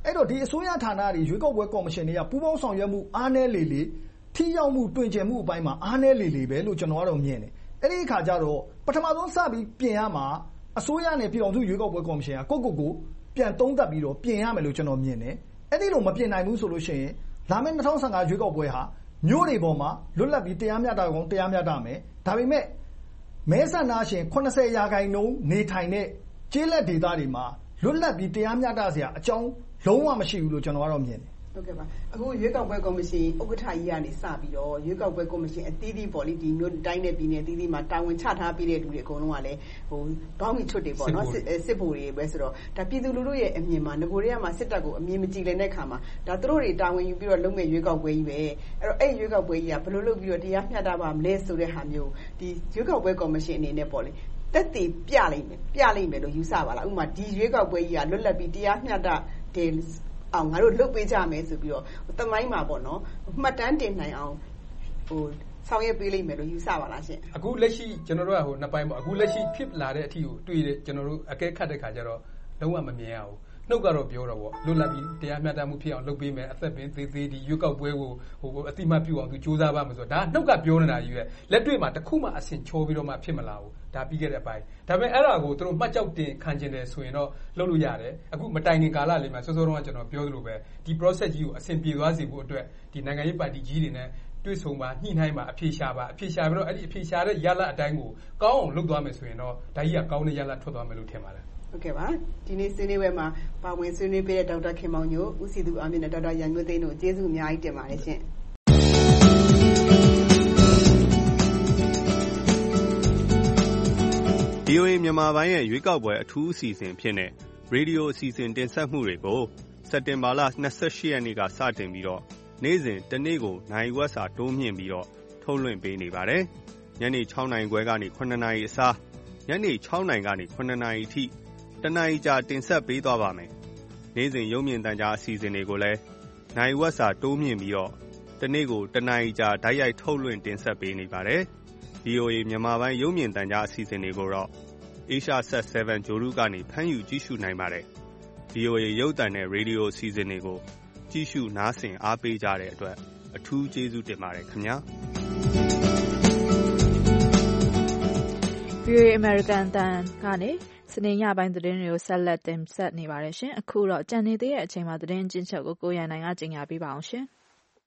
အဲ့တော့ဒီအစိုးရဌာနတွေရွေးကောက်ပွဲကော်မရှင်တွေကပူးပေါင်းဆောင်ရွက်မှုအားနည်းလေလေထိရောက်မှုတွင်ကျယ်မှုအပိုင်းမှာအားနည်းလေလေပဲလို့ကျွန်တော်ကတော့မြင်တယ်အဲ့ဒီအခါကျတော့ပထမဆုံးစပြီးပြင်ရမှာအစိုးရနဲ့ပြည်အောင်စုရွေးကောက်ပွဲကော်မရှင်ကကိုပြန်သုံးသပ်ပြီးတော့ပြင်ရမယ်လို့ကျွန်တော်မြင်တယ်အဲ့ဒီလိုမပြင်နိုင်ဘူးဆိုလို့ရှိရင်လာမယ့်2015ရွေးကောက်ပွဲဟာမြို့တွေပေါ်မှာလွတ်လပ်ပြီးတရားမျှတကောင်တရားမျှတမယ်ဒါပေမဲ့မဲဆန္ဒရှင်80%နေထိုင်တဲ့ကျေးလက်ဒေသတွေမှာလွတ်လပ်ပြီးတရားမျှတစရာအကြောင်းလုံးဝမရှိဘူးလို့ကျွန်တော်ကတော့မြင်တယ်ဟုတ်ကဲ့ပါအခုရွေးကောက်ပွဲကော်မရှင်ဥက္ကဋ္ဌကြီးကနေစပြီးတော့ရွေးကောက်ပွဲကော်မရှင်အသီးသီးပေါ့လေဒီမျိုးတိုင်းနဲ့ပြည်နယ်အသီးသီးမှာတာဝန်ချထားပြီးတဲ့လူတွေအကုန်လုံးကလည်းခေါင်းမီချွတ်တွေပေါ့နော်စစ်ဗိုလ်တွေပဲဆိုတော့ဒါပြည်သူလူထုရဲ့အမြင်မှာငကိုတွေကမှစစ်တပ်ကိုအမြင်မကြည်လည်တဲ့ခါမှာဒါသူတို့တွေတာဝန်ယူပြီးတော့လုပ်မဲ့ရွေးကောက်ပွဲကြီးပဲအဲ့တော့အဲ့ရွေးကောက်ပွဲကြီးကဘယ်လိုလုပ်ပြီးတော့တရားမျှတပါမလဲဆိုတဲ့ဟာမျိုးဒီရွေးကောက်ပွဲကော်မရှင်အနေနဲ့ပေါ့လေတက်တည်ပြလိမ့်မယ်လို့ယူဆပါလားဥပမာဒီရွေးကောက်ပွဲကြီးကလွတ်လပ်ပြီးတရားမျှတတဲ့အောင်ငါတို့လုပ်ပေးကြမယ်ဆိုပြီးတော့တမိုင်းမှာပေါ့နော်မှတ်တမ်းတင်နိုင်အောင်ဆောင်ရွက်ပေးလိမ့်မယ်လို့ယူဆပါလားရှင်အခုလက်ရှိကျွန်တော်တို့ကနှစ်ပိုင်းပေါ့အခုလက်ရှိဖြစ်လာတဲ့အထီကိုတွေ့တဲ့ကျွန်တော်တို့အကဲခတ်တဲ့ခါကျတော့လုံးဝမမြင်ရဘူးနှုတ်ကတော့ပြောတော့ပေါ့လွတ်လပ်ပြီးတရားမျှတမှုဖြစ်အောင်လုပ်ပေးမယ်အသက်ပင်သေးသေးဒီရွေးကောက်ပွဲကိုအတိမတ်ပြုအောင်သူစူးစမ်းပါမယ်ဆိုတော့ဒါနှုတ်ကပြောနေတာကြီးပဲလက်တွေ့မှာတစ်ခုမှအဆင်ချောပြီးတော့မှဖြစ်မလာဘူးဒါပြီးခဲ့တဲ့အပိုင်းဒါပေမဲ့အဲ့ဒါကိုသူတို့မှတ်ကြောက်တင်ခံကျင်တယ်ဆိုရင်တော့လုပ်လို့ရတယ်အခုမတိုင်ခင်ကာလလေးမှာစောစောတုန်းကကျွန်တော်ပြောသလိုပဲဒီ process ကြီးကိုအဆင်ပြေသွားစေဖို့အတွက်ဒီနိုင်ငံရေးပါတီကြီးတွေနဲ့တွေ့ဆုံပါညှိနှိုင်းပါအဖြေရှာပြီးတော့အဲ့ဒီအဖြေရှာတဲ့ရလဒ်အတိုင်းကိုကောင်းအောင်လုပ်သွားမယ်ဆိုရင်တော့ဒါကြီးကကောင်းတဲ့ရလဒ်ထွက်သွားမယ်လို့ထင်ပါတယ်ဟုတ်ကဲ့ပါဒီနေ့ဆွေးနွေးပွဲမှာပါဝင်ဆွေးနွေးပေးတဲ့ဒေါက်တာခင်မောင်ညိုဦးစီသူအောင်မြင့်နဲ့ဒေါက်တာရန်မျိုးသိန်းတို့ကျေးဇူးအများကြီးတင်ပါတယ်ရှင် VOA မြန်မာပိုင်းရဲ့ရွေးကောက်ပွဲအထူးအစီအစဉ်ဖြစ်တဲ့ရေဒီယိုအစီအစဉ်တင်ဆက်မှုတွေကိုစက်တင်ဘာလ28ရက်နေ့ကစတင်ပြီးတော့နေ့စဉ်တနေ့ကိုနိုင်ဝက်စာတိုးမြင့်ပြီးတော့ထုတ်လွှင့်ပေးနေပါတယ်။ညနေ6နာရီခွဲကနေ9နာရီအစားညနေ6နာရီကနေ9နာရီအထိတနာရီကြာတင်ဆက်ပေးသွားပါမယ်။နေ့စဉ်ရုပ်မြင်သံကြားအစီအစဉ်တွေကိုလည်းနိုင်ဝက်စာတိုးမြင့်ပြီးတော့တနေ့ကိုတနာရီကြာဓာတ်ရိုက်ထုတ်လွှင့်တင်ဆက်ပေးနေပါတယ်။ VOA မြန်မာပိုင်းရုပ်မြင်သံကြားအစီအစဉ်တွေကိုတော့ Asia Set 7 ဂျိုရုကနေဖမ်းယူကြည့်ရှုနိုင်ပါတယ်။ VOA ရုပ်သံနဲ့ရေဒီယိုအစီအစဉ်တွေကိုကြည့်ရှုနားဆင်အားပေးကြတဲ့အတွက်အထူးကျေးဇူးတင်ပါတယ်ခင်ဗျာ။ VOA American အသံကနေစနေညပိုင်းသတင်းတွေကိုဆက်လက်တင်ဆက်နေပါတယ်ရှင်။အခုတော့ကြံနေသေးတဲ့အချိန်မှာသတင်းကျဉ်းချုပ်ကိုကိုရန်နိုင်ကကြေညာပေးပါအောင်ရှင်။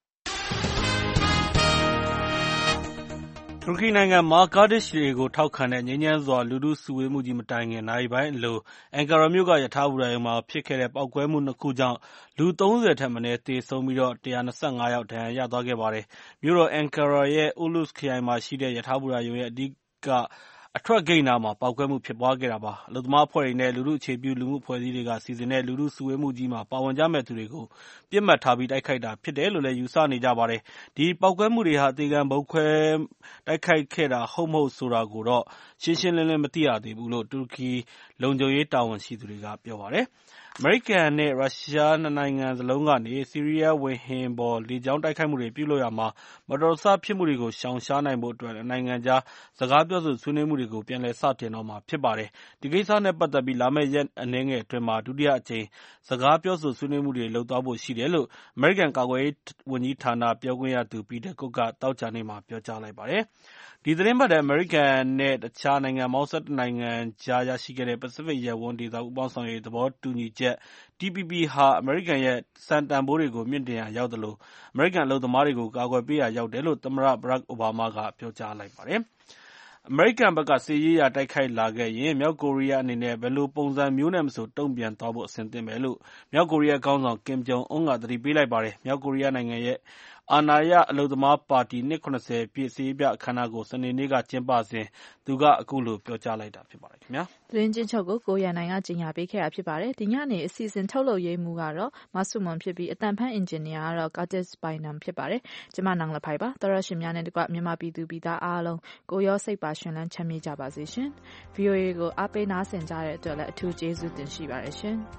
တူရကီနိုင်ငံမှာကာဒစ်ရှ်တွေကိုထောက်ခံတဲ့ငြိမ်းချမ်းစွာလူထုစုဝေးမှုကြီးမတိုင်ခင်နာရီပိုင်းအလိုအန်ကာရာမြို့ကရထားဘူတာရုံမှာဖြစ်ခဲ့တဲ့ပေါက်ကွဲမှု2ခုကြောင့်လူ30ထက်မနည်းသေဆုံးပြီးတော့125ယောက်ဒဏ်ရာရသွားခဲ့ပါတယ်။မြို့တော်အန်ကာရာရဲ့ Ulus ခရိုင်မှာရှိတဲ့ရထားဘူတာရုံရဲ့အဓိကအထွက်ဂိတ်နားမှာပေါက်ကွဲမှုဖြစ်ပွားခဲ့တာပါ။အလုပ်သမားအဖွဲ့တွေနဲ့လူထုအခြေပြုလူမှုအဖွဲ့အစည်းတွေကစီစဉ်တဲ့လူထုစုဝေးမှုကြီးမှာပါဝင်ကြမယ့်သူတွေကိုပစ်မှတ်ထားပြီးတိုက်ခိုက်တာဖြစ်တယ်လို့လည်းယူဆနေကြပါတယ်။ဒီပေါက်ကွဲမှုတွေဟာအသေခံဗုံးခွဲတိုက်ခိုက်ခဲ့တာဟုတ်မဟုတ်ဆိုတာကိုတော့ရှင်းရှင်းလင်းလင်းမသိရသေးဘူးလို့တူရကီလုံခြုံရေးတာဝန်ရှိသူတွေကပြောပါတယ်။အမေရိကန်နဲ့ရုရှားနှစ်နိုင်ငံစလုံးကနေဆီးရီးယားဝေဟင်ပေါ်လေကြောင်းတိုက်ခိုက်မှုတွေပြုလုပ်ရာမှာမတော်တဆဖြစ်မှုတွေကိုရှောင်ရှားနိုင်ဖို့အတွက်နိုင်ငံခြားစကားပြောဆိုဆွေးနွေးမှုတွေကိုပြန်လည်စတင်တော့မှာဖြစ်ပါတယ်။ဒီကိစ္စနဲ့ပတ်သက်ပြီးလာမယ့်ရက်အနည်းငယ်အတွင်းမှာဒုတိယအကြိမ်စကားပြောဆိုဆွေးနွေးမှုတွေလုပ်သွားဖို့ရှိတယ်လို့အမေရိကန်ကာကွယ်ရေးဝန်ကြီးဌာနပြောခွင့်ရသူပီတာကွတ်ကသောကြာနေ့မှာပြောကြားလိုက်ပါတယ်။ဒီသီတင်းပတ်ထဲအမေရိကန်နဲ့တခြားနိုင်ငံပေါင်း17နိုင်ငံကြားရရှိခဲ့တဲ့ပစိဖိတ်ရပ်ဝန်းဒေသပူးပေါင်းဆောင်ရွက်ရေးသဘောတူညီချက် TPP ဟာအမေရိကန်ရဲ့စံတန်ဖိုးတွေကိုမြင့်တင်ရာရောက်သလိုအမေရိကန်အလုပ်သမားတွေကိုကာကွယ်ပေးရာရောက်တယ်လို့သမ္မတ Barack Obama ကပြောကြားလိုက်ပါတယ်။အမေရိကန်ဘက်ကစစ်ရေးအရတိုက်ခိုက်လာခဲ့ရင်မြောက်ကိုရီးယားအနေနဲ့ဘယ်လိုပုံစံမျိုးနဲ့မဆိုတုံ့ပြန်သွားဖို့အဆင်သင့်ပဲလို့မြောက်ကိုရီးယားခေါင်းဆောင် Kim Jong Un ကသတိပေးလိုက်ပါတယ်။မြောက်ကိုရီးယားနိုင်ငံရဲ့အာဏာရအလုပ်သမားပါတီနှစ်70ပြည့်စစ်ရေးပြအခမ်းအနားကိုစနေနေ့ကကျင်းပစဉ်သူကအခုလိုပြောကြားလိုက်တာဖြစ်ပါတယ်ခင်ဗျာ။သတင်းကျဉ်းချုပ်ကိုကိုရန်နိုင်ကကြေညာပေးခဲ့တာဖြစ်ပါတယ်။ဒီညနေအစီအစဉ်ထုတ်လုပ်ရေးမှူးကတော့မဆုမွန်ဖြစ်ပြီးအတန်ဖန်အင်ဂျင်နီယာကတော့ Curtis Bynum ဖြစ်ပါတယ်။ကျမနန်းလဖိုင်ပါ။သောရရှင်များနဲ့တကွမြန်မာပြည်သူပြည်သားအားလုံးကိုရောစိတ်ပါရှင်လန်းချမ်းမြေ့ကြပါစေရှင်။ VOA ကိုအားပေးနားဆင်ကြတဲ့အတွက်လည်းအထူးကျေးဇူးတင်ရှိပါတယ်ရှင်။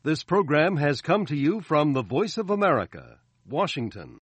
This program has come to you from the Voice of America, Washington.